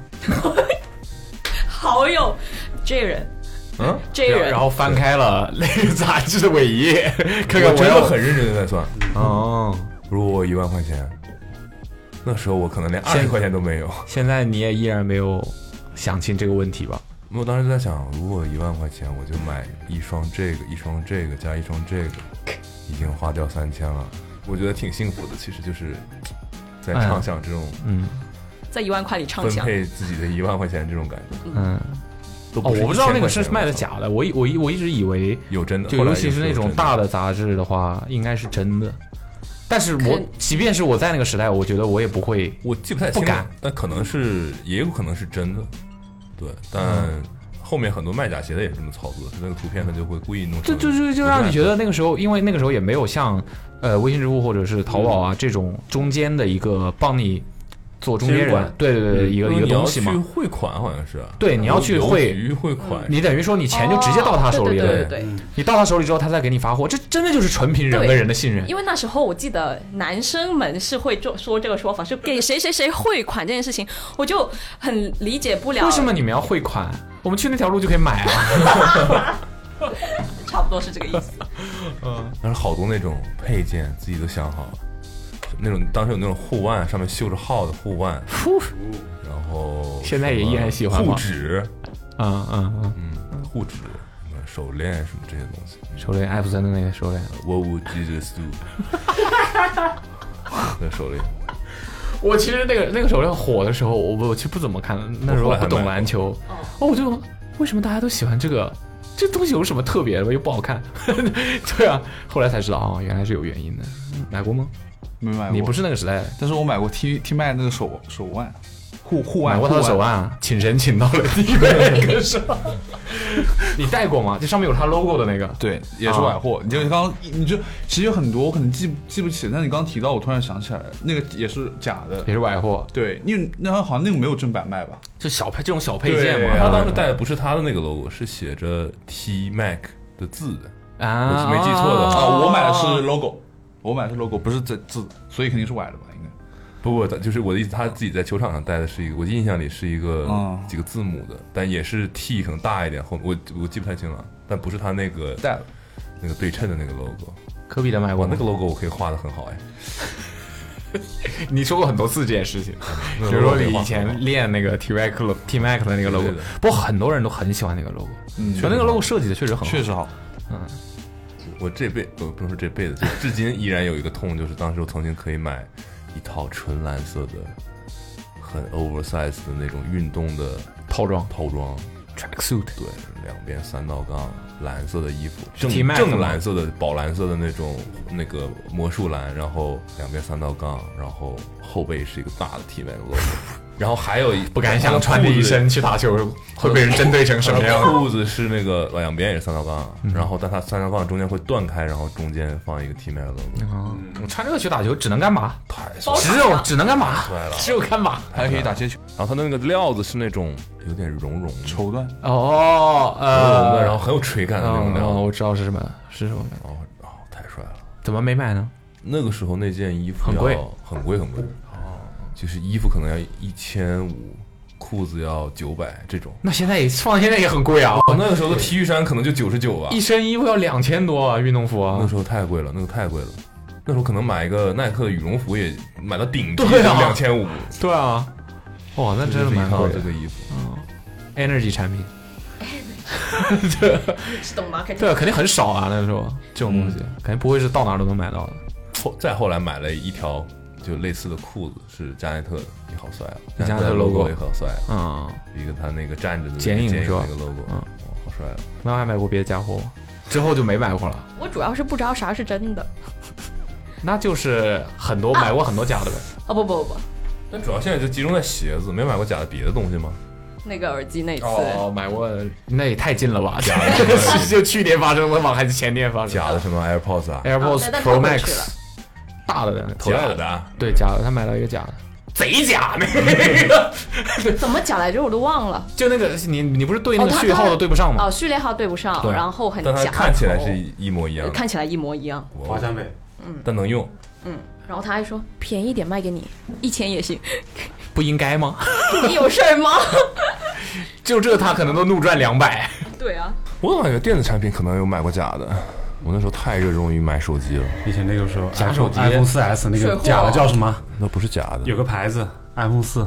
Speaker 5: 好有这人，这人，
Speaker 2: 然后翻开了那个杂志的尾页，看看
Speaker 6: 我真的很认真的在算。如果我1万块钱，那时候我可能连20块钱都没有。现
Speaker 2: 在你也依然没有想清这个问题吧？
Speaker 6: 我当时在想，如果1万块钱，我就买一双这个，一双这个，加一双这个，已经花掉3000了。我觉得挺幸福的，其实就是在畅想这种，
Speaker 5: 在1万块里畅
Speaker 6: 分
Speaker 5: 想。
Speaker 6: 配自己的1万块钱这种感觉。
Speaker 2: 嗯，
Speaker 6: 都不是
Speaker 2: 我不知道那个是
Speaker 6: 1000块钱
Speaker 2: 卖的假的，我一直以为
Speaker 6: 有真的，
Speaker 2: 就尤其是那种大的杂志的话，应该是真的。但是即便是我在那个时代，我觉得我也不会，
Speaker 6: 我记不太清，
Speaker 2: 不敢，
Speaker 6: 但可能是也有可能是真的，对，但后面很多卖假鞋的也是这么操作，那个图片他就会故意弄成，
Speaker 2: 就让你觉得那个时候，因为那个时候也没有像微信支付或者是淘宝啊这种中间的一个帮你做中间人，对，一个东西嘛。
Speaker 6: 你要去汇款好像是，
Speaker 2: 对，你要去汇
Speaker 6: 款，
Speaker 2: 你等于说你钱就直接到他手里了，
Speaker 5: 对，
Speaker 2: 你到他手里之后，他再给你发货，这真的就是纯凭人跟人的信任。
Speaker 5: 因为那时候我记得男生们是会说这个说法，是给谁谁谁汇款这件事情，我就很理解不了。
Speaker 2: 为什么你们要汇款？我们去那条路就可以买啊。
Speaker 5: 差不多是这个意思。
Speaker 6: 但是好多那种配件自己都想好了。那种当时有那种护腕，上面绣着号的护腕，然后
Speaker 2: 现在也依然喜欢吗？
Speaker 6: 护指，护指、手链什么这些东西。
Speaker 2: 手链，艾弗森的那个手链
Speaker 6: ，What would Jesus do？ 那手链，
Speaker 2: 我其实那个手链火的时候，我其实不怎么看，那时候不懂篮球，我就为什么大家都喜欢这个？这东西有什么特别的？又不好看。对啊，后来才知道啊，原来是有原因的。买过吗？
Speaker 4: 没买过，
Speaker 2: 你不是那个时代的，
Speaker 4: 但是我买过 T 麦那个手腕，护腕，
Speaker 2: 买过他的手腕啊，请神请到了T麦上。你戴过吗？这上面有他 logo 的那个，
Speaker 4: 对，也是崴货。你就其实有很多我可能记不起，但是你刚刚提到，我突然想起来了，那个也是假的，
Speaker 2: 也是崴货。
Speaker 4: 对，因为那好像那个没有正版卖吧？
Speaker 2: 就这种小配件嘛。
Speaker 6: 他当时戴的不是他的那个 logo， 是写着 T Mac 的字的
Speaker 2: 啊，
Speaker 6: 我没记错的
Speaker 4: 啊。我买的是 logo，不是这字，所以肯定是崴的吧？应该。
Speaker 6: 不，就是我的意思，他自己在球场上戴的是一个，我印象里是一个几个字母的，但也是 T 可能大一点，后我记不太清了，但不是他那个
Speaker 4: 戴了
Speaker 6: 那个对称的那个 logo。
Speaker 2: 科比的买过，
Speaker 6: 那个 logo 我可以画的很好哎。
Speaker 2: 你说过很多次这件事情，比如说你以前练那个 T Mac 的那个 logo， 不过很多人都很喜欢那个 logo， 那个 logo 设计的确实很好，
Speaker 4: 确实好。
Speaker 6: 我这辈不能说这辈子，就至今依然有一个痛，就是当时我曾经可以买一套纯蓝色的、很 oversize 的那种运动的套装
Speaker 2: tracksuit，
Speaker 6: 对，两边3道杠，蓝色的衣服，正蓝色的、宝蓝色的那个魔术蓝，然后两边3道杠，然后后背是一个大的 T Mac logo。然后还有
Speaker 2: 不敢想穿着一身去打球会被人针对成什么样。
Speaker 6: 裤子是那个两边也是3道杠，然后但它3道杠中间会断开，然后中间放一个 T Mac logo。
Speaker 2: 我穿这个去打球只能干嘛？只能干嘛？只有干嘛？
Speaker 4: 还可以打街球。
Speaker 6: 然后它那个料子是那种有点绒绒
Speaker 4: 绸缎
Speaker 6: 的，然后很有垂感的那种料。
Speaker 2: 我知道是什么
Speaker 6: 太帅了！
Speaker 2: 怎么没买呢？
Speaker 6: 那个时候那件衣服
Speaker 2: 很贵。就是
Speaker 6: 衣服可能要1500，裤子要900这种。
Speaker 2: 那现在也很贵啊！
Speaker 6: 那个时候的 T 恤衫可能就99吧，
Speaker 2: 一身衣服要2000多啊，运动服啊。
Speaker 6: 那时候太贵了，那时候可能买一个耐克的羽绒服也买到顶级2500。
Speaker 2: 对啊，哇，那真的蛮贵的
Speaker 6: 这个衣服。
Speaker 2: Energy 产品，
Speaker 5: 是懂 marketing。
Speaker 2: 对，肯定很少啊，那时候这种东西肯定不会是到哪都能买到的。
Speaker 6: 再后来买了一条就类似的裤子，是加内特，也好帅啊！
Speaker 2: 加内特 logo
Speaker 6: 也很帅啊！一个他那个站着的
Speaker 2: 剪影是吧？
Speaker 6: 那个 logo，好帅啊！
Speaker 2: 那还买过别的家伙吗？之后就没买过了。
Speaker 5: 我主要是不知道啥是真的。
Speaker 2: 那就是买过很多假的呗。
Speaker 5: 不，
Speaker 6: 但主要现在就集中在鞋子，没买过假的别的东西吗？
Speaker 5: 那个耳机那次
Speaker 2: 买过，那也太近了吧？假的是就去年发生的吗？还是前年发生？
Speaker 6: 假的什么 AirPods 啊
Speaker 2: ？AirPods Pro Max。大的
Speaker 6: 假的，
Speaker 2: 对，假的，他买了一个假的，贼假那个，
Speaker 5: 怎么假来着我都忘了。
Speaker 2: 就那个你不是对那个序列号都对不上吗？
Speaker 5: 序列号对不上，然后很假，
Speaker 6: 但它看起来是一模一样，
Speaker 5: 看起来一模一样。
Speaker 3: 华强北，
Speaker 6: 但能用。
Speaker 5: 然后他还说便宜点卖给你，1000也行。
Speaker 2: 不应该吗？
Speaker 5: 你有事儿吗？
Speaker 2: 就这他可能都怒赚200。
Speaker 5: 对啊，
Speaker 6: 我感觉电子产品可能有买过假的。我那时候太热衷于买手机了。
Speaker 3: 以前那个时候
Speaker 2: 假手机
Speaker 3: iPhone 4S 那个假的叫什么？
Speaker 6: 那不是假的，
Speaker 3: 有个牌子 iPhone 4，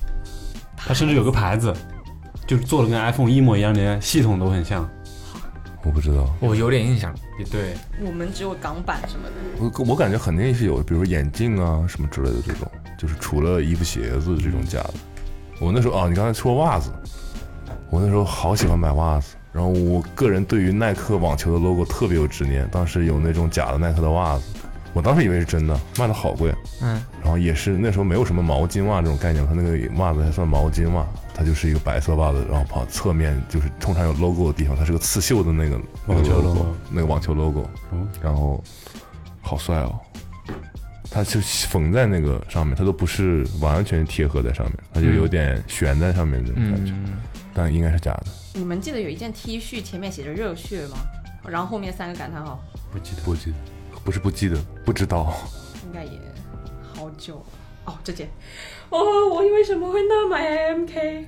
Speaker 3: 它甚至有个牌子，就做的跟 iPhone 一模一样，连系统都很像。
Speaker 6: 我不知道，
Speaker 2: 我有点印象。
Speaker 3: 对，
Speaker 5: 我们只有港版什么的。
Speaker 6: 我感觉肯定是有，比如眼镜啊什么之类的这种，就是除了衣服鞋子这种假的。我那时候你刚才说袜子，我那时候好喜欢买袜子，然后我个人对于耐克网球的 logo 特别有执念，当时有那种假的耐克的袜子，我当时以为是真的，卖的好贵，然后也是那时候没有什么毛巾袜这种概念，它那个袜子还算毛巾袜，它就是一个白色袜子，然后跑侧面就是通常有 logo 的地方，它是个刺绣的那个
Speaker 3: 网球 logo，
Speaker 6: 那个网球 logo，然后好帅哦。它就缝在那个上面，它都不是完全贴合在上面，它就有点悬在上面这种感觉，但应该是假的。
Speaker 5: 你们记得有一件 T 恤前面写着热血吗？然后后面3个感叹号。
Speaker 3: 不记得，
Speaker 6: 不是不记得，不知道。
Speaker 5: 应该也好久了。哦，这件。哦，我为什么会那么爱 MK？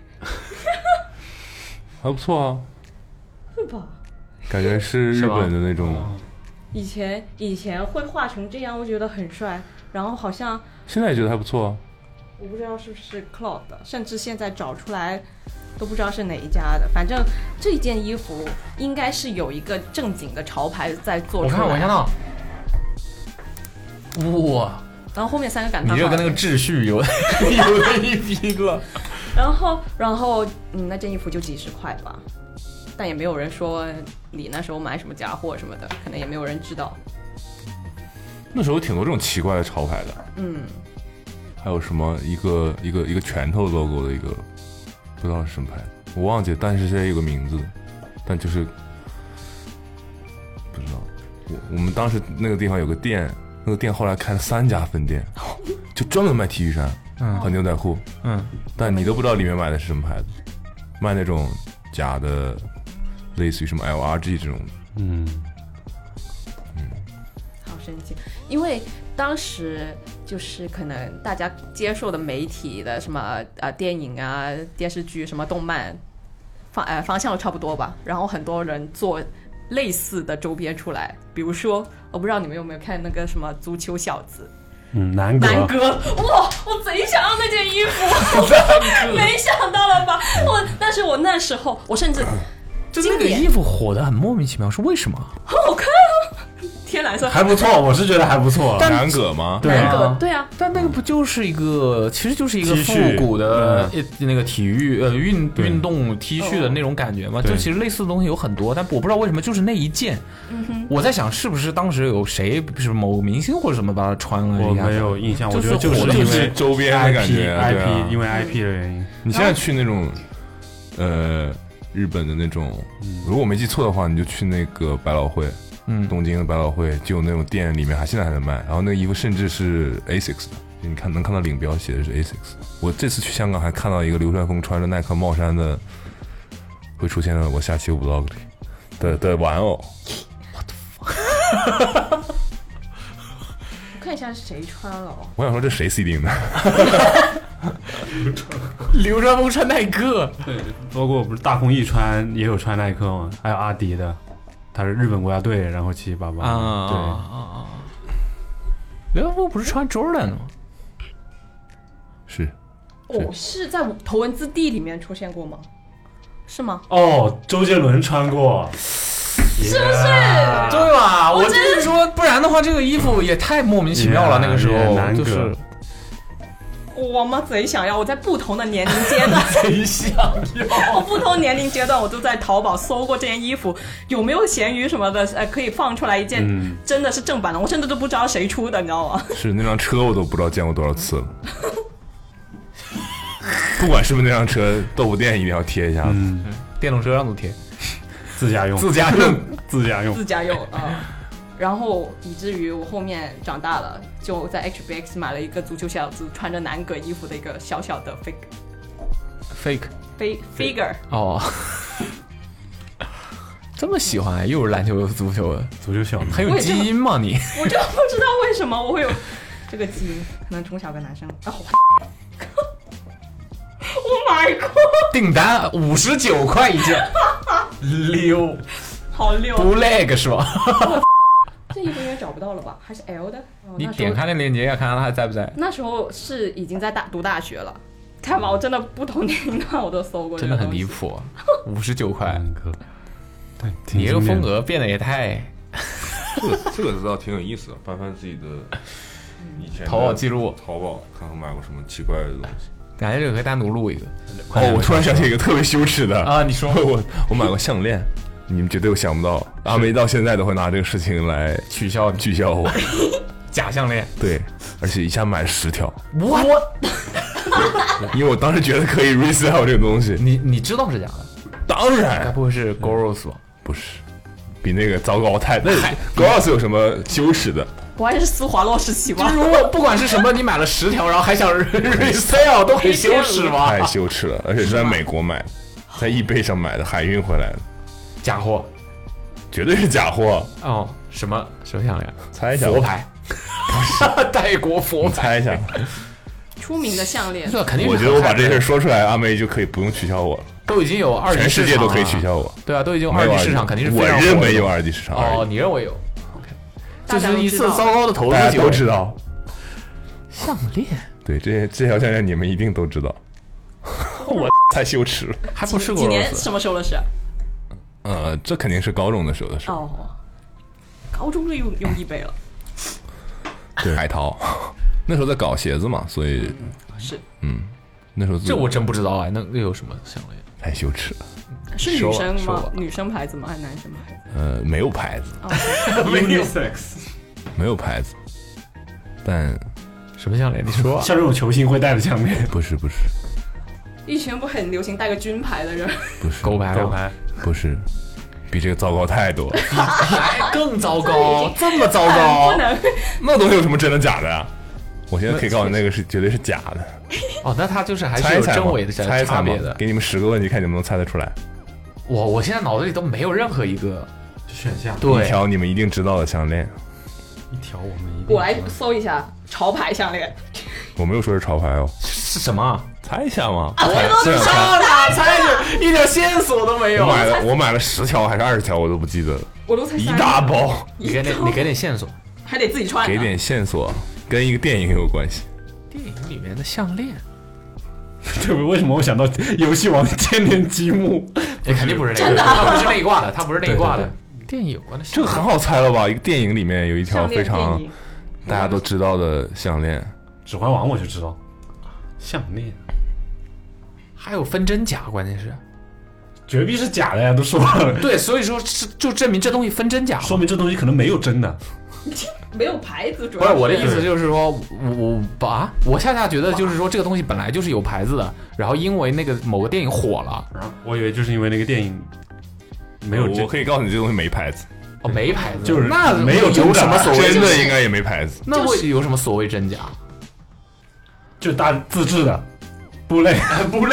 Speaker 6: 还不错啊，
Speaker 5: 是吧？
Speaker 6: 感觉是日本的那种。
Speaker 5: 以前会画成这样，我觉得很帅。然后好像
Speaker 6: 现在也觉得还不错啊。
Speaker 5: 我不知道是不是 Cloud 的，甚至现在找出来都不知道是哪一家的。反正这件衣服应该是有一个正经的潮牌在做出来。
Speaker 2: 我看到，哇！
Speaker 5: 然后后面3个感叹号，
Speaker 2: 你这跟那个秩序有一拼了。
Speaker 5: 然后那件衣服就几十块吧。但也没有人说你那时候买什么假货什么的，可能也没有人知道。
Speaker 6: 那时候挺多这种奇怪的潮牌的，还有什么一个拳头 logo 的一个，不知道是什么牌子，我忘记了，但是现在有个名字，但就是不知道。我们当时那个地方有个店，那个店后来开了3家分店，就专门卖 T 恤衫和牛仔裤，但你都不知道里面买的是什么牌子，卖那种假的。类似于什么 LRG 这种，
Speaker 5: 好神奇，因为当时就是可能大家接受的媒体的什么电影啊、电视剧、什么动漫方向都差不多吧，然后很多人做类似的周边出来，比如说我不知道你们有没有看那个什么足球小子。
Speaker 3: 南哥，
Speaker 5: 哇！我贼想要那件衣服，没想到了吧？但是我那时候我甚至。
Speaker 2: 就那个衣服火得很莫名其妙，是为什么？
Speaker 5: 很好看啊！天蓝色
Speaker 3: 还不错，我是觉得还不错。
Speaker 6: 南葛吗？
Speaker 3: 对啊，
Speaker 5: 对啊。
Speaker 2: 但那个不就是一个，其实就是一个复古的那个体育运动 T 恤的那种感觉嘛？就其实类似的东西有很多，但我不知道为什么就是那一件。我在想是不是当时有谁，是某明星或者什么把它穿了？
Speaker 3: 我没有印象，我觉得
Speaker 2: 就是
Speaker 3: 因为
Speaker 6: 周边的感觉
Speaker 3: IP，因为 IP 的原因。
Speaker 6: 你现在去那种日本的那种，如果我没记错的话，你就去那个百老汇，东京的百老汇就有那种店，里面现在还能卖。然后那个衣服甚至是 ASICS 的，你能看到领标写的是 ASICS。我这次去香港还看到一个流川枫穿着耐克帽衫的，会出现在我下期 vlog 里的玩偶。
Speaker 5: 我看一下是谁穿了哦。
Speaker 6: 我想说这谁 C 定的？
Speaker 2: 流川枫穿耐克，
Speaker 3: 对，包括不是大空翼也有穿耐克吗？还有阿迪的，他是日本国家队，然后7788。
Speaker 2: 对，流川枫不是穿 Jordan 吗？
Speaker 6: 是
Speaker 5: 是在头文字 D 里面出现过吗？是吗？
Speaker 3: 哦，周杰伦穿过。
Speaker 5: 是不是？
Speaker 2: 对吧？我就是说，不然的话，这个衣服也太莫名其妙了。那个时候就是。
Speaker 5: 我们贼想要，我在不同的年龄阶段
Speaker 2: 贼想要，
Speaker 5: 我不同年龄阶段我都在淘宝搜过这件衣服，有没有闲鱼什么的，可以放出来一件真的是正版的，我甚至都不知道谁出的，你知道吗？
Speaker 6: 是那辆车我都不知道见过多少次了。不管是不是那辆车，豆腐店一定要贴一下。
Speaker 2: 电动车上都贴，
Speaker 3: 自家用
Speaker 5: 啊。然后以至于我后面长大了，就在 HBX 买了一个足球小子穿着南葛衣服的一个小小的 figure。哦，
Speaker 2: 这么喜欢，又是篮球又是足球的，
Speaker 3: 足球小子，
Speaker 2: 很有基因吗你？
Speaker 5: 我就不知道为什么我会有这个基因，可能从小跟男生。Oh my god！
Speaker 2: 订单59块一件，溜，
Speaker 5: 好溜，
Speaker 2: 不 lag 是吧？
Speaker 5: 这衣服应该找不到了吧？还是 L 的？
Speaker 2: 你点开那链接，看看它还在不在。
Speaker 5: 那时候是已经在读大学了，看吧，我真的不同年龄段我都搜过，
Speaker 2: 真的很离谱，59块。
Speaker 3: 对，
Speaker 2: 你这个风格变得也太
Speaker 6: 这个倒挺有意思的，翻翻自己的以前的
Speaker 2: 淘宝记录，
Speaker 6: 淘宝看看买过什么奇怪的东西。
Speaker 2: 感觉这个可以单独录一个。
Speaker 6: 哦，我突然想起一个特别羞耻的
Speaker 2: 啊，你说
Speaker 6: 我买过项链，你们绝对想不到，阿梅到现在都会拿这个事情来取笑我。
Speaker 2: 假项链，
Speaker 6: 对，而且一下买了10条，
Speaker 2: 我
Speaker 6: 因为我当时觉得可以 resell 这个东西。
Speaker 2: 你知道是假的？
Speaker 6: 当
Speaker 2: 该
Speaker 6: 然
Speaker 2: 不会是 Goros 吧？
Speaker 6: 不是，比那个糟糕太。那 Goros 有什么羞耻的？
Speaker 5: 不还是施华洛世奇吗？
Speaker 2: 如果不管是什么，你买了10条，然后还想 resell， 都很羞耻吧？
Speaker 6: 太羞耻了，而且是在美国买的，在eBay上买的，海运回来的，
Speaker 2: 假货，
Speaker 6: 绝对是假货。
Speaker 2: 哦，什么项链？
Speaker 6: 猜一下，
Speaker 2: 佛牌，泰国佛牌，
Speaker 6: 猜一下。
Speaker 5: 出名的项链，
Speaker 2: 这肯定是。
Speaker 6: 我觉得我把这事说出来，阿梅就可以不用取笑我了。
Speaker 2: 都已经有二级市场了，
Speaker 6: 全世界都可以取笑我。
Speaker 2: 对啊，都已经有二级市场，肯定是非常。
Speaker 6: 我认为有二级市场。
Speaker 2: 哦，你认为有？这是一次糟糕的投资，
Speaker 6: 大家都知道。
Speaker 2: 项链，
Speaker 6: 对，这条项链你们一定都知道。我太羞耻了，
Speaker 2: 还不是
Speaker 5: 几年什么时候的事？
Speaker 6: 这肯定是高中的时候的事。
Speaker 5: 哦，高中就用eBay了。
Speaker 6: 对，海淘，那时候在搞鞋子嘛，所以
Speaker 5: 是
Speaker 6: 那时候
Speaker 2: 这我真不知道哎，那有什么项链？
Speaker 6: 太羞耻了。
Speaker 5: 是女生吗？女生牌子吗？还是男生牌子？
Speaker 6: 没有牌子
Speaker 3: ，unisex，
Speaker 6: 没有牌子。但
Speaker 2: 什么项链？你说
Speaker 3: 像这种球星会戴的项链？
Speaker 6: 不是。
Speaker 5: 以前不很流行戴个军牌的人？
Speaker 6: 不是
Speaker 2: 狗牌，
Speaker 6: 不是，比这个糟糕太多。
Speaker 2: 还更糟糕，这么糟糕？
Speaker 6: 那东西有什么真的假的啊？我现在可以告诉你，那个是绝对是假的。
Speaker 2: 哦，那它就是还是有真伪的差别的。
Speaker 6: 给你们10个问题，看你们能猜得出来。
Speaker 2: 我现在脑子里都没有任何一个
Speaker 3: 选项。
Speaker 2: 对，
Speaker 6: 一条你们一定知道的项链。
Speaker 3: 一条我们一定。
Speaker 5: 我来搜一下潮牌项链。
Speaker 6: 我没有说是潮牌哦。
Speaker 2: 是什么？
Speaker 6: 猜一下嘛。
Speaker 2: 我都上了，猜着一点线索都没有。
Speaker 6: 我买了10条还是20条，我都不记得了。
Speaker 5: 我都猜
Speaker 6: 一大包。
Speaker 2: 你给点线索，
Speaker 5: 还得自己穿。
Speaker 6: 给点线索，跟一个电影有关系。
Speaker 2: 电影里面的项链。
Speaker 3: 对，为什么我想到游戏王千年积木？
Speaker 2: 也肯定不是那个，他不是那一挂的，他不是那一挂的。电影有关的，
Speaker 6: 这个很好猜了吧？一个电影里面有一条非常大家都知道的项链，
Speaker 3: 指环王我就知道。项链
Speaker 2: 还有分真假，关键是
Speaker 3: 绝壁是假的呀，都说了。
Speaker 2: 对，所以说就证明这东西分真假，
Speaker 3: 说明这东西可能没有真的。
Speaker 5: 没有牌子，主
Speaker 2: 要不是我的意思就是说，我恰恰觉得就是说这个东西本来就是有牌子的，然后因为那个某个电影火了，
Speaker 3: 我以为就是因为那个电影没有。
Speaker 6: 我可以告诉你，这东西没牌子。
Speaker 2: 哦，没牌子，
Speaker 3: 就是
Speaker 2: 那
Speaker 3: 没有
Speaker 2: 什么所谓
Speaker 6: 真的应该也没牌子。
Speaker 2: 那会有什么所谓真假？
Speaker 3: 就大自制的，不累。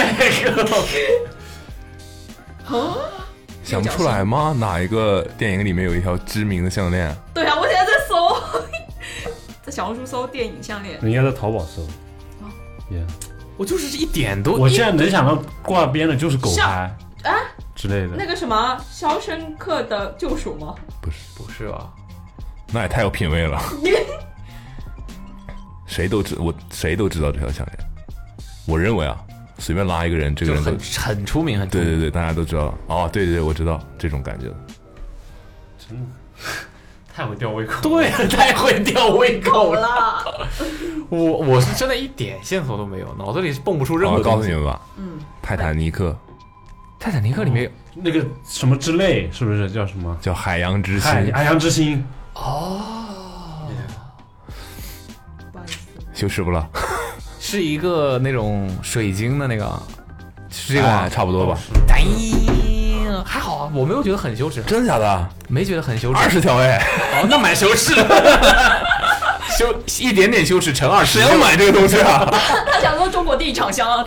Speaker 6: 想不出来吗？哪一个电影里面有一条知名的项链？
Speaker 5: 对啊，我现在在搜，在小红书搜电影项链。
Speaker 3: 你应该在淘宝搜。
Speaker 2: 我就是一点都，
Speaker 3: 我现在能想到挂边的就是狗牌
Speaker 5: 啊
Speaker 3: 之类的。
Speaker 5: 那个什么《肖申克的救赎》吗？
Speaker 2: 不是吧？
Speaker 6: 那也太有品味了。谁都知道这条项链。我认为啊。随便拉一个人，这个人
Speaker 2: 很出名，很出名。
Speaker 6: 对，大家都知道。哦，对，我知道这种感觉了。
Speaker 3: 真的太会吊胃口。
Speaker 2: 对，太会吊胃口
Speaker 5: 了。
Speaker 2: 我是真的一点线索都没有，脑子里蹦不出任何。
Speaker 6: 我告诉你们吧，泰坦尼克里面有
Speaker 3: 那个什么之泪，是不是叫什么？
Speaker 6: 叫海洋之心。
Speaker 3: 海洋之心。
Speaker 5: 哦。
Speaker 6: 羞耻不了。
Speaker 2: 是一个那种水晶的那个，是这个吗？
Speaker 6: 差不多吧。
Speaker 2: 还好啊，我没有觉得很羞耻。
Speaker 6: 真的假的？
Speaker 2: 没觉得很羞耻。
Speaker 6: 20条哎，
Speaker 2: 哦，那蛮羞耻的。一点点羞耻乘20，
Speaker 6: 谁要买这个东西啊？
Speaker 5: 他想说中国第一厂商。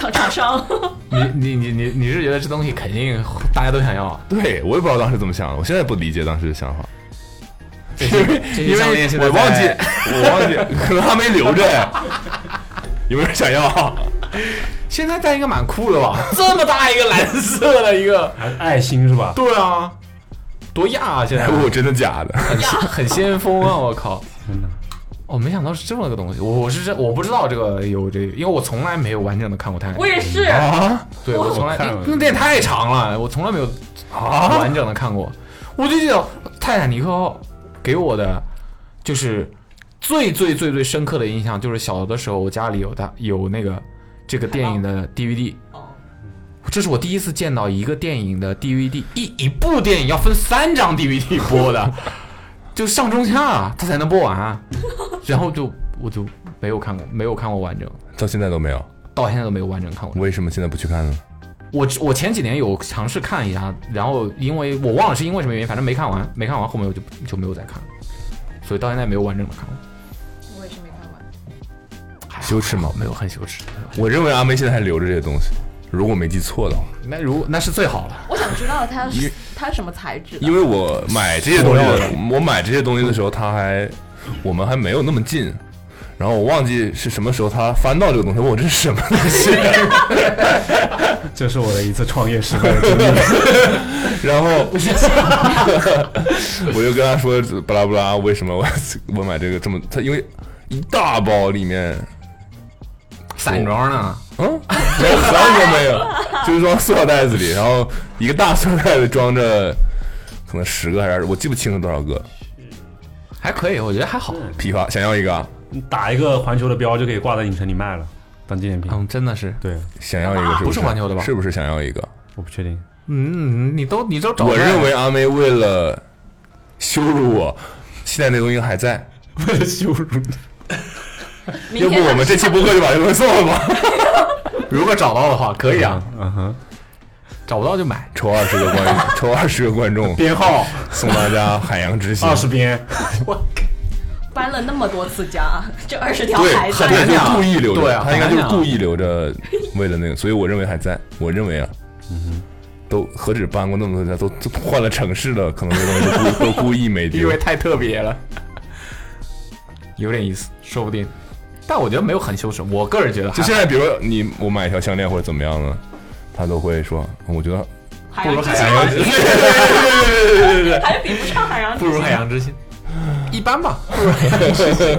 Speaker 2: 你是觉得这东西肯定大家都想要？
Speaker 6: 对，我也不知道当时怎么想的，我现在不理解当时的想法。
Speaker 2: 因为
Speaker 6: 我忘记，可能还没留着。有没有人想要？
Speaker 2: 现在戴一个蛮酷的吧？这么大一个蓝色的一个，
Speaker 3: 还是爱心是吧？
Speaker 2: 对啊，多亚啊！现在
Speaker 6: 真的假的？
Speaker 2: 很先锋啊！我靠，
Speaker 3: 真的。
Speaker 2: 哦，没想到是这么个东西。我不知道这个有这个，因为我从来没有完整的看过泰坦。
Speaker 5: 我也是
Speaker 2: 啊，对我从来那电影太长了，我从来没有完整的看过。 我就记得泰坦尼克号给我的就是最深刻的印象，就是小的时候我家里有那个这个电影的 DVD。这是我第一次见到一个电影的 DVD， 一部电影要分3张 DVD 播的，就上中下它才能播完，然后我就没有看过完整，
Speaker 6: 到现在都没有
Speaker 2: 完整看过。
Speaker 6: 为什么现在不去看呢？
Speaker 2: 我前几年有尝试看一下，然后因为我忘了是因为什么原因，反正没看完，后面我就没有再看了，所以到现在没有完整的看完。
Speaker 5: 我也是没看完。
Speaker 6: 羞耻吗？
Speaker 2: 没有，很羞耻。
Speaker 6: 我认为阿妹现在还留着这些东西，如果没记错的话。
Speaker 2: 那是最好的。
Speaker 5: 我想知道它是什么材质的。
Speaker 6: 因为我买这些东西的时候，我们还没有那么近。然后我忘记是什么时候他翻到这个东西，问我这是什么东西。
Speaker 3: 这是我的一次创业失败的经历。
Speaker 6: 然后我就跟他说巴拉巴拉，为什么我买这个这么？他因为一大包里面
Speaker 2: 散装呢，
Speaker 6: 连盒都没有，就是装塑料袋子里，然后一个大塑料袋子装着可能10个还是20个，我记不清了多少个。
Speaker 2: 还可以，我觉得还好。
Speaker 6: 批发想要一个，
Speaker 3: 打一个环球的标就可以挂在影城里卖了，当纪念品。
Speaker 2: 真的是。
Speaker 3: 对，
Speaker 6: 想要一个
Speaker 2: 不是环球的吧？
Speaker 6: 是不是想要一个？
Speaker 3: 我不确定。
Speaker 2: 你都找。
Speaker 6: 我认为阿妹为了羞辱我，现在那东西还在。
Speaker 3: 为了羞辱
Speaker 6: 你，要不我们这期播客就把这东西送了吧？
Speaker 2: 如果找到的话，可以啊。找不到就买，
Speaker 6: 抽20个观众
Speaker 3: 编号
Speaker 6: 送大家海洋之心
Speaker 3: 20编。
Speaker 5: 我搬了那么多次家，这20条还在，
Speaker 6: 对，就故意留着，
Speaker 2: 对啊，
Speaker 6: 他应该就是故意留着，为了那个，所以我认为还在。我认为啊，都何止搬过那么多家，都换了城市了，可能这东西都故意没丢，
Speaker 2: 因为太特别了，有点意思，说不定。但我觉得没有很羞耻，我个人觉得。
Speaker 6: 就现在，比如说我买一条项链或者怎么样呢？他都会说，我觉得
Speaker 5: 不如海洋之心，还比不上海洋之心，
Speaker 2: 不如海洋之心，一般吧，不如海洋之心。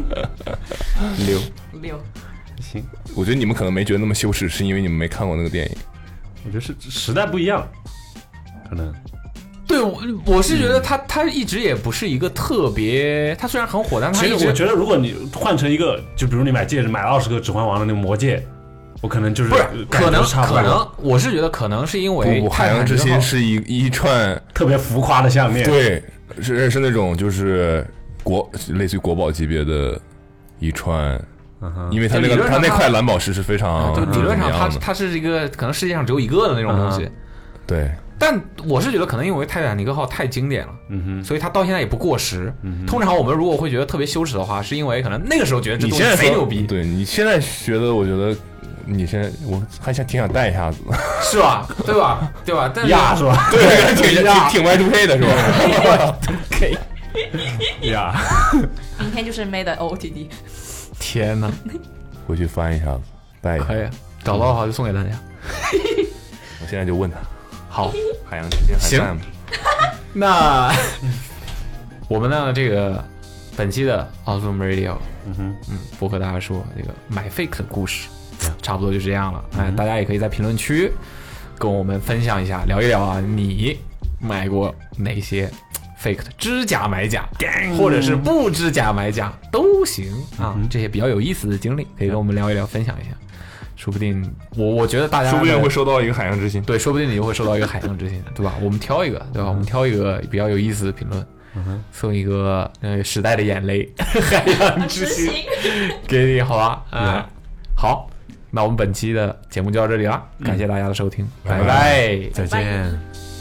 Speaker 5: 六，
Speaker 3: 行。
Speaker 6: 我觉得你们可能没觉得那么羞耻，是因为你们没看过那个电影。
Speaker 3: 我觉得是时代不一样，可能。
Speaker 2: 对，我是觉得他一直也不是一个特别，他虽然很火，但他
Speaker 3: 其实我觉得，如果你换成一个，就比如你买戒指，买20个指环王的那个魔戒。我可能就是
Speaker 2: 不是可能，我是觉得可能是因为
Speaker 6: 海洋之心是一串
Speaker 3: 特别浮夸的项链，
Speaker 6: 对，是那种就是类似于国宝级别的一串，因为它那块蓝宝石是非常，
Speaker 2: 就理论上它是一个可能世界上只有一个的那种东西，
Speaker 6: 对。
Speaker 2: 但我是觉得可能因为泰坦尼克号太经典了，所以它到现在也不过时。通常我们如果会觉得特别羞耻的话，是因为可能那个时候觉得这东西贼牛逼。
Speaker 6: 对，你现在觉得，我觉得。你现在我还挺想带一下子，
Speaker 2: 是吧？对吧？但是
Speaker 3: 呀，是吧？
Speaker 6: 对，挺Y2K 的是吧
Speaker 2: ？K
Speaker 3: 呀，
Speaker 5: 明天就是 Made OOTD。
Speaker 2: 天哪！
Speaker 6: 回去翻一下子，带一下。
Speaker 2: 可以，找到的话就送给大家。
Speaker 6: 我现在就问他。
Speaker 2: 好，
Speaker 6: 海洋之心还在吗？
Speaker 2: 那我们的这个本期的 Awesome Radio，播客大家说这个买 fake 的故事。差不多就这样了，大家也可以在评论区跟我们分享一下，聊一聊啊，你买过哪些 fake 的知假买假，或者是不知假买假都行啊，这些比较有意思的经历可以跟我们聊一聊，分享一下，说不定我觉得大家
Speaker 6: 说不定会收到一个海洋之心，
Speaker 2: 对，说不定你就会收到一个海洋之心，对吧？我们挑一个，对吧？我们挑一个比较有意思的评论。送一个时代的眼泪海洋之心给你，好吧？好。那我们本期的节目就到这里了，感谢大家的收听，拜拜，
Speaker 3: 再见。